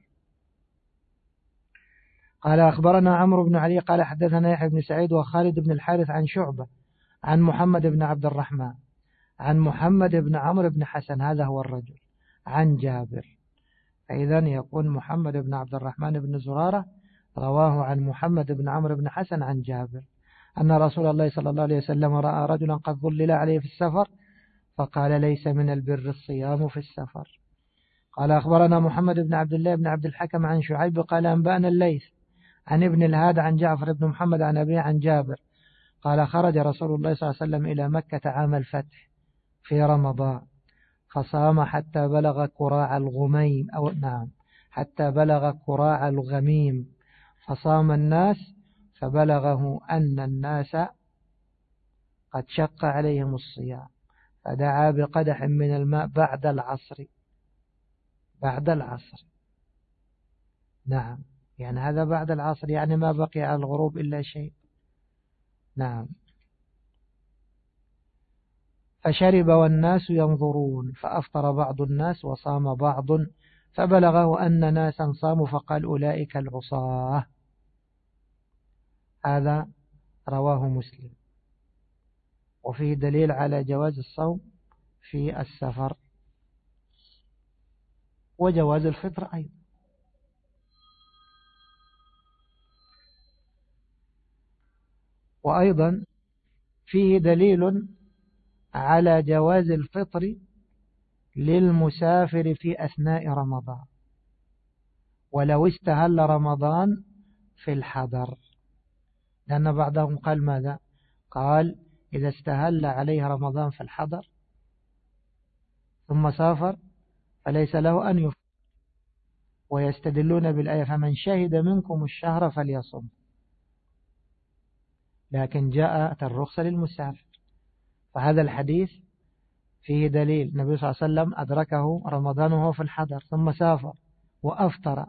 Speaker 1: قال أخبرنا عمرو بن علي قال حدثنا يحيى بن سعيد وخالد بن الحارث عن شعبة عن محمد بن عبد الرحمن عن محمد بن عمرو بن حسن، هذا هو الرجل، عن جابر. فإذا يكون محمد بن عبد الرحمن بن زرارة رواه عن محمد بن عمرو بن حسن عن جابر أن رسول الله صلى الله عليه وسلم رأى رجلا قد ظلل عليه في السفر فقال ليس من البر الصيام في السفر. قال أخبرنا محمد بن عبد الله بن عبد الحكم عن شعيب قال أنبأنا الليث عن ابن الهاد عن جعفر بن محمد عن أبيه عن جابر قال خرج رسول الله صلى الله عليه وسلم إلى مكة عام الفتح في رمضان فصام حتى بلغ كراع الغميم حتى بلغ كراع الغميم فصام الناس فبلغه أن الناس قد شق عليهم الصيام فدعا بقدح من الماء بعد العصر. نعم، يعني هذا بعد العصر، يعني ما بقي على الغروب إلا شيء. نعم. فشرب والناس ينظرون فأفطر بعض الناس وصام بعض فبلغه أن ناسا صاموا فقال أولئك العصاة. هذا رواه مسلم، وفيه دليل على جواز الصوم في السفر وجواز الفطر أيضا. وأيضا فيه دليل على جواز الفطر للمسافر في أثناء رمضان ولو استهل رمضان في الحضر، لأن بعضهم قال ماذا؟ قال إذا استهل عليه رمضان في الحضر ثم سافر فليس له أن يفطر، ويستدلون بالآية فمن شهد منكم الشهر فليصم، لكن جاءت الرخصة للمسافر. فهذا الحديث فيه دليل، النبي صلى الله عليه وسلم أدركه رمضان وهو في الحضر ثم سافر وأفطر.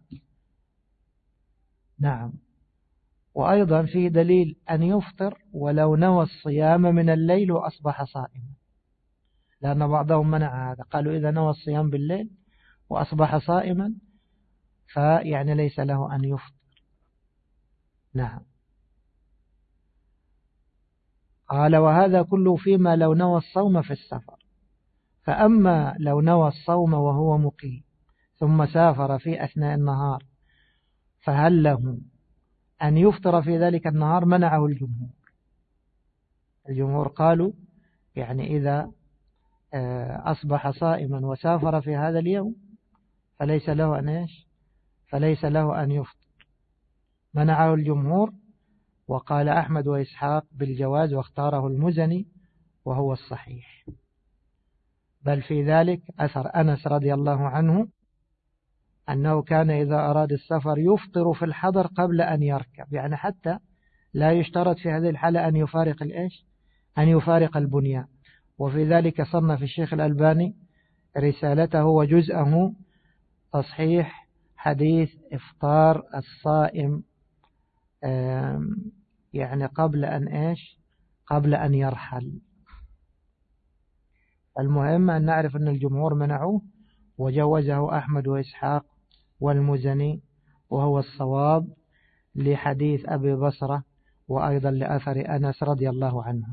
Speaker 1: نعم. وأيضا فيه دليل أن يفطر ولو نوى الصيام من الليل وأصبح صائما، لأن بعضهم منع هذا، قالوا إذا نوى الصيام بالليل وأصبح صائما فيعني ليس له أن يفطر. نعم. قال وهذا كله فيما لو نوى الصوم في السفر، فأما لو نوى الصوم وهو مقيم ثم سافر في أثناء النهار فهل له أن يفطر في ذلك النهار؟ منعه الجمهور قالوا يعني إذا أصبح صائما وسافر في هذا اليوم فليس له أن يفطر، منعه الجمهور. وقال أحمد وإسحاق بالجواز واختاره المزني وهو الصحيح، بل في ذلك أثر أنس رضي الله عنه أنه كان إذا أراد السفر يفطر في الحضر قبل أن يركب، يعني حتى لا يشترط في هذه الحالة أن يفارق البنيان. وفي ذلك صنف الشيخ الألباني رسالته وجزءه تصحيح حديث إفطار الصائم يعني قبل أن يرحل. المهم أن نعرف أن الجمهور منعوه وجوزه أحمد وإسحاق والمزني وهو الصواب لحديث أبي بصرة وأيضا لأثر أنس رضي الله عنه.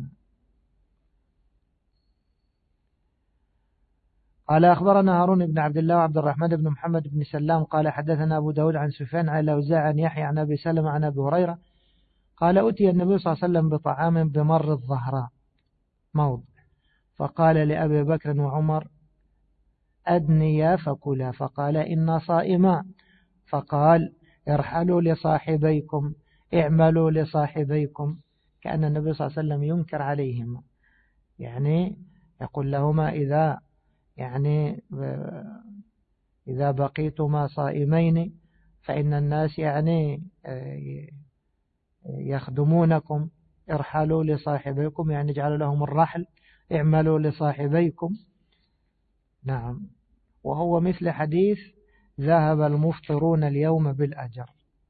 Speaker 1: قال أخبرنا هارون بن عبد الله وعبد الرحمن بن محمد بن سلام قال حدثنا أبو داود عن سفيان عن الأوزاعي عن يحيى عن أبي سلمة عن أبي هريرة قال أتي النبي صلى الله عليه وسلم بطعام بمر الظهراء موضع فقال لأبي بكر وعمر أدنيا فكلا، فقال إنا صائما، فقال ارحلوا لصاحبيكم اعملوا لصاحبيكم، كأن النبي صلى الله عليه وسلم ينكر عليهما، يعني يقول لهما إذا بقيتما صائمين فإن الناس يخدمونكم، ارحلوا لصاحبيكم يعني اجعلوا لهم الرحل، اعملوا لصاحبيكم. نعم. وهو مثل حديث ذهب المفطرون اليوم بالأجر.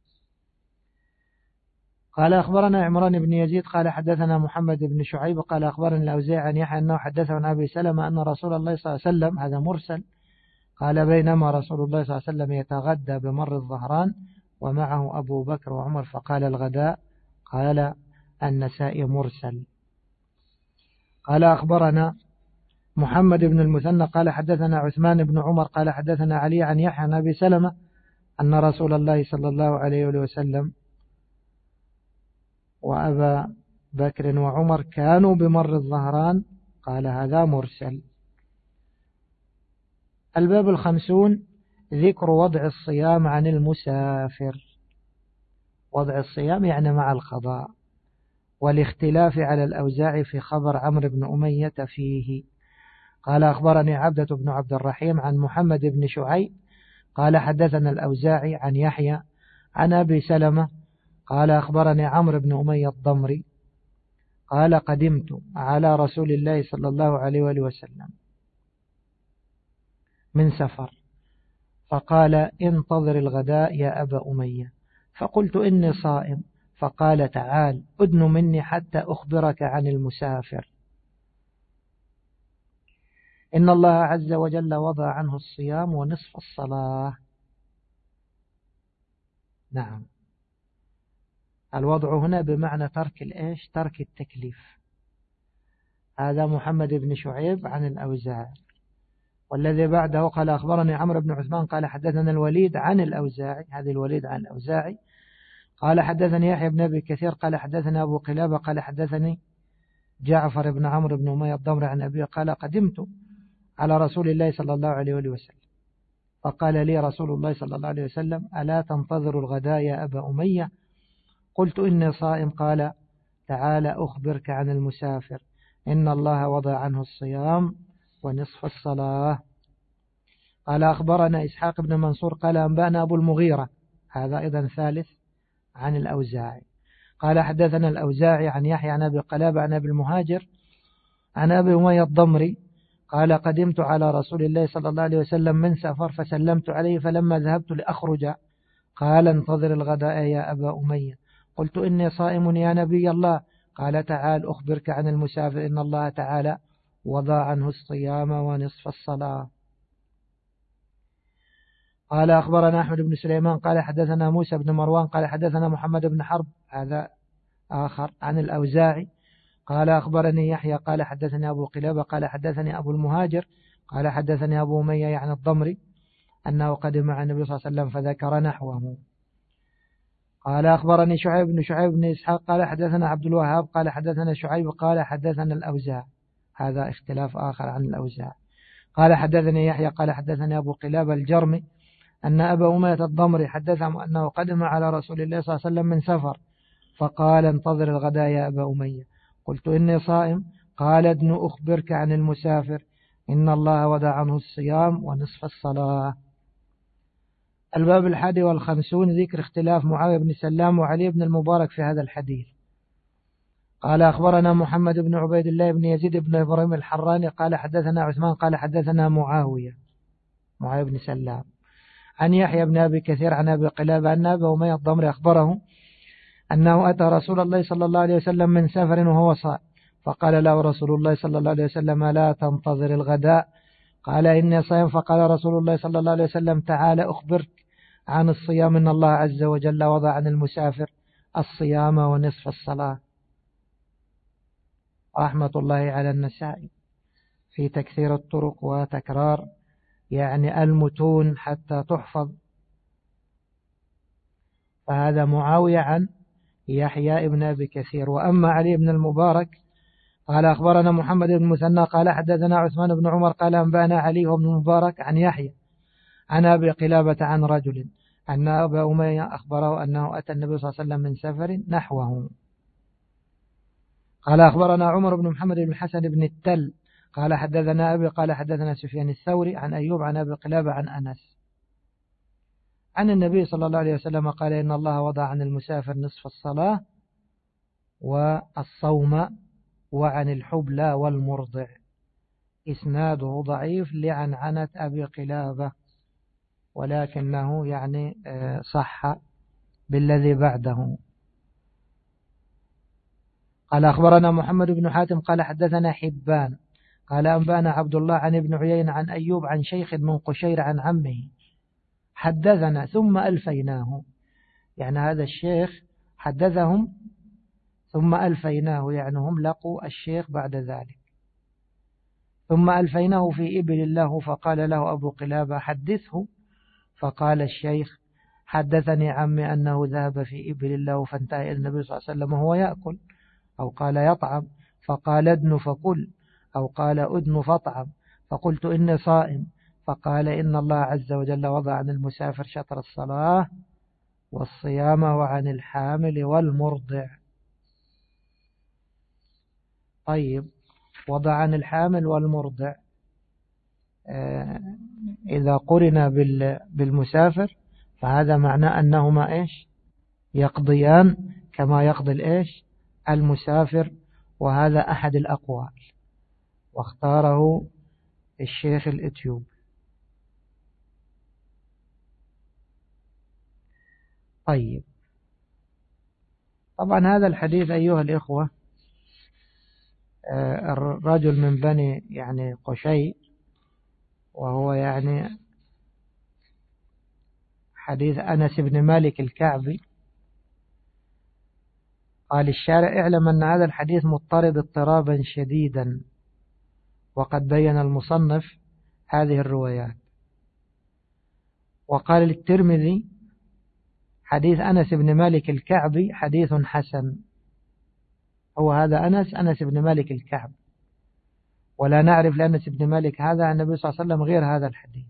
Speaker 1: قال أخبرنا عمران بن يزيد قال حدثنا محمد بن شعيب قال أخبرنا الأوزاعي عن يحيى أنه حدثه عن أبي سلمة أن رسول الله صلى الله عليه وسلم، هذا مرسل، قال بينما رسول الله صلى الله عليه وسلم يتغدى بمر الظهران ومعه أبو بكر وعمر فقال الغداء، قال النسائي مرسل. قال أخبرنا محمد بن المثنى قال حدثنا عثمان بن عمر قال حدثنا علي عن يحيى عن أبي سلمة أن رسول الله صلى الله عليه وسلم وأبا بكر وعمر كانوا بمر الظهران، قال هذا مرسل. الباب 50 ذكر وضع الصيام عن المسافر. وضع الصيام يعني مع القضاء، والاختلاف على الأوزاعي في خبر عمرو بن أمية فيه. قال أخبرني عبدة بن عبد الرحيم عن محمد بن شعيب قال حدثنا الأوزاعي عن يحيى عن أبي سلمة قال أخبرني عمرو بن أمية الضمري قال قدمت على رسول الله صلى الله عليه وسلم من سفر، فقال انتظر الغداء يا أبا أمية، فقلت إني صائم، فقال تعال أدن مني حتى أخبرك عن المسافر، إن الله عز وجل وضع عنه الصيام ونصف الصلاة. نعم، الوضع هنا بمعنى ترك الإيش؟ ترك التكليف. هذا محمد بن شعيب عن الأوزاعي. والذي بعده قال أخبرني عمرو بن عثمان قال حدثنا الوليد عن الأوزاعي، هذه الوليد عن الأوزاعي قال حدثني يحيى بن أبي كثير قال حدثنا أبو قلابة قال حدثني جعفر بن عمرو بن أمية الضمري عن أبي قال قدمت على رسول الله صلى الله عليه وسلم، فقال لي رسول الله صلى الله عليه وسلم ألا تنتظر الغداء يا أبا أمية؟ قلت إني صائم، قال تعال أخبرك عن المسافر، إن الله وضع عنه الصيام ونصف الصلاة. قال أخبرنا إسحاق بن منصور قال أنبأنا أبو المغيرة، هذا أيضا ثالث عن الأوزاعي، قال حدثنا الأوزاعي عن يحيى عن أبي قلابة عن أبي المهاجر عن أبي أمية الضمري قال قدمت على رسول الله صلى الله عليه وسلم من سفر فسلمت عليه، فلما ذهبت لأخرج قال انتظر الغداء يا أبا أمية، قلت إني صائم يا نبي الله، قال تعال أخبرك عن المسافر، إن الله تعالى وضع عنه الصيام ونصف الصلاة. قال أخبرنا أحمد بن سليمان قال حدثنا موسى بن مروان قال حدثنا محمد بن حرب، هذا آخر عن الأوزاعي قال أخبرني يحيى قال حدثني أبو قلابة قال حدثني أبو المهاجر قال حدثني أبو أمية يعني الضمري أنه قدم مع النبي صلى الله عليه وسلم فذكر نحوه. قال أخبرني شعيب بن شعيب بن إسحاق قال حدثنا عبد الوهاب قال حدثنا شعيب قال حدثنا الأوزاع، هذا اختلاف آخر عن الأوزاع. قال حدثني يحيى قال حدثني أبو قلابة الجرمي أن أبا أمية الضمري حدثهم أنه قدم على رسول الله صلى الله عليه وسلم من سفر، فقال انتظر الغداء يا أبا أمية، قلت إني صائم، قال ادن أخبرك عن المسافر، إن الله وضع عنه الصيام ونصف الصلاة. الباب 51 ذكر اختلاف معاوية بن سلام وعلي بن المبارك في هذا الحديث. قال أخبرنا محمد بن عبيد الله بن يزيد بن إبراهيم الحراني قال حدثنا عثمان قال حدثنا معاوية بن سلام عن يحيى بن أبي كثير عن أبي قلابة أن أبا أمية الضمري أخبره أنه أتى رسول الله صلى الله عليه وسلم من سفر وهو صائم، فقال له رسول الله صلى الله عليه وسلم لا تنتظر الغداء، قال إني صائم، فقال رسول الله صلى الله عليه وسلم تعالى أخبرك عن الصيام، إن الله عز وجل وضع عن المسافر الصيام ونصف الصلاة. رحمة الله على النسائي في تكثير الطرق وتكرار يعني المتون حتى تحفظ. فهذا معاوية عن يحيى ابن أبي كثير. وأما علي بن المبارك قال أخبرنا محمد بن مثنى قال حدثنا عثمان بن عمر قال أنبأنا علي بن المبارك عن يحيى عن أبي قلابة عن رجل أن أبا أمية أخبره أنه أتى النبي صلى الله عليه وسلم من سفر نحوه. قال أخبرنا عمر بن محمد بن حسن بن التل قال حدثنا أبي قال حدثنا سفيان الثوري عن أيوب عن أبي قلابة عن أنس عن النبي صلى الله عليه وسلم قال إن الله وضع عن المسافر نصف الصلاة والصوم وعن الحبلى والمرضع. إسناده ضعيف لعنعنة أبي قلابة، ولكنه يعني صح بالذي بعده. قال أخبرنا محمد بن حاتم قال حدثنا حبان قال أنبأنا عبد الله عن ابن عيينة عن أيوب عن شيخ من قشير عن عمه حدثنا ثم ألفيناه، يعني هذا الشيخ حدثهم ثم ألفيناه، يعني هم لقوا الشيخ بعد ذلك. ثم ألفيناه في إبل الله، فقال له أبو قلابة حدثه، فقال الشيخ حدثني عمي أنه ذهب في إبل الله فانتهى إلى النبي صلى الله عليه وسلم وهو يأكل، أو قال يطعم فقال ادن فكل، أو قال ادن فاطعم، فقلت إني صائم، فقال إن الله عز وجل وضع عن المسافر شطر الصلاة والصيام وعن الحامل والمرضع. طيب، وضع عن الحامل والمرضع إذا قرن بالمسافر فهذا معناه أنهما إيش؟ يقضيان كما يقضي الإيش؟ المسافر، وهذا أحد الأقوال واختاره الشيخ الإثيوبي. طيب، طبعا هذا الحديث أيها الإخوة الرجل من بني يعني قشي، وهو يعني حديث أنس بن مالك الكعبي. قال الشارع: اعلم أن هذا الحديث مضطرب اضطرابا شديدا، وقد بين المصنف هذه الروايات. وقال للترمذي: حديث أنس بن مالك الكعبي حديث حسن. هو هذا أنس بن مالك الكعب، ولا نعرف لأنس بن مالك هذا عن النبي صلى الله عليه وسلم غير هذا الحديث.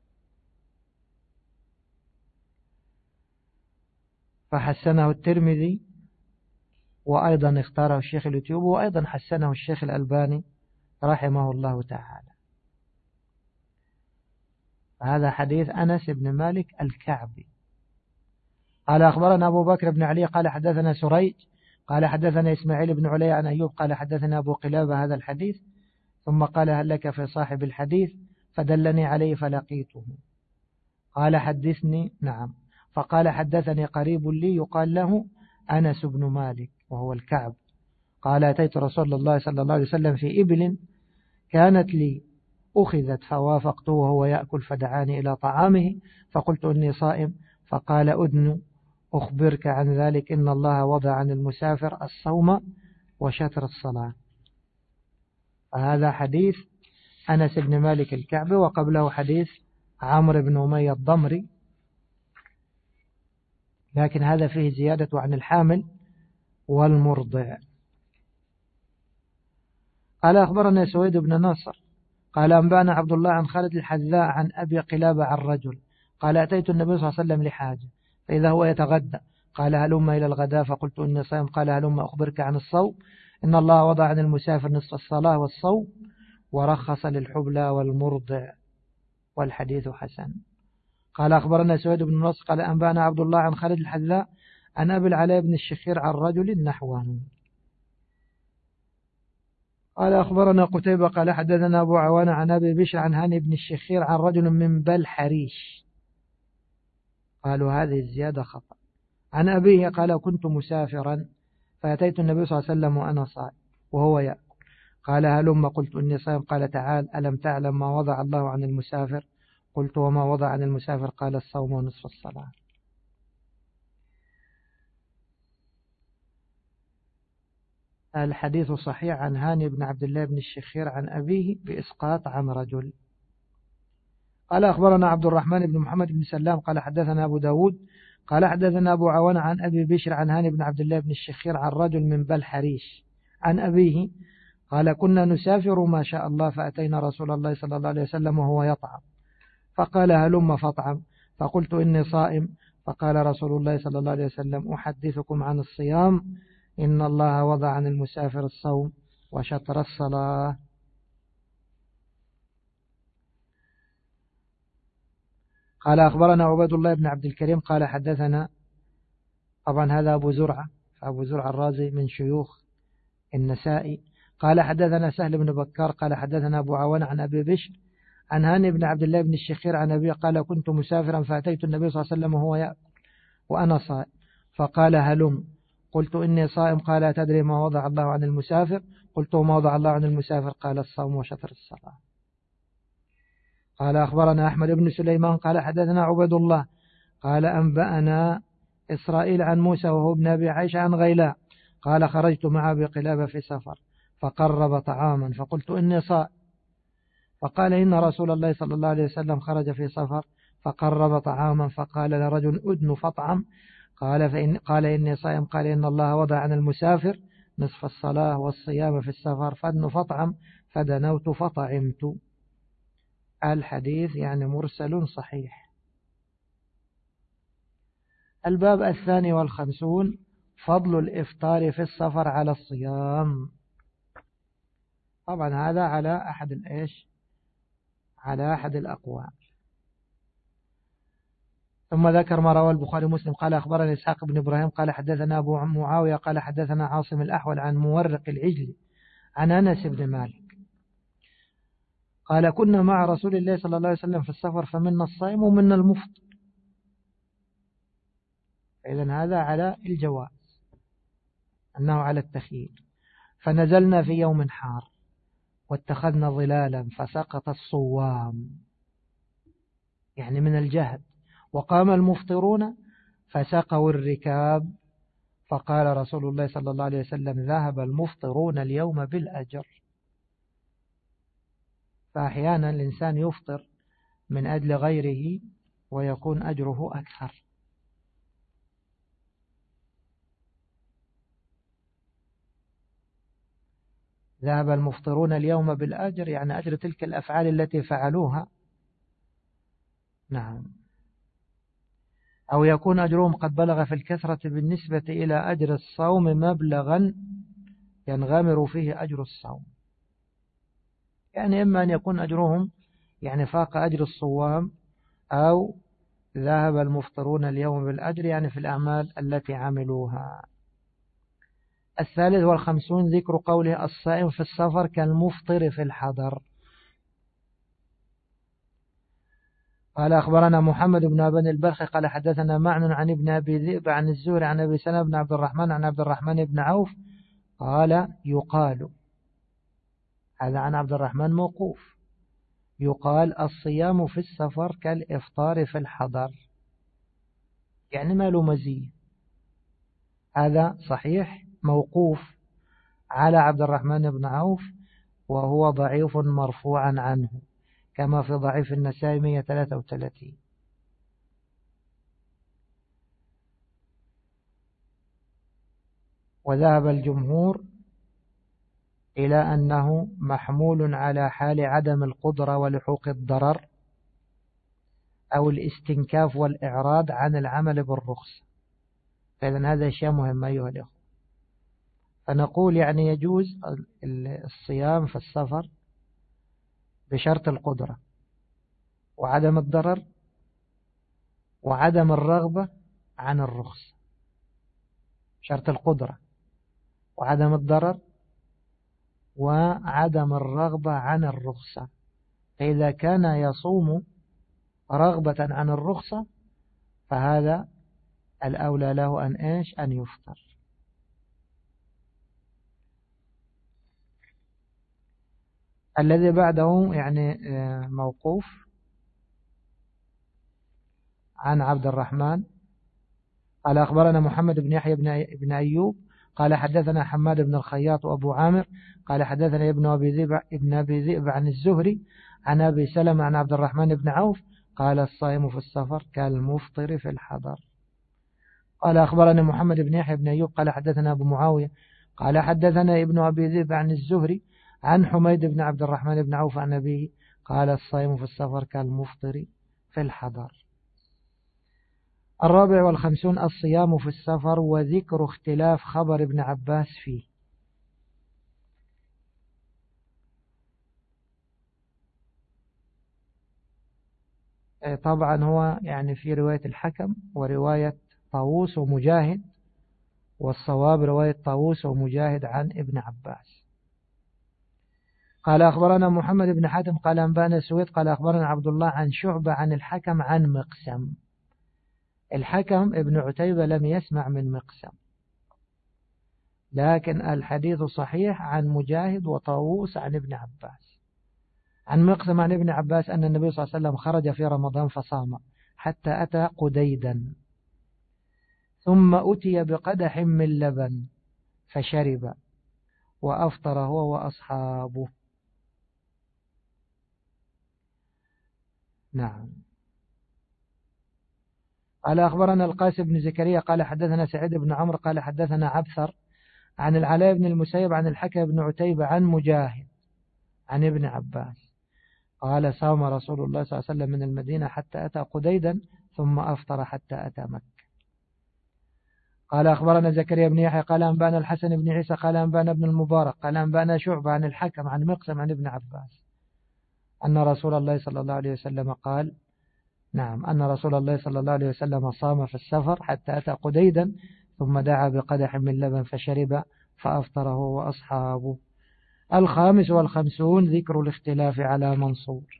Speaker 1: فحسنه الترمذي، وأيضا اختاره الشيخ اليوتيوب، وأيضا حسنه الشيخ الألباني رحمه الله تعالى. هذا حديث أنس بن مالك الكعبي. قال أخبرنا أبو بكر بن علي قال حدثنا سريج قال حدثنا إسماعيل بن علي عن أيوب قال حدثنا أبو قلابة هذا الحديث، ثم قال: هل لك في صاحب الحديث؟ فدلني عليه فلقيته. قال: حدثني. نعم. فقال: حدثني قريب لي يقال له أنس بن مالك وهو الكعب. قال: أتيت رسول الله صلى الله عليه وسلم في إبل كانت لي أخذت فوافقته وهو يأكل، فدعاني إلى طعامه فقلت إني صائم، فقال: أدن أخبرك عن ذلك، إن الله وضع عن المسافر الصوم وشتر الصلاة. هذا حديث أنس بن مالك الكعبي، وقبله حديث عمرو بن أمية الضمري، لكن هذا فيه زيادة عن الحامل والمرضع. قال: أخبرنا سويد بن نصر قال: أنبأنا عبد الله عن خالد الحذاء عن أبي قلابة عن رجل قال: أتيت النبي صلى الله عليه وسلم لحاجة فإذا هو يتغدى، قال: هلم إلى الغداء، فقلت إني صائم، قال: هلم أخبرك عن الصوم، إن الله وضع عن المسافر نصف الصلاة والصوم ورخص للحبلى والمرضع، والحديث حسن. قال: أخبرنا سويد بن نصر قال: أنبأنا عبد الله عن خالد الحذاء عن أبي العلاء بن الشخير عن رجل نحوه. قال: أخبرنا قتيبة قال: حدثنا أبو عوانة عن أبي بشر عن هاني بن الشخير عن رجل من بالحريش. قالوا هذه الزيادة خطأ. عن أبيه قال: كنت مسافرا فأتيت النبي صلى الله عليه وسلم وأنا صائم وهو يأكل، قال: هلم، قلت إني صائم، قال: تعال، ألم تعلم ما وضع الله عن المسافر؟ قلت: وما وضع عن المسافر؟ قال: الصوم ونصف الصلاة. الحديث صحيح عن هاني بن عبد الله بن الشخير عن أبيه بإسقاط عن رجل. قال: أخبرنا عبد الرحمن بن محمد بن سلام قال: حدثنا أبو داود قال: حدثنا أبو عوانة عن أبي بشر عن هاني بن عبد الله بن الشخير عن رجل من بالحريش عن أبيه قال: كنا نسافر ما شاء الله فأتينا رسول الله صلى الله عليه وسلم وهو يطعم، فقال: هلم فاطعم، فقلت إني صائم، فقال رسول الله صلى الله عليه وسلم: أحدثكم عن الصيام، إن الله وضع عن المسافر الصوم وشطر الصلاة. قال: أخبرنا عبيد الله بن عبد الكريم قال: حدثنا، طبعا هذا أبو زرعة، فأبو زرعة الرازي من شيوخ النسائي، قال: حدثنا سهل بن بكار قال: حدثنا أبو عوانة عن أبي بشر عن هاني بن عبد الله بن الشخير عن أبي قال: كنت مسافرا فأتيت النبي صلى الله عليه وسلم وهو يأكل وأنا صائم، فقال: هلم، قلت إني صائم، قال: تدري ما وضع الله عن المسافر؟ قلت: وما وضع الله عن المسافر؟ قال: الصوم وشطر الصلاة. قال: أخبرنا أحمد بن سليمان قال: حدثنا عبيد الله قال: أنبأنا إسرائيل عن موسى وهو ابن أبي عائشة عن غيلاء قال: خرجت مع أبي قلابة في سفر فقرب طعاما فقلت إني صائم، فقال: إن رسول الله صلى الله عليه وسلم خرج في سفر فقرب طعاما فقال لرجل أدن فطعم، قال إني صائم، قال إن الله وضع عن المسافر نصف الصلاة والصيام في السفر فادن فطعم، فدنوت فطعمت. الحديث يعني مرسل صحيح. الباب 52 فضل الإفطار في السفر على الصيام. طبعا هذا على أحد الأقوال. ثم ذكر ما روى البخاري ومسلم قال أخبرنا إسحاق بن إبراهيم قال حدثنا أبو معاوية قال حدثنا عاصم الأحول عن مورق العجلي عن أنس بن مالك قال كنا مع رسول الله صلى الله عليه وسلم في السفر فمنا الصائم ومنا المفطر. إذن هذا على الجواز، أنه على التخيير. فنزلنا في يوم حار واتخذنا ظلالا فسقط الصوام، يعني من الجهد، وقام المفطرون فسقوا الركاب، فقال رسول الله صلى الله عليه وسلم ذهب المفطرون اليوم بالأجر. فأحيانا الإنسان يفطر من أجل غيره ويكون أجره أكثر. ذهب المفطرون اليوم بالأجر، يعني أجر تلك الأفعال التي فعلوها. نعم. أو يكون أجرهم قد بلغ في الكثرة بالنسبة إلى أجر الصوم مبلغا ينغمر فيه أجر الصوم، يعني إما أن يكون أجرهم يعني فاق أجر الصوام، أو ذهب المفطرون اليوم بالأجر يعني في الأعمال التي عملوها. 53 ذكر قوله الصائم في السفر كالمفطر في الحضر. قال أخبرنا محمد بن أبن البرخي قال حدثنا معن عن ابن أبي ذئب عن الزهري عن أبي سلمة بن عبد الرحمن عن عبد الرحمن بن عوف قال يقال، هذا عن عبد الرحمن موقوف، يقال الصيام في السفر كالإفطار في الحضر، يعني ما له مزية. هذا صحيح موقوف على عبد الرحمن بن عوف، وهو ضعيف مرفوعا عنه كما في ضعيف النسائي 133. وذهب الجمهور إلى أنه محمول على حال عدم القدرة ولحوق الضرر أو الاستنكاف والإعراض عن العمل بالرخصة. فإذن هذا شيء مهم أيها الأخوة. فنقول يعني يجوز الصيام في السفر بشرط القدرة وعدم الضرر وعدم الرغبة عن الرخصة. شرط القدرة وعدم الضرر وعدم الرغبة عن الرخصة. فإذا كان يصوم رغبة عن الرخصة فهذا الأولى له أن يفطر. الذي بعده يعني موقوف عن عبد الرحمن قال أخبرنا محمد بن يحيى بن أيوب قال حدثنا حماد بن الخياط وأبو عامر قال حدثنا ابن أبي ذئب عن الزهري عن أبي سلمة عن عبد الرحمن بن عوف قال الصائم في السفر كالمفطر في الحضر. قال أخبرنا محمد بن يحيى بن أيوب قال حدثنا أبو معاوية قال حدثنا ابن أبي ذئب عن الزهري عن حميد بن عبد الرحمن بن عوف عن أبيه قال الصائم في السفر كالمفطر في الحضر. 54 الصيام في السفر وذكر اختلاف خبر ابن عباس فيه. طبعا هو يعني في رواية الحكم ورواية طاووس ومجاهد، والصواب رواية طاووس ومجاهد عن ابن عباس. قال أخبرنا محمد بن حاتم قال أنبانا سويد قال أخبرنا عبد الله عن شعبة عن الحكم عن مقسم. الحكم ابن عتيبة لم يسمع من مقسم، لكن الحديث صحيح عن مجاهد وطاووس عن ابن عباس. عن مقسم عن ابن عباس أن النبي صلى الله عليه وسلم خرج في رمضان فصام حتى أتى قديدا ثم أتي بقدح من لبن فشرب وأفطر هو وأصحابه. نعم. قال أخبرنا القاسم بن زكريا قال حدثنا سعيد بن عمرو قال حدثنا عبثر عن العلاء بن المسيب عن الحكم بن عتيبة عن مجاهد عن ابن عباس قال صام رسول الله صلى الله عليه وسلم من المدينة حتى أتى قديدا ثم أفطر حتى أتى مكة. قال أخبرنا زكريا بن يحيى قال أنبانا الحسن بن عيسى قال أنبانا ابن المبارك قال أنبانا شعبة عن الحكم عن مقسم عن ابن عباس أن رسول الله صلى الله عليه وسلم قال نعم أن رسول الله صلى الله عليه وسلم صام في السفر حتى أتى قديدا ثم دعا بقدح من لبن فشرب فأفطره وأصحابه. 55 ذكر الاختلاف على منصور.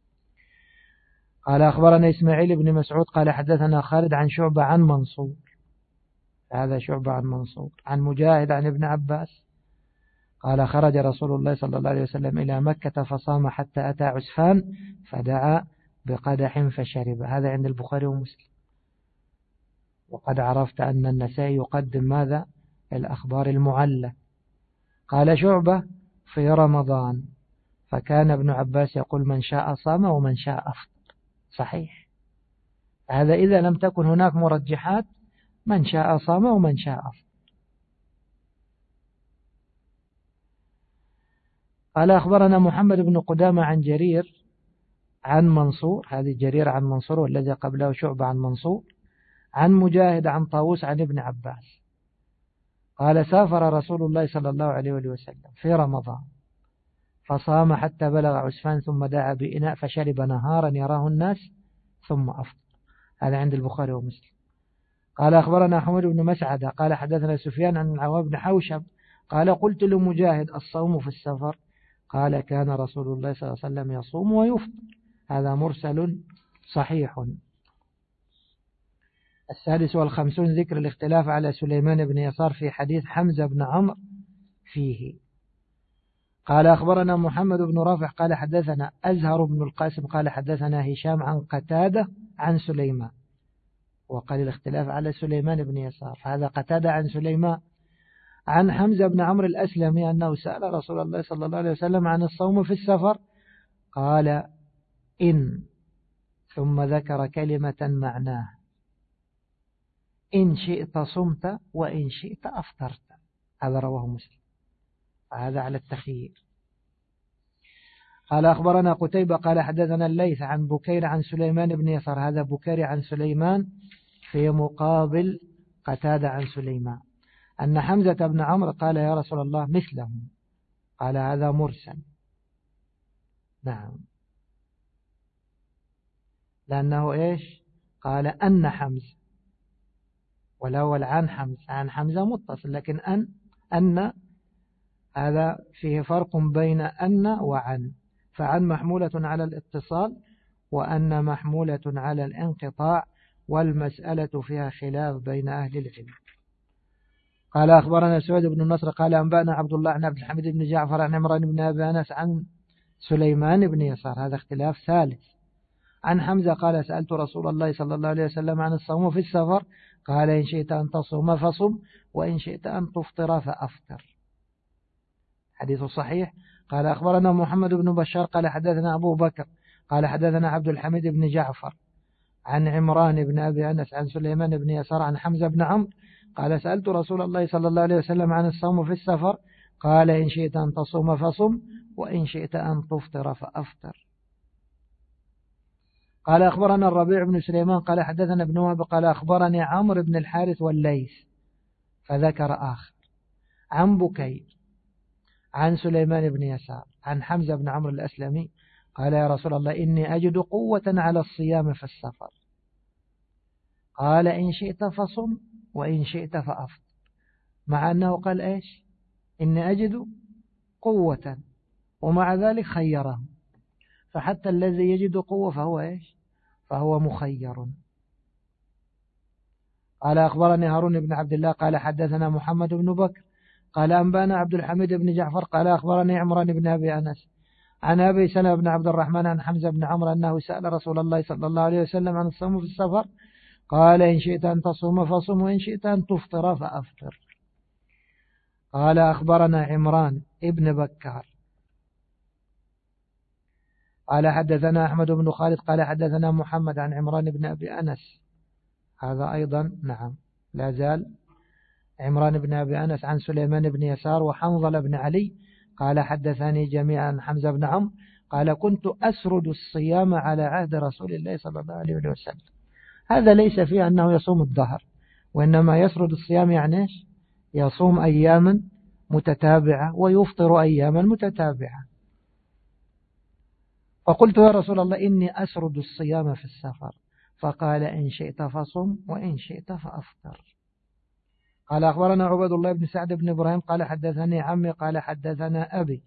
Speaker 1: قال أخبرنا إسماعيل بن مسعود قال حدثنا خالد عن شعبة عن منصور هذا شعبة عن منصور عن مجاهد عن ابن عباس قال خرج رسول الله صلى الله عليه وسلم إلى مكة فصام حتى أتى عسفان فدعا بقدح فشرب. هذا عند البخاري ومسلم. وقد عرفت أن النسائي يقدم ماذا؟ الأخبار المعلة. قال شعبة في رمضان فكان ابن عباس يقول من شاء صام ومن شاء أفطر. صحيح. هذا إذا لم تكن هناك مرجحات من شاء صام ومن شاء أفطر. قال أخبرنا محمد بن قدامة عن جرير عن منصور هذه جرير عن منصور والذي قبله شعبة عن منصور عن مجاهد عن طاووس عن ابن عباس قال سافر رسول الله صلى الله عليه وسلم في رمضان فصام حتى بلغ عسفان ثم دعا بإناء فشرب نهارا يراه الناس ثم أفطر. هذا عند البخاري ومسلم. قال أخبرنا حميد بن مسعدة قال حدثنا سفيان عن العوام بن حوشب قال قلت لمجاهد الصوم في السفر قال كان رسول الله صلى الله عليه وسلم يصوم ويفطر. هذا مرسل صحيح. 56 ذكر الاختلاف على سليمان بن يسار في حديث حمزة بن عمرو فيه. قال أخبرنا محمد بن رافع قال حدثنا أزهر بن القاسم قال حدثنا هشام عن قتادة عن سليمان وقال الاختلاف على سليمان بن يسار هذا قتادة عن سليمان عن حمزة بن عمرو الأسلمي أنه سأل رسول الله صلى الله عليه وسلم عن الصوم في السفر قال إن ثم ذكر كلمة معناه إن شئت صمت وإن شئت أفطرت. هذا رواه مسلم. هذا على التخيير. قال أخبرنا قتيبة قال حدثنا الليث عن بكير عن سليمان بن يسار هذا بكير عن سليمان في مقابل قتادة عن سليمان أن حمزة بن عمرو قال يا رسول الله مثله. قال هذا مرسل. نعم لأنه إيش قال أن حمزة والأول عن حمزة عن حمزة متصل لكن أن هذا فيه فرق بين أن وعن فعن محمولة على الاتصال وأن محمولة على الانقطاع والمسألة فيها خلاف بين أهل العلم. قال أخبرنا سعيد بن النصر قال أنبأنا عبد الله عن عبد الحميد بن جعفر عن عمران بن أبي أنس عن سليمان بن يسار هذا اختلاف ثالث عن حمزة قال سألت رسول الله صلى الله عليه وسلم عن الصوم في السفر قال إن شئت أن تصوم فصم وإن شئت أن تفطر فأفطر. حديث صحيح. قال أخبرنا محمد بن بشار قال حدثنا أبو بكر قال حدثنا عبد الحميد بن جعفر عن عمران بن أبي أنس عن سليمان بن يسار عن حمزة بن عمرو قال سألت رسول الله صلى الله عليه وسلم عن الصوم في السفر قال إن شئت أن تصوم فصم وإن شئت أن تفطر فأفطر. قال أخبرنا الربيع بن سليمان قال حدثنا ابن وهب قال أخبرني عمرو بن الحارث والليث فذكر آخر عن بكير عن سليمان بن يسار عن حمزة بن عمرو الأسلمي قال يا رسول الله إني أجد قوة على الصيام في السفر قال إن شئت فصم وإن شئت فأفطر مع أنه قال إيش إني أجد قوة ومع ذلك خيره فحتى الذي يجد قوة فهو إيش فهو مخير. قال أخبرني هارون بن عبد الله قال حدثنا محمد بن بكر قال أنبانا عبد الحميد بن جعفر قال أخبرني عمران بن أبي أنس عن أبي سلمة بن عبد الرحمن عن حمزة بن عمرو أنه سأل رسول الله صلى الله عليه وسلم عن الصوم في السفر قال إن شئت أن تصوم فصم وإن شئت أن تفطر فأفطر. قال أخبرنا عمران ابن بكار قال حدثنا أحمد بن خالد قال حدثنا محمد عن عمران بن أبي أنس هذا أيضا نعم لا زال عمران بن أبي أنس عن سليمان بن يسار وحنظل بن علي قال حدثني جميعا حمزة بن عمرو قال كنت أسرد الصيام على عهد رسول الله صلى الله عليه وسلم. هذا ليس فيه أنه يصوم الدهر، وإنما يسرد الصيام يعني يصوم أياما متتابعة ويفطر أياما متتابعة. فقلت يا رسول الله إني أسرد الصيام في السفر، فقال إن شئت فصم وإن شئت فأفطر. قال أخبرنا عبد الله بن سعد بن إبراهيم قال حدثني عمي قال حدثنا أبي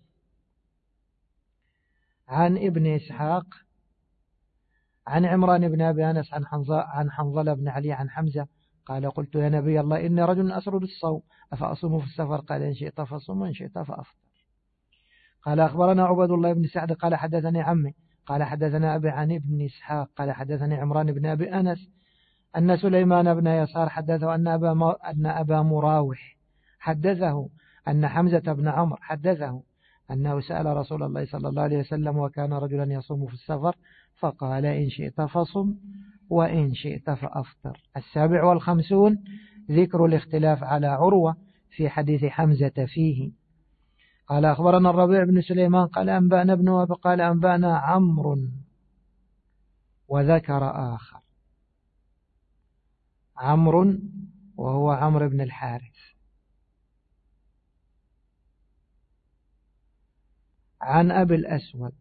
Speaker 1: عن ابن إسحاق عن عمران بن أبي أنس عن حنظلة بن علي عن حمزة قال قلت يا نبي الله إني رجل أسرد الصوم أفأصوم في السفر؟ قال إن شئت فصم وإن شئت فأفطر. قال أخبرنا عبد الله بن سعد قال حدثني عمي قال حدثنا أبي عن ابن إسحاق قال حدثني عمران بن أبي أنس أن سليمان بن يسار حدثه أن أبا مراوح حدثه أن حمزة بن عمرو حدثه أنه سأل رسول الله صلى الله عليه وسلم وكان رجلا يصوم في السفر فقال إن شئت فصم وإن شئت فأفطر. 57 ذكر الاختلاف على عروة في حديث حمزة فيه. قال أخبرنا الربيع بن سليمان قال أنبأنا ابن وهب قال أنبأنا عمرو وذكر آخر. عمرو وهو عمرو بن الحارث عن أبي الأسود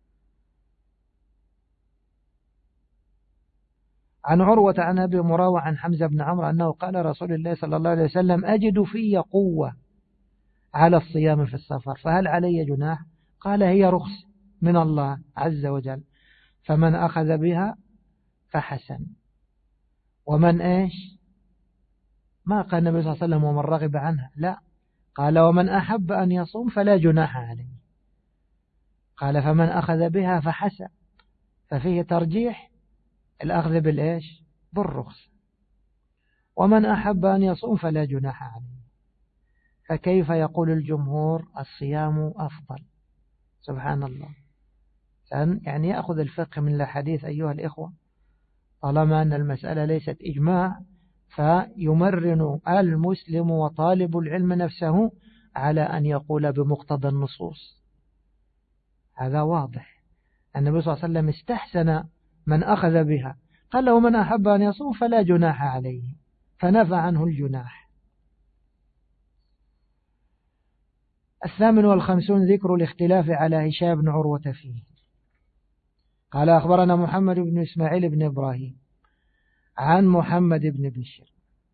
Speaker 1: عن عروة عن أبي مراوح عن حمزة بن عمرو أنه قال رسول الله صلى الله عليه وسلم أجد في قوة على الصيام في السفر فهل علي جناح؟ قال هي رخص من الله عز وجل، فمن أخذ بها فحسن. ومن إيش؟ ما قال النبي صلى الله عليه وسلم ومن رغب عنها، لا، قال ومن أحب أن يصوم فلا جناح عليه. قال فمن أخذ بها فحسن، ففيه ترجيح الأخذ بالإيش؟ بالرخص. ومن أحب أن يصوم فلا جناح عليه. فكيف يقول الجمهور الصيام أفضل؟ سبحان الله. يعني يأخذ الفقه من الحديث أيها الإخوة، طالما أن المسألة ليست إجماع، فيمرن المسلم وطالب العلم نفسه على أن يقول بمقتضى النصوص. هذا واضح. النبي صلى الله عليه وسلم استحسن من أخذ بها، قال له من أحب أن يصوم فلا جناح عليه، فنفى عنه الجناح. 58 ذكر الاختلاف على هشام بن عروة فيه. قال أخبرنا محمد بن إسماعيل بن إبراهيم عن محمد بن بشر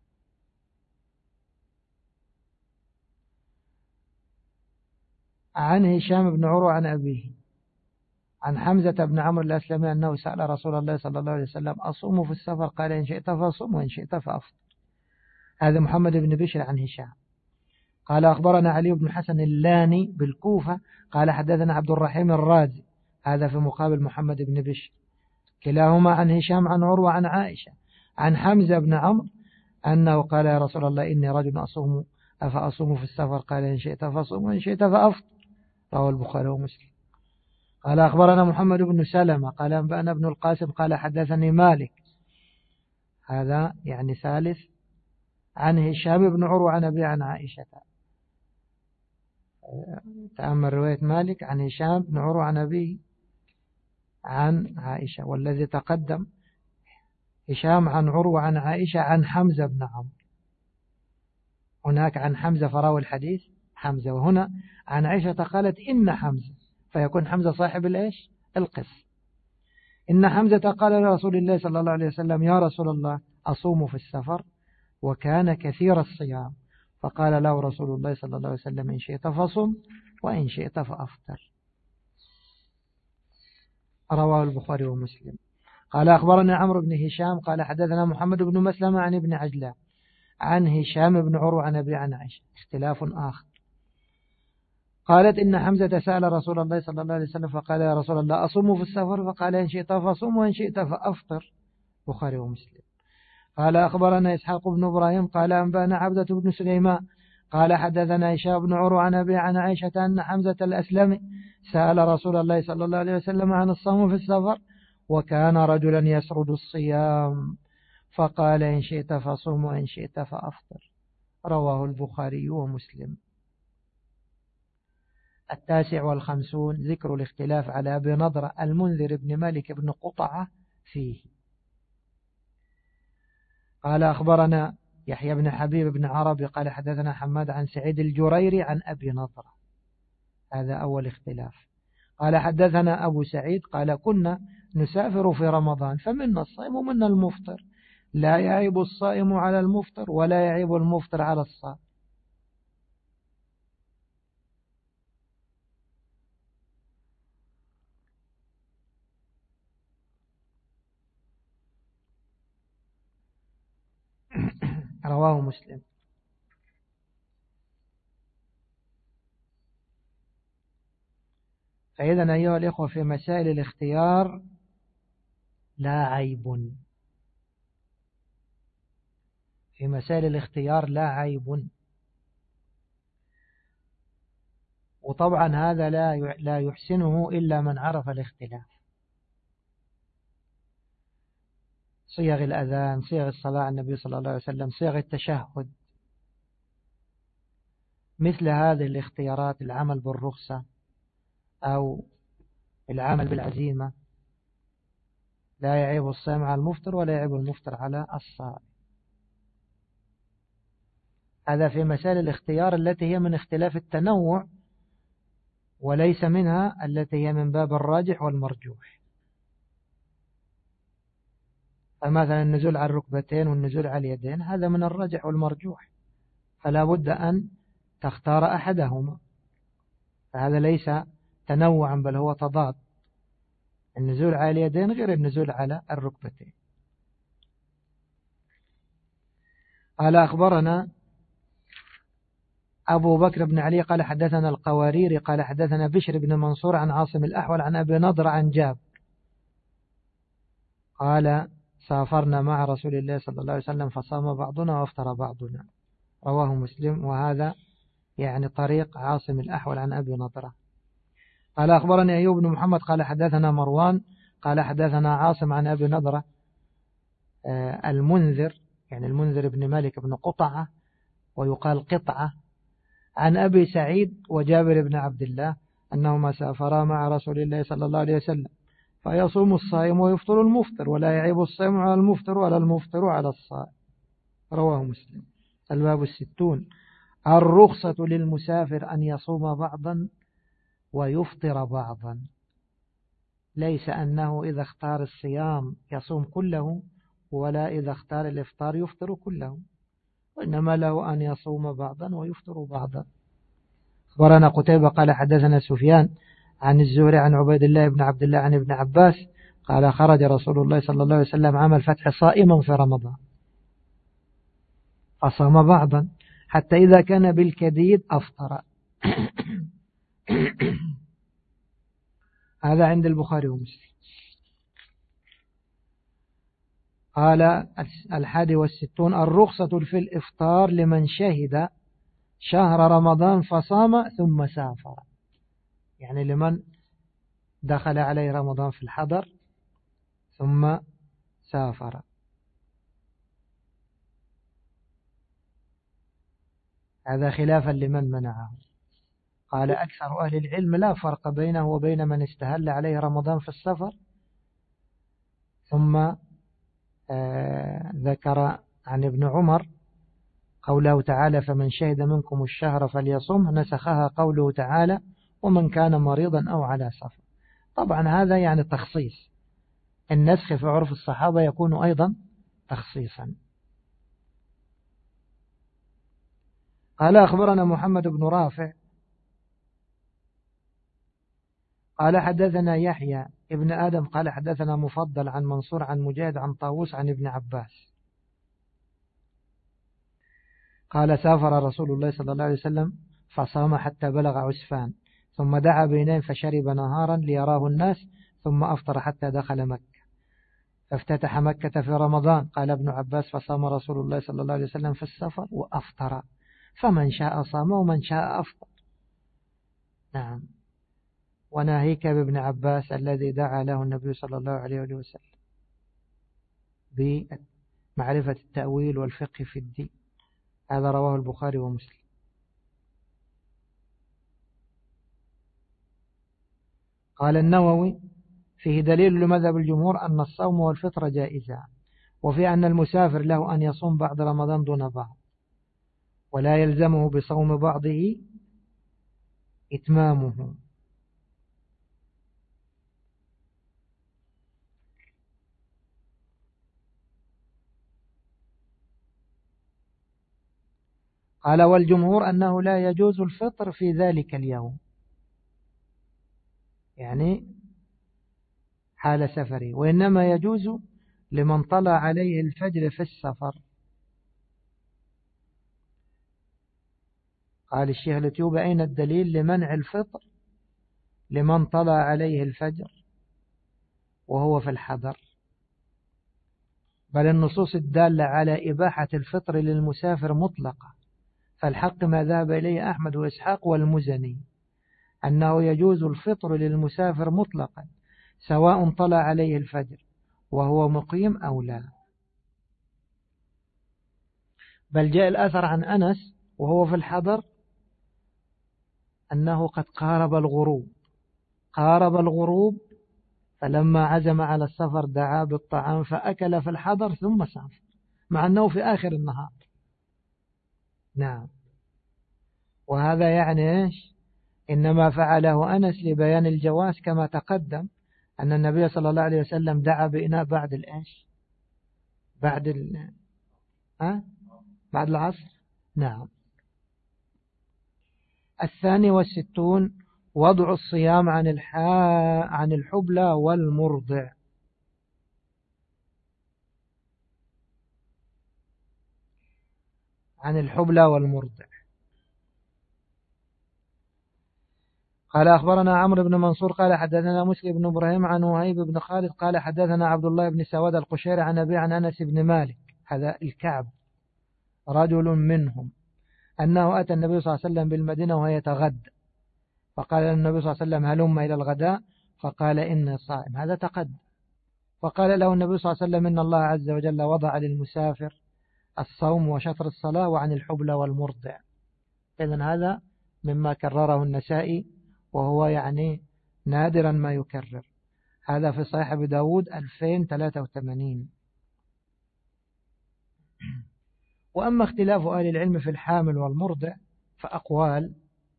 Speaker 1: عن هشام بن عروة عن أبيه عن حمزة بن عمرو الأسلمي أنه سأل رسول الله صلى الله عليه وسلم أصوم في السفر؟ قال إن شئت فصوم وإن شئت فأفطر. هذا محمد بن بشر عن هشام. قال أخبرنا علي بن حسن اللاني بالكوفة قال حدثنا عبد الرحيم الرازي، هذا في مقابل محمد بن بشر، كلاهما عن هشام عن عروة عن عائشة عن حمزة بن عمرو أنه قال يا رسول الله إني رجل أصوم أفأصوم في السفر؟ قال إن شئت فصوم وإن شئت فأفطر. رواه البخاري ومسلم. قال أخبرنا محمد بن سلمة قال أنبأنا ابن القاسم قال حدثني مالك، هذا يعني ثالث، عن هشام بن عروة عن أبي عن عائشة. تأمل رواية مالك عن هشام بن عروة عن أبيه عن عائشة، والذي تقدم هشام عن عروة عن عائشة عن حمزة بن عمرو. هناك عن حمزة فراوي الحديث حمزة، وهنا عن عائشة قالت إن حمزة، فيكون حمزة صاحب الإيش؟ القصة. إن حمزة قال لرسول الله صلى الله عليه وسلم يا رسول الله أصوم في السفر، وكان كثير الصيام، فقال له رسول الله صلى الله عليه وسلم إن شئت فصم وإن شئت فأفطر. رواه البخاري ومسلم. قال أخبرنا عمرو بن هشام قال حدثنا محمد بن مسلمة عن ابن عجلان عن هشام بن عروة عن أبي عن عائشة. اختلاف آخر. قالت إن حمزة سأل رسول الله صلى الله عليه وسلم فقال يا رسول الله أصوم في السفر؟ فقال إن شئت فصم وإن شئت فأفطر. بخاري ومسلم. قال أخبرنا إسحاق بن إبراهيم قال أنبأنا عبدة بن سليمان قال حدثنا هشام بن عروة عن أبي عن عائشة أن حمزة الأسلمي سأل رسول الله صلى الله عليه وسلم عن الصوم في السفر، وكان رجلا يسرد الصيام، فقال إن شئت فصوم وإن شئت فأفطر. رواه البخاري ومسلم. 59 ذكر الاختلاف على أبي نضرة المنذر بن مالك بن قطعة فيه. قال أخبرنا يحيى بن حبيب بن عربي قال حدثنا حماد عن سعيد الجريري عن أبي نضرة. هذا أول اختلاف. قال حدثنا أبو سعيد قال كنا نسافر في رمضان فمنا الصائم ومنا المفطر، لا يعيب الصائم على المفطر ولا يعيب المفطر على الصائم. رواه مسلم. فإذا أيها الإخوة في مسائل الاختيار لا عيب، في مسائل الاختيار لا عيب. وطبعا هذا لا يحسنه إلا من عرف الاختلاف. صيغ الأذان، صيغ الصلاة على النبي صلى الله عليه وسلم، صيغ التشهد، مثل هذه الاختيارات، العمل بالرخصة أو العمل بالعزيمة، لا يعيب الصائم على المفطر ولا يعيب المفطر على الصائم. هذا في مسائل الاختيار التي هي من اختلاف التنوع، وليس منها التي هي من باب الراجح والمرجوح. فمثلا النزول على الركبتين والنزول على اليدين هذا من الراجح والمرجوح، فلا بد أن تختار أحدهما، فهذا ليس تنوعا بل هو تضاد. النزول على اليدين غير النزول على الركبتين. قال أخبرنا أبو بكر بن علي قال حدثنا القواريري قال حدثنا بشر بن منصور عن عاصم الأحول عن أبي نضر عن جابر قال سافرنا مع رسول الله صلى الله عليه وسلم فصام بعضنا وافطر بعضنا. رواه مسلم. وهذا يعني طريق عاصم الأحول عن أبي نضرة. قال أخبرني أيوب بن محمد قال حدثنا مروان قال حدثنا عاصم عن أبي نضرة المنذر، يعني المنذر بن مالك بن قطعة ويقال قطعة، عن أبي سعيد وجابر بن عبد الله أنهما سافرا مع رسول الله صلى الله عليه وسلم فيصوم الصائم ويفطر المفطر ولا يعيب الصائم على المفطر ولا المفطر على الصائم. رواه مسلم. الباب 60 الرخصة للمسافر أن يصوم بعضا ويفطر بعضا، ليس أنه إذا اختار الصيام يصوم كله ولا إذا اختار الإفطار يفطر كله، وإنما له أن يصوم بعضا ويفطر بعضا. أخبرنا قتيبة قال حدثنا سفيان عن الزهري عن عبيد الله بن عبد الله عن ابن عباس قال خرج رسول الله صلى الله عليه وسلم عام الفتح صائما في رمضان فصام بعضا حتى إذا كان بالكديد أفطر. هذا عند البخاري ومسلم. قال 61 الرخصة في الإفطار لمن شهد شهر رمضان فصام ثم سافر، يعني لمن دخل عليه رمضان في الحضر ثم سافر. هذا خلافا لمن منعه. قال أكثر أهل العلم لا فرق بينه وبين من استهل عليه رمضان في السفر. ثم ذكر عن ابن عمر قوله تعالى فمن شهد منكم الشهر فليصم، نسخها قوله تعالى ومن كان مريضا أو على سفر. طبعا هذا يعني تخصيص، النسخ في عرف الصحابة يكون أيضا تخصيصا. قال أخبرنا محمد بن رافع قال حدثنا يحيى ابن آدم قال حدثنا مفضل عن منصور عن مجاهد عن طاووس عن ابن عباس قال سافر رسول الله صلى الله عليه وسلم فصام حتى بلغ عسفان ثم دعا بينين فشرب نهارا ليراه الناس ثم أفطر حتى دخل مكة فافتتح مكة في رمضان. قال ابن عباس فصام رسول الله صلى الله عليه وسلم في السفر وأفطر، فمن شاء صام ومن شاء أفطر. نعم. وناهيك بابن عباس الذي دعا له النبي صلى الله عليه وسلم معرفة التأويل والفقه في الدين. هذا رواه البخاري ومسلم. قال النووي: فيه دليل لمذهب الجمهور أن الصوم والفطر جائزان، وفي أن المسافر له أن يصوم بعد رمضان دون بعض، ولا يلزمه بصوم بعضه إتمامه. قال: والجمهور أنه لا يجوز الفطر في ذلك اليوم، يعني حال سفره، وإنما يجوز لمن طلع عليه الفجر في السفر. قال الشيخ الأثيوبي: أين الدليل لمنع الفطر لمن طلع عليه الفجر وهو في الحضر؟ بل النصوص الدالة على إباحة الفطر للمسافر مطلقة، فالحق ما ذهب إليه أحمد وإسحاق والمزني أنه يجوز الفطر للمسافر مطلقا سواء طلع عليه الفجر وهو مقيم أو لا. بل جاء الأثر عن أنس وهو في الحضر أنه قد قارب الغروب فلما عزم على السفر دعا بالطعام فأكل في الحضر ثم سافر، مع أنه في آخر النهار. نعم. وهذا يعني إيش؟ إنما فعله أنس لبيان الجواز، كما تقدم أن النبي صلى الله عليه وسلم دعا بإناء بعد الإيش؟ بعد العصر. نعم. 62 وضع الصيام عن الحبلى والمرضع. عن الحبلى والمرضع. قال: أخبرنا عمرو بن منصور قال حدثنا مسلم بن إبراهيم عن وهيب بن خالد قال حدثنا عبد الله بن سواد القشيري عن أبي عن أنس بن مالك، هذا الكعب رجل منهم، أنه أتى النبي صلى الله عليه وسلم بالمدينة وهي يتغدى، فقال النبي صلى الله عليه وسلم: هلم إلى الغداء، فقال: إني صائم. هذا تقدم. فقال له النبي صلى الله عليه وسلم: إن الله عز وجل وضع للمسافر الصوم وشطر الصلاة وعن الحبلى والمرضع. إذن هذا مما كرره النسائي، وهو يعني نادرا ما يكرر. هذا في صحيح أبي داود 2083. وأما اختلاف أهل العلم في الحامل والمرضع فأقوال.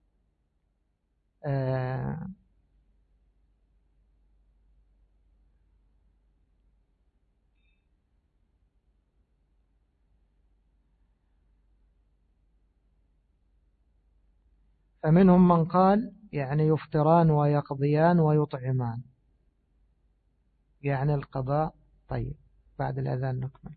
Speaker 1: فمنهم من قال يعني يفطران ويقضيان ويطعمان، يعني القضاء. طيب، بعد الأذان نكمل.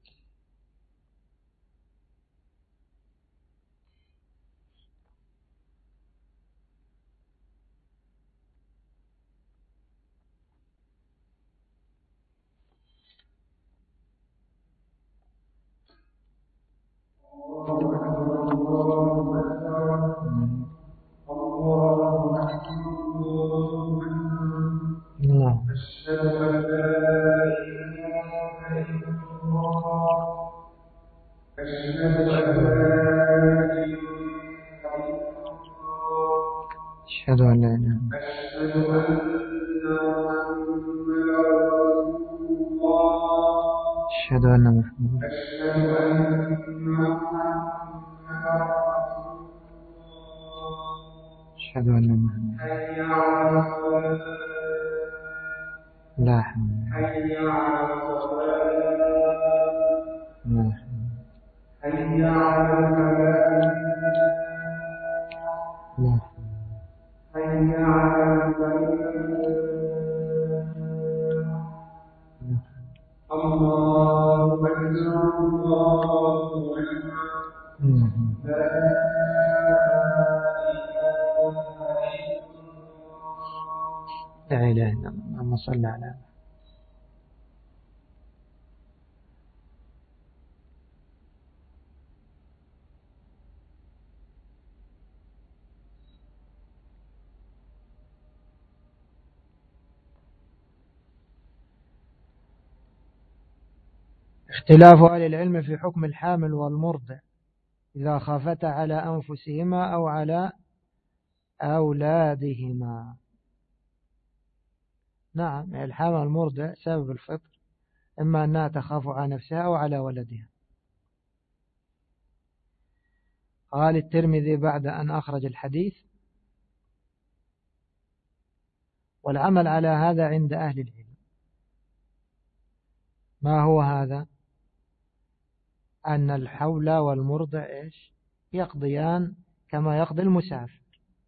Speaker 1: أشهد أن لا إله إلا الله. أشهد أن محمدا. أشهد أن محمدا. لا حول ولا الله أكبر الله أكبر. لا إله إلا الله. اللهم صل على اختلاف أهل العلم في حكم الحامل والمرضع إذا خافتا على أنفسهما أو على أولادهما. نعم، الحامل والمرضع سبب الفطر إما أنها تخاف على نفسها أو على ولدها. قال الترمذي بعد أن أخرج الحديث: والعمل على هذا عند أهل العلم. ما هو هذا؟ أن الحول والمرضع يقضيان كما يقضي المسافر.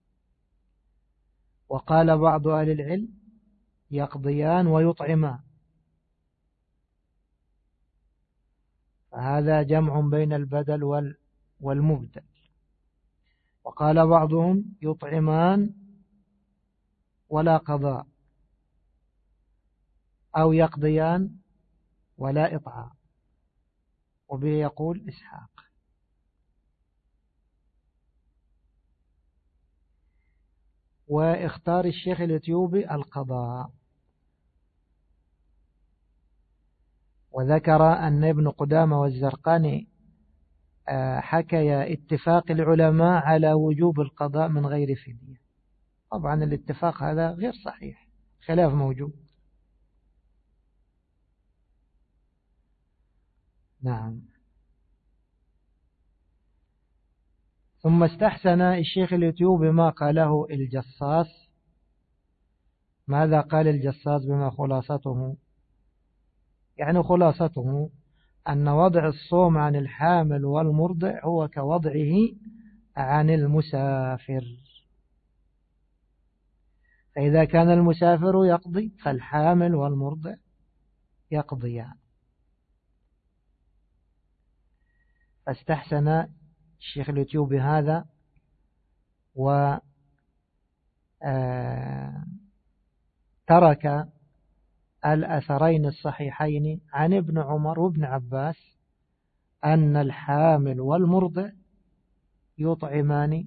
Speaker 1: وقال بعض أهل العلم: يقضيان ويطعمان. فهذا جمع بين البدل والمبدل. وقال بعضهم: يطعمان ولا قضاء، أو يقضيان ولا إطعام. وبه يقول إسحاق. واختار الشيخ الإثيوبي القضاء. وذكر أن ابن قدامة والزرقاني حكي اتفاق العلماء على وجوب القضاء من غير فدية. طبعا الاتفاق هذا غير صحيح، خلاف موجود. نعم. ثم استحسن الشيخ اليوتيوب ما قاله الجصاص. ماذا قال الجصاص بما خلاصته؟ يعني خلاصته أن وضع الصوم عن الحامل والمرضع هو كوضعه عن المسافر. فإذا كان المسافر يقضي فالحامل والمرضع يقضيان. فاستحسن الشيخ اليوتيوب هذا، وترك الأثرين الصحيحين عن ابن عمر وابن عباس أن الحامل والمرضع يطعمان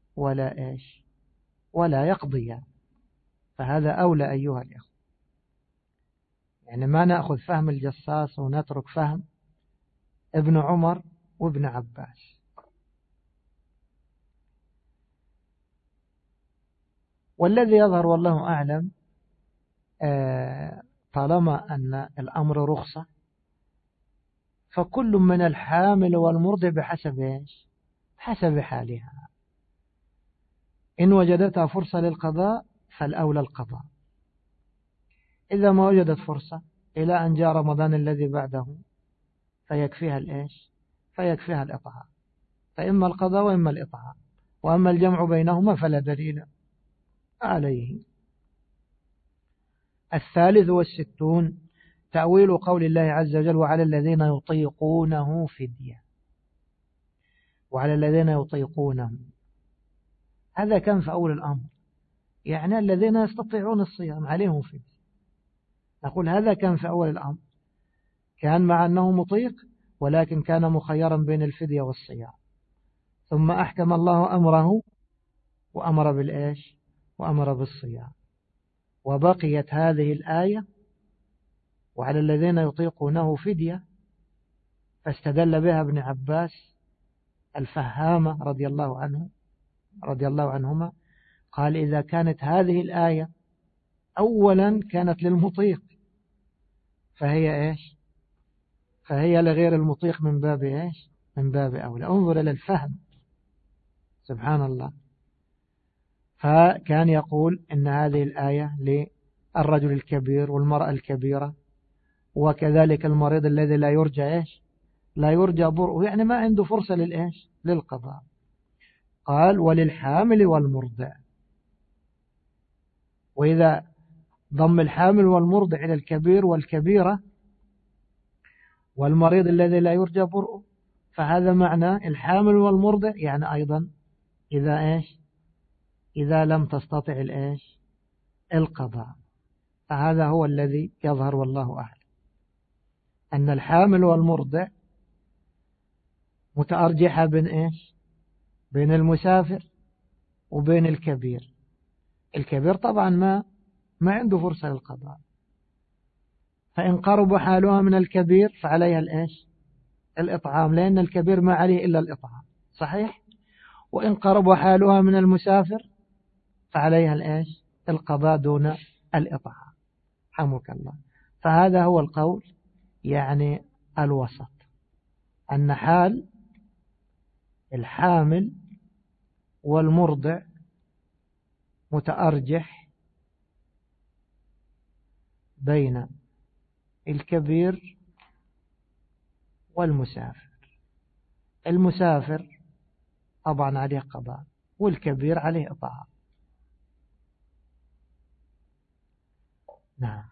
Speaker 1: ولا يقضيان. فهذا أولى أيها الإخوة. يعني ما نأخذ فهم الجصاص ونترك فهم ابن عمر وابن عباس. والذي يظهر والله أعلم طالما أن الأمر رخصة، فكل من الحامل والمرضع بحسب حسب حالها. إن وجدتها فرصة للقضاء فالأولى القضاء. إذا ما وجدت فرصة إلى أن جاء رمضان الذي بعده فيكفيها الإطعام. فإما القضاء وإما الإطعام. وأما الجمع بينهما فلا دليل عليه. 63 تأويل قول الله عز وجل: وعلى الذين يطيقونه فدية. وعلى الذين يطيقونه، هذا كان في أول الأمر، يعني الذين يستطيعون الصيام عليهم فدية. نقول هذا كان في أول الأمر، كان مع أنه مطيق ولكن كان مخيرا بين الفدية والصيام. ثم أحكم الله أمره وأمر وأمر بالصيام. وبقيت هذه الآية: وعلى الذين يطيقونه فدية، فاستدل بها ابن عباس الفهامة رضي الله عنهما. قال: إذا كانت هذه الآية أولا كانت للمطيق فهي لغير المطيق من باب أولى. انظر إلى الفهم، سبحان الله. فكان يقول إن هذه الآية للرجل الكبير والمرأة الكبيرة، وكذلك المريض الذي لا يرجى برؤه، يعني ما عنده فرصة للقضاء. قال: وللحامل والمرضع. وإذا ضم الحامل والمرضع إلى الكبير والكبيرة والمريض الذي لا يرجى برؤه، فهذا معنى الحامل والمرضع، يعني أيضا إذا لم تستطع القضاء. فهذا هو الذي يظهر والله أعلم، أن الحامل والمرضع متأرجحة بين المسافر وبين الكبير. الكبير طبعا ما عنده فرصة للقضاء، فإن قرب حالها من الكبير فعليها الإيش؟ الإطعام، لأن الكبير ما عليه إلا الإطعام، صحيح؟ وإن قرب حالها من المسافر فعليها الإيش؟ القضاء دون الإطعام. حمك الله. فهذا هو القول يعني الوسط، أن حال الحامل والمرضع متأرجح بين الكبير والمسافر. المسافر طبعا عليه قضاء، والكبير عليه إطعام. نعم.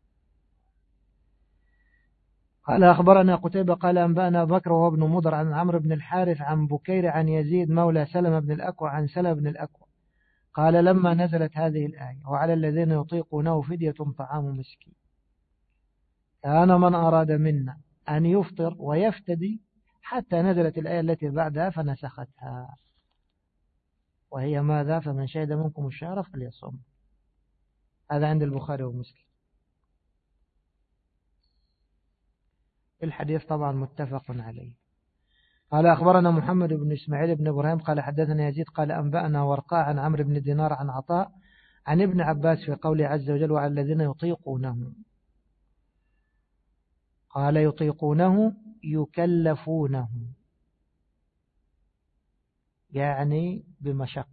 Speaker 1: قال أخبرنا قتيبة قال أنبأنا بكر وهو ابن مضر عن عمرو بن الحارث عن بكير عن يزيد مولى سلمة بن الأكوع عن سلمة بن الأكوع قال لما نزلت هذه الآية وعلى الذين يطيقونه فدية طعام مسكين كان من أراد منا أن يفطر ويفتدي حتى نزلت الآية التي بعدها فنسختها، وهي ماذا؟ فمن شهد منكم الشهر فليصم. هذا عند البخاري ومسلم. الحديث طبعا متفق عليه. قال أخبرنا محمد بن إسماعيل بن إبراهيم قال حدثنا يزيد قال أنبأنا ورقاء عن عمرو بن دينار عن عطاء عن ابن عباس في قوله عز وجل وعلى الذين يطيقونه. قال يطيقونه يكلفونه، يعني بمشق،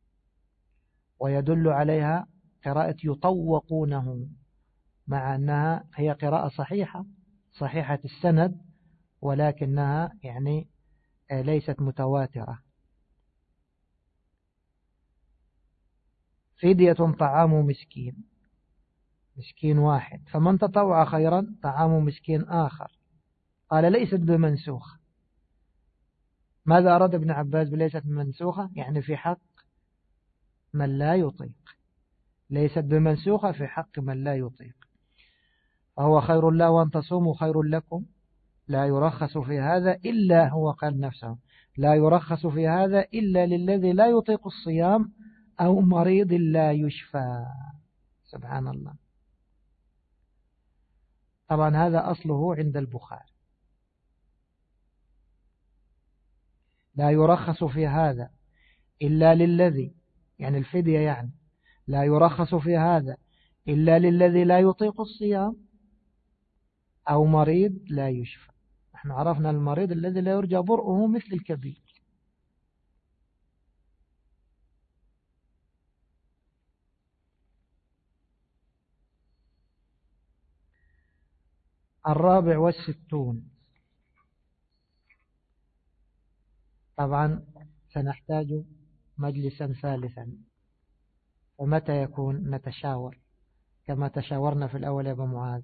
Speaker 1: ويدل عليها قراءة يطوقونه، مع أنها هي قراءة صحيحة السند، ولكنها يعني ليست متواترة. فدية طعام مسكين واحد، فمن تطوع خيرا طعام مسكين آخر. قال ليست بمنسوخة. ماذا أراد ابن عباس بليست بمنسوخة؟ يعني في حق من لا يطيق، ليست بمنسوخة في حق من لا يطيق. فهو خير الله وأن تصوموا خير لكم لا يرخص في هذا إلا، هو قال نفسه لا يرخص في هذا إلا للذي لا يطيق الصيام أو مريض لا يشفى. سبحان الله. طبعا هذا أصله عند البخاري. لا يرخص في هذا إلا للذي، يعني الفدية، يعني لا يرخص في هذا إلا للذي لا يطيق الصيام أو مريض لا يشفى. نحن عرفنا المريض الذي لا يرجى برؤه مثل الكبير. الرابع والستون. طبعا سنحتاج مجلسا ثالثا، ومتى يكون؟ نتشاور كما تشاورنا في الأول يا أبا معاذ.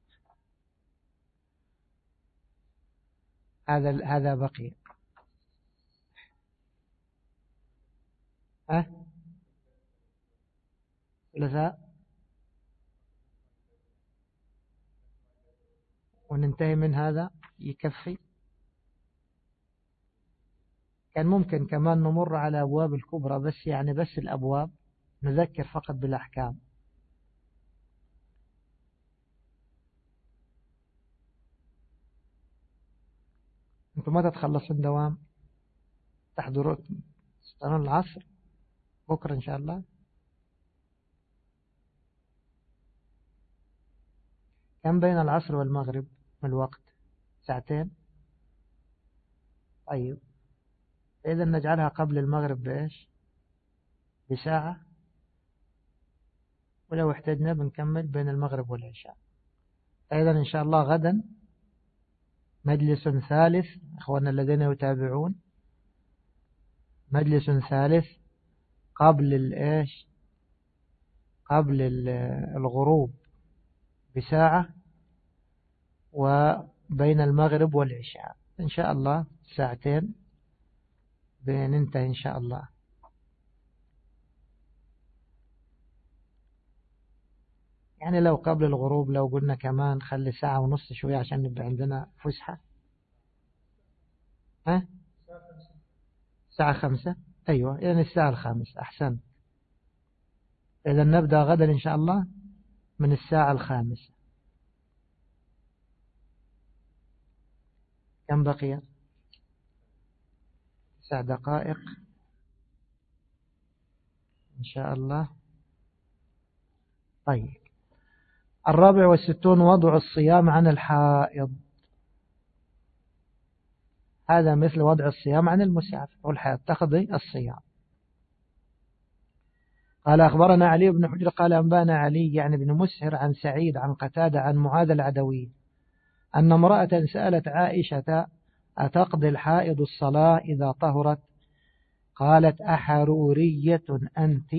Speaker 1: هذا بقي. ثلاثاء وننتهي من هذا يكفي. كان ممكن كمان نمر على أبواب الكبرى، بس يعني بس الأبواب نذكر فقط بالأحكام. أنتم متى تخلصون دوام؟ تحضرون العصر بكرة إن شاء الله. كم بين العصر والمغرب من الوقت؟ ساعتين. طيب إذا نجعلها قبل المغرب بإيش؟ بساعة، ولو احتاجنا بنكمل بين المغرب والعشاء. أيضا إن شاء الله غدا مجلس ثالث، أخواننا الذين يتابعون، مجلس ثالث قبل الإيش؟ قبل الغروب بساعة، وبين المغرب والعشاء إن شاء الله ساعتين بننتهي إن شاء الله. يعني لو قبل الغروب لو قلنا كمان خلي ساعة ونص شوية عشان نبقى عندنا فسحة. الساعة 5. أيوة، يعني الساعة 5 أحسن. إذا نبدأ غدا إن شاء الله من الساعة 5. كم بقي؟ 9 دقائق إن شاء الله. طيب 64 وضع الصيام عن الحائض. هذا مثل وضع الصيام عن المسافر والحائض تقضي الصيام. قال أخبرنا علي بن حجر قال أنبانا علي يعني بن مسهر عن سعيد عن قتادة عن معاذ العدوي أن امرأة سألت عائشة أتقضي الحائض الصلاة إذا طهرت؟ قالت أحرورية أنت؟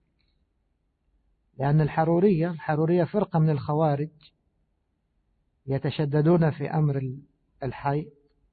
Speaker 1: لأن الحرورية فرقة من الخوارج يتشددون في أمر الحيض.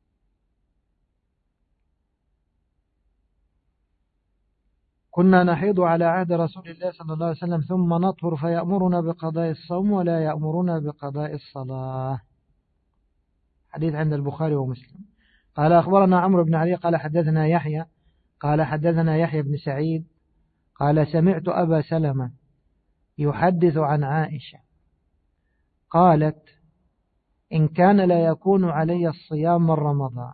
Speaker 1: كنا نحيض على عهد رسول الله صلى الله عليه وسلم ثم نطهر فيأمرنا بقضاء الصوم ولا يأمرنا بقضاء الصلاة. حديث عند البخاري ومسلم. قال أخبرنا عمرو بن علي قال حدثنا يحيى قال حدثنا يحيى بن سعيد قال سمعت أبا سلمة يحدث عن عائشة قالت إن كان لا يكون علي الصيام من رمضان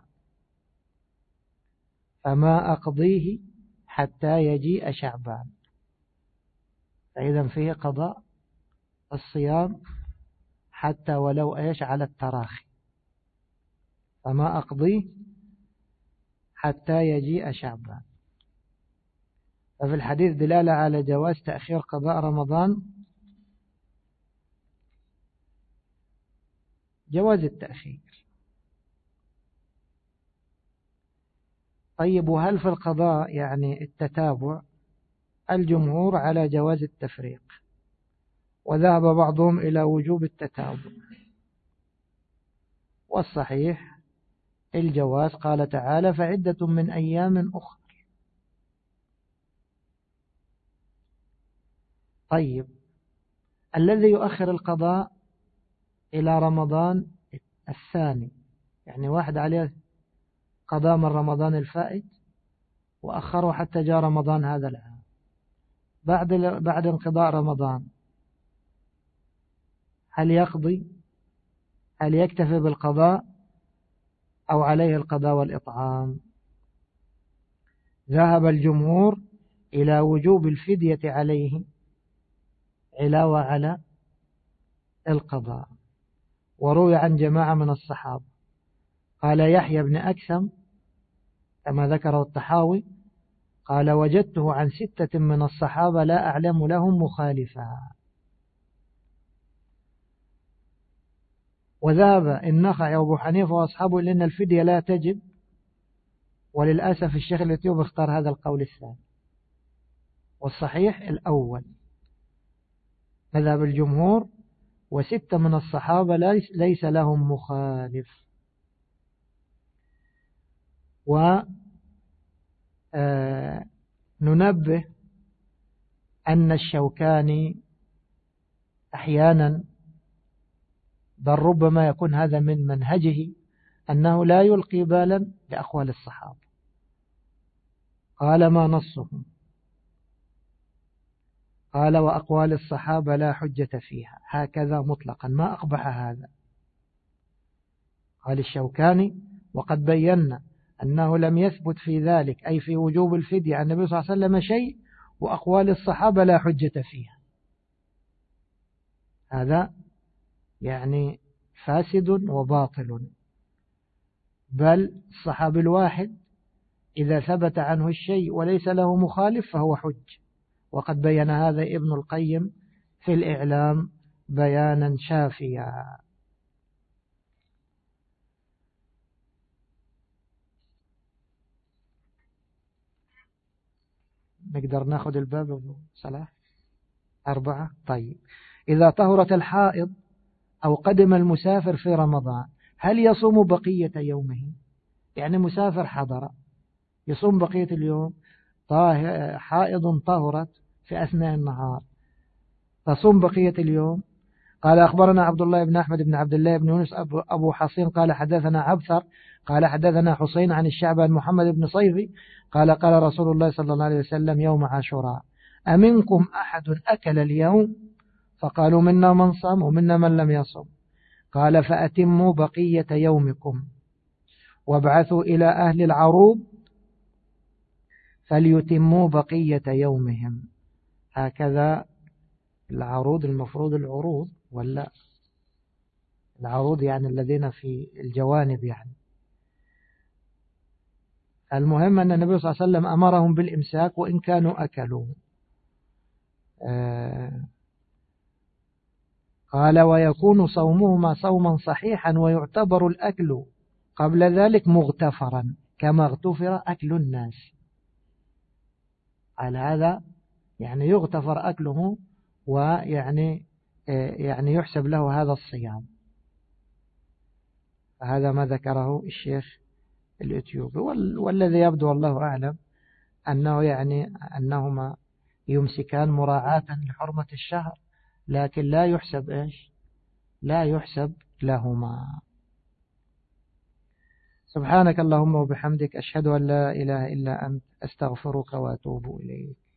Speaker 1: فما أقضيه حتى يجيء شعبان. فإذا فيه قضاء الصيام حتى ولو إيش على التراخي. فما أقضيه حتى يجيء شعبان. ففي الحديث دلالة على جواز تأخير قضاء رمضان، جواز التأخير. طيب وهل في القضاء يعني التتابع؟ الجمهور على جواز التفريق، وذهب بعضهم إلى وجوب التتابع، والصحيح الجواز. قال تعالى فعدة من أيام أخرى. طيب الذي يؤخر القضاء إلى رمضان الثاني، يعني واحد عليه قضاء من رمضان الفائت وأخره حتى جاء رمضان هذا العام، بعد انقضاء رمضان هل يقضي؟ هل يكتفي بالقضاء أو عليه القضاء والإطعام؟ ذهب الجمهور إلى وجوب الفدية عليه علاوة على القضاء. وروي عن جماعة من الصحابة. قال يحيى بن أكثم كما ذكره الطحاوي قال وجدته عن 6 من الصحابة لا أعلم لهم مخالفا. وذهب النخعي وأبو حنيفة وأصحابه لأن الفدية لا تجب، وللأسف الشيخ الأثيوب اختار هذا القول الثاني، والصحيح الأول مذهب الجمهور، و6 من الصحابة ليس لهم مخالف. وننبه أن الشوكاني أحيانا بل ربما يكون هذا من منهجه أنه لا يلقي بالا لأقوال الصحابة. قال ما نصهم؟ قال وأقوال الصحابة لا حجة فيها، هكذا مطلقا ما أقبح هذا. قال الشوكاني وقد بينا أنه لم يثبت في ذلك أي في وجوب الفدية عن النبي صلى الله عليه وسلم شيء، وأقوال الصحابة لا حجة فيها. هذا يعني فاسد وباطل. بل الصحابي الواحد إذا ثبت عنه الشيء وليس له مخالف فهو حج، وقد بين هذا ابن القيم في الإعلام بيانا شافيا. نقدر ناخذ الباب صلاح 4. طيب إذا طهرت الحائض أو قدم المسافر في رمضان هل يصوم بقية يومه؟ يعني مسافر حضر يصوم بقية اليوم، حائض طهرت في أثناء النهار تصوم بقية اليوم. قال أخبرنا عبد الله بن أحمد بن عبد الله بن يونس أبو حصين قال حدثنا عبثر قال حدثنا حسين عن الشعبان محمد بن صيفي قال قال رسول الله صلى الله عليه وسلم يوم عاشوراء أمنكم أحد أكل اليوم؟ فقالوا منا من صام ومنا من لم يصم. قال فأتموا بقية يومكم وابعثوا إلى أهل العروض فليتموا بقية يومهم. هكذا العروض المفروض العروض، ولا العروض يعني الذين في الجوانب يعني. المهم أن النبي صلى الله عليه وسلم أمرهم بالإمساك وإن كانوا أكلوا. قال ويكون صومهما صوما صحيحا ويعتبر الأكل قبل ذلك مغتفرا كما اغتفر أكل الناس. على هذا يعني يغتفر أكله ويعني يعني يحسب له هذا الصيام. هذا ما ذكره الشيخ الإثيوبي، والذي يبدو والله أعلم أنه يعني أنهما يمسكان مراعاة لحرمة الشهر، لكن لا يحسب إيش، لا يحسب لهما. سبحانك اللهم وبحمدك أشهد أن لا إله إلا أنت أستغفرك وأتوب إليك.